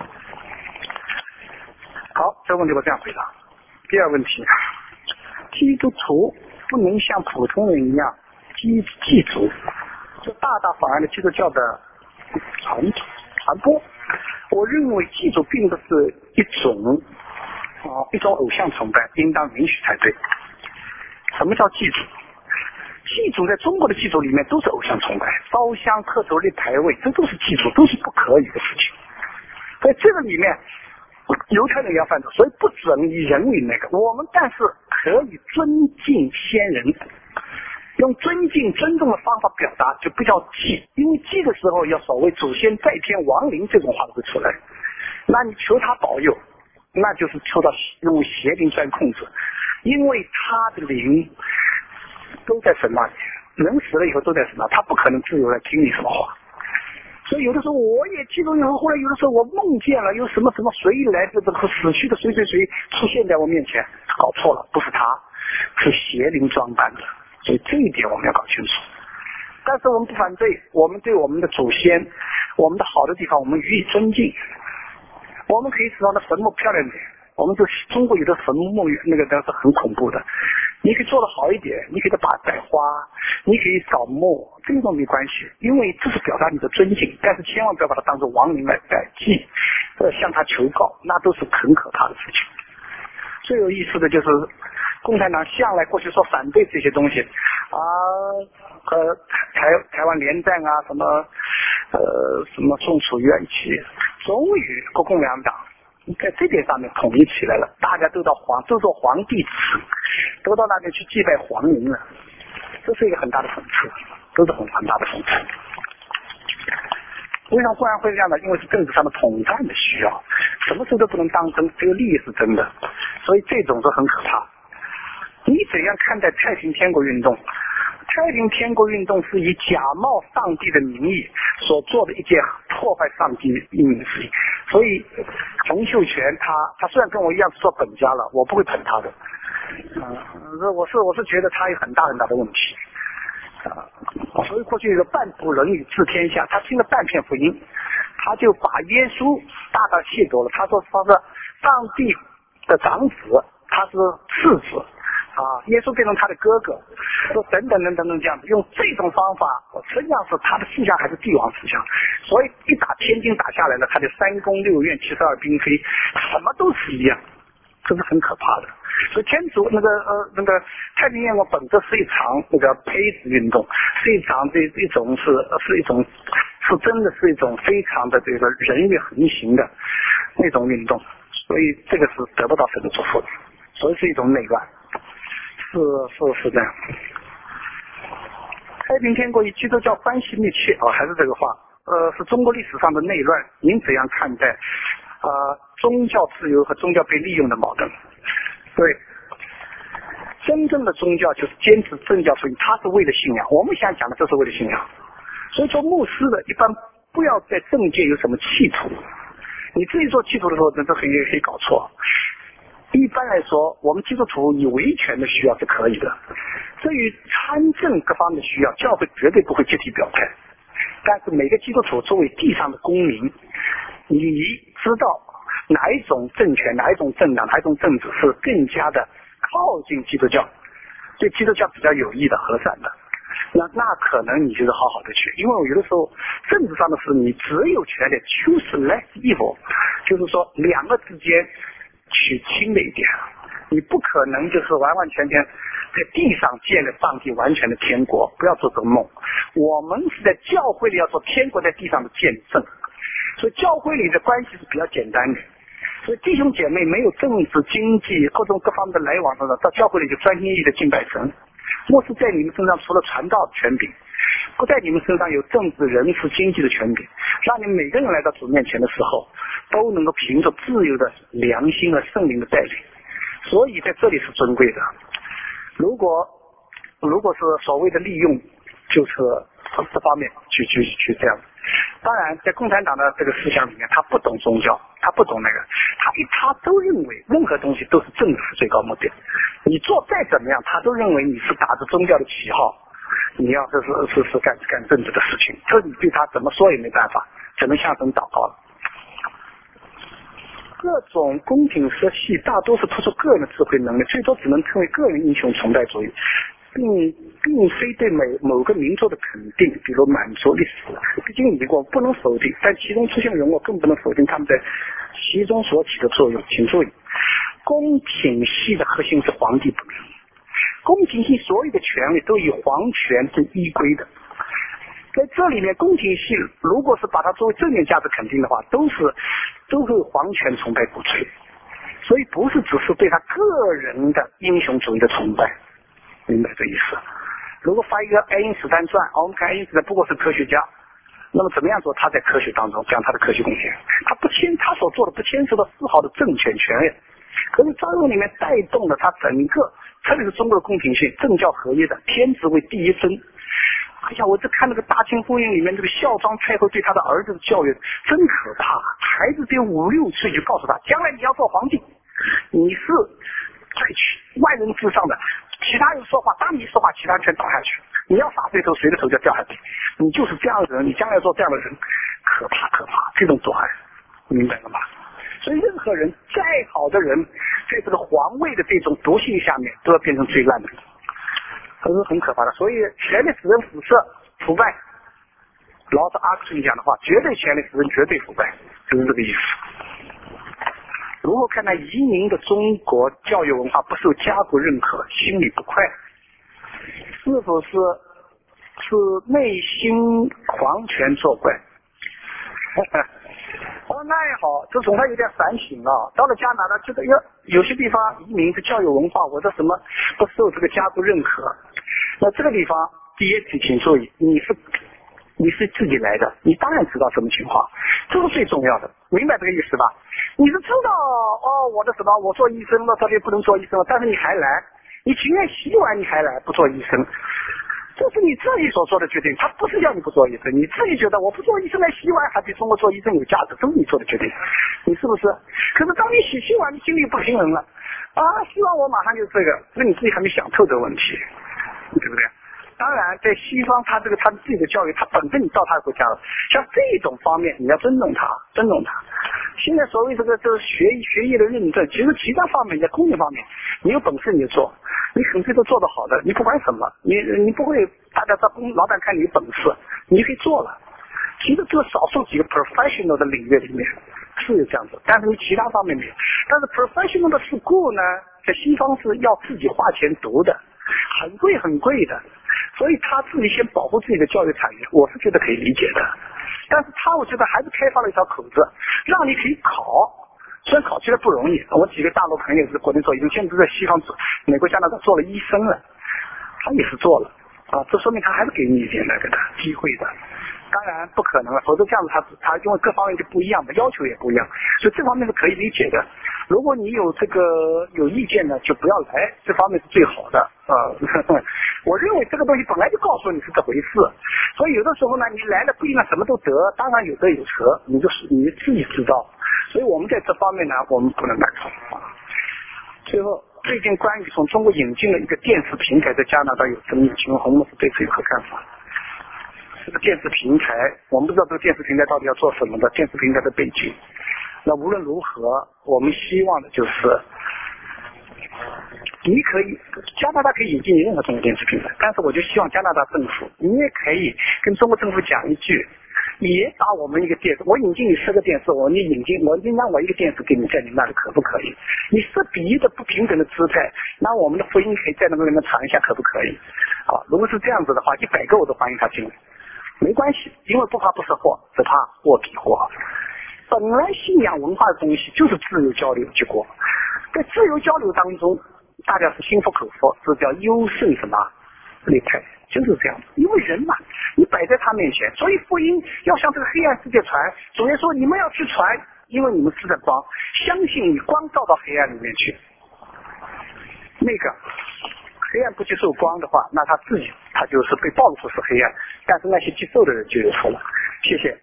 A: 好，这个问题我这样回答。第二个问题，基督徒不能像普通人一样祭祖，这大大妨碍了基督教的传播。我认为祭祖并不是一种偶像崇拜，应当允许才对。什么叫祭祖？祭祖在中国的祭祖里面都是偶像崇拜，烧香磕头立牌位，这都是祭祖，都是不可以的事情。在这个里面，犹太人也要犯错，所以不准以人为那个。我们但是可以尊敬先人，用尊敬尊重的方法表达，就不叫祭。因为祭的时候要所谓祖先在天亡灵这种话都会出来，那你求他保佑，那就是求到用邪灵钻控制，因为他的灵都在神那里，人死了以后都在神那，他不可能自由来听你什么话。所以有的时候我也记住以后，后来有的时候我梦见了有什么谁来的这个死去的谁出现在我面前，搞错了，不是他，是邪灵装扮的。所以这一点我们要搞清楚。但是我们不反对，我们对我们的祖先，我们的好的地方我们予以尊敬。我们可以使到的坟墓漂亮点，我们中国有的坟墓那个都是很恐怖的， 你可以做得好一点，你可以摆花，你可以扫墓，这种没关系，因为这是表达你的尊敬，但是千万不要把它当作亡灵来祭，向他求告，那都是很可怕的事情。最有意思的就是共产党向来过去说反对这些东西啊，和台湾连战啊，什么宋楚瑜啊一起，终于国共两党在这点上面统一起来了，大家都做皇帝子，都到那边去祭拜皇陵了，这是一个很大的讽刺，都是很大的讽刺。为什么忽然会这样呢？因为是政治上的统战的需要，什么事都不能当真，只有利益是真的，所以这种是很可怕。你怎样看待太平天国运动？太平天国运动是以假冒上帝的名义所做的一件破坏上帝意义的事情，所以洪秀全他虽然跟我一样是做本家了，我不会捧他的，我是觉得他有很大的问题。所以过去有个半部论语治天下，他听了半篇福音，他就把耶稣大亵渎了。他说上帝的长子，他是次子耶稣变成他的哥哥，说等等这样子，用这种方法，实际上是他的思想还是帝王思想。所以一打天津打下来了，他就3宫6院72嫔妃，什么都是一样，这是很可怕的。所以天主那个太平天国本质是一场那个胚子运动，是一场是真的是一种非常的这个人欲横行的那种运动，所以这个是得不到神的祝福的，所以是一种内乱，是这样。太平天国与基督教关系密切还是这个话，是中国历史上的内乱，您怎样看待宗教自由和宗教被利用的矛盾？对，真正的宗教就是坚持政教合一，它是为了信仰。我们现在讲的就是为了信仰。所以做牧师的一般不要在政界有什么企图，你自己做企图的时候，这可以搞错。一般来说，我们基督徒以维权的需要是可以的，至于参政各方的需要，教会绝对不会集体表态。但是每个基督徒作为地上的公民，你知道哪一种政权、哪一种政党、哪一种政治是更加的靠近基督教，对基督教比较有益的、和善的，那可能你就是好好的去。因为有的时候政治上的事，你只有权利 choose less evil， 就是说两个之间取轻的一点，你不可能就是完完全全在地上建了上帝完全的天国，不要做这个梦。我们是在教会里要做天国在地上的见证，所以教会里的关系是比较简单的。所以弟兄姐妹没有政治、经济各种各方面的来往到教会里就专心意义的敬拜神。牧师在你们身上除了传道的权柄，不在你们身上有政治、人事、经济的权柄，让你们每个人来到主面前的时候，都能够凭着自由的良心和圣灵的带领。所以在这里是尊贵的。如果是所谓的利用，就是这方面去这样。当然在共产党的这个思想里面，他不懂宗教，他不懂那个，他都认为任何东西都是政治是最高目的，你做再怎么样，他都认为你是打着宗教的旗号，你要是干政治的事情，这你对他怎么说也没办法，只能向神祷告了。各种公平社系大多是突出个人的智慧能力，最多只能成为个人英雄崇拜主义，并非对某个民族的肯定，比如满族历史，毕竟已过不能否定，但其中出现人物更不能否定他们在其中所起的作用。请注意，公品系的核心是皇帝本人，公品系所有的权利都以皇权是依归的。在这里面，宫廷戏如果是把它作为正面价值肯定的话，都是皇权崇拜鼓吹，所以不是只是对他个人的英雄主义的崇拜，明白这意思？如果发一个爱因斯坦传，我们看爱因斯坦不过是科学家，那么怎么样说他在科学当中讲他的科学贡献？他所做的不牵涉到丝毫的政权权利，可是张荣里面带动了他整个，特别是中国的宫廷戏政教合一的天子为第一尊。哎呀，我在看那个《大清风云》里面，这个孝庄太后对他的儿子的教育真可怕。孩子只有5、6岁就告诉他，将来你要做皇帝，你是万人之上的，其他人说话，当你说话，其他人全倒下去。你要撒谁头，谁的头就掉下去。你就是这样的人，你将来做这样的人，可怕，这种短，明白了吗？所以任何人再好的人， 在这个皇位的这种毒性下面，都要变成最烂的，这是很可怕的。所以权力使人腐蚀腐败，老子阿克逊讲的话，绝对权力使人绝对腐败，就是这个意思。如何看待移民的中国教育文化不受家国认可，心里不快？是否是内心狂权作怪？那也好，这总算有点反省了。到了加拿大，觉得有些地方移民的教育文化，或者什么不受这个家国认可。那这个地方，第一，请注意，你是自己来的，你当然知道什么情况，这是最重要的，明白这个意思吧？你是知道我的什么，我做医生了，这里不能做医生了，但是你还来，你情愿洗碗你还来，不做医生。这是你自己所做的决定，他不是要你不做医生，你自己觉得我不做医生来洗碗还比中国做医生有价值，这是你做的决定，你是不是？可是当你洗碗，你心里不平衡了希望我马上就这个，那你自己还没想透这个问题，对不对？当然，在西方，他自己的教育，他本身你到他的国家了，像这种方面，你要尊重他。现在所谓这个学业的认证，其实其他方面，在工业方面，你有本事你就做，你很多都做得好的，你不管什么，你不会大家老板看你有本事，你可以做了。其实这少数几个 professional 的领域里面是有这样子，但是你其他方面没有。但是 professional 的 school 呢，在西方是要自己花钱读的，很贵的。所以他自己先保护自己的教育产业，我是觉得可以理解的。但是我觉得还是开发了一条口子，让你可以考，虽然考起来不容易。我几个大陆朋友是国内做医生，现在都在西方美国加拿大做了医生了，他也是做了这说明他还是给你一点那个的机会的。当然不可能了，否则这样子他因为各方面就不一样嘛，要求也不一样，所以这方面是可以理解的。如果你有有意见呢，就不要来，这方面是最好的我认为这个东西本来就告诉你是这回事，所以有的时候呢，你来了不一定什么都得，当然有得有失，你自己知道。所以我们在这方面呢，我们不能干最后，最近关于从中国引进了一个电视平台，在加拿大有争议，请问洪博士对此有何看法？这个电视平台，我们不知道这个电视平台到底要做什么的，电视平台的背景。那无论如何，我们希望的就是加拿大可以引进任何中国电视平台，但是我就希望加拿大政府，你也可以跟中国政府讲一句，也把我们一个电视，我引进你10个电视，我让我一个电视给你在你那里，可不可以？你是比喻的不平等的姿态，那我们的福音可以在那个里面尝一下，可不可以？如果是这样子的话，100个我都欢迎他进来，没关系，因为不怕不识货，只怕货比货。本来信仰文化的东西就是自由交流结果，在自由交流当中，大家是心服口服，这叫优胜什么劣汰，就是这样。因为人嘛，你摆在他面前，所以福音要向这个黑暗世界传。主耶稣说你们要去传，因为你们是在光，相信你光照到黑暗里面去。那个黑暗不接受光的话，那他就是被暴露出是黑暗，但是那些接受的人就有错了。谢谢。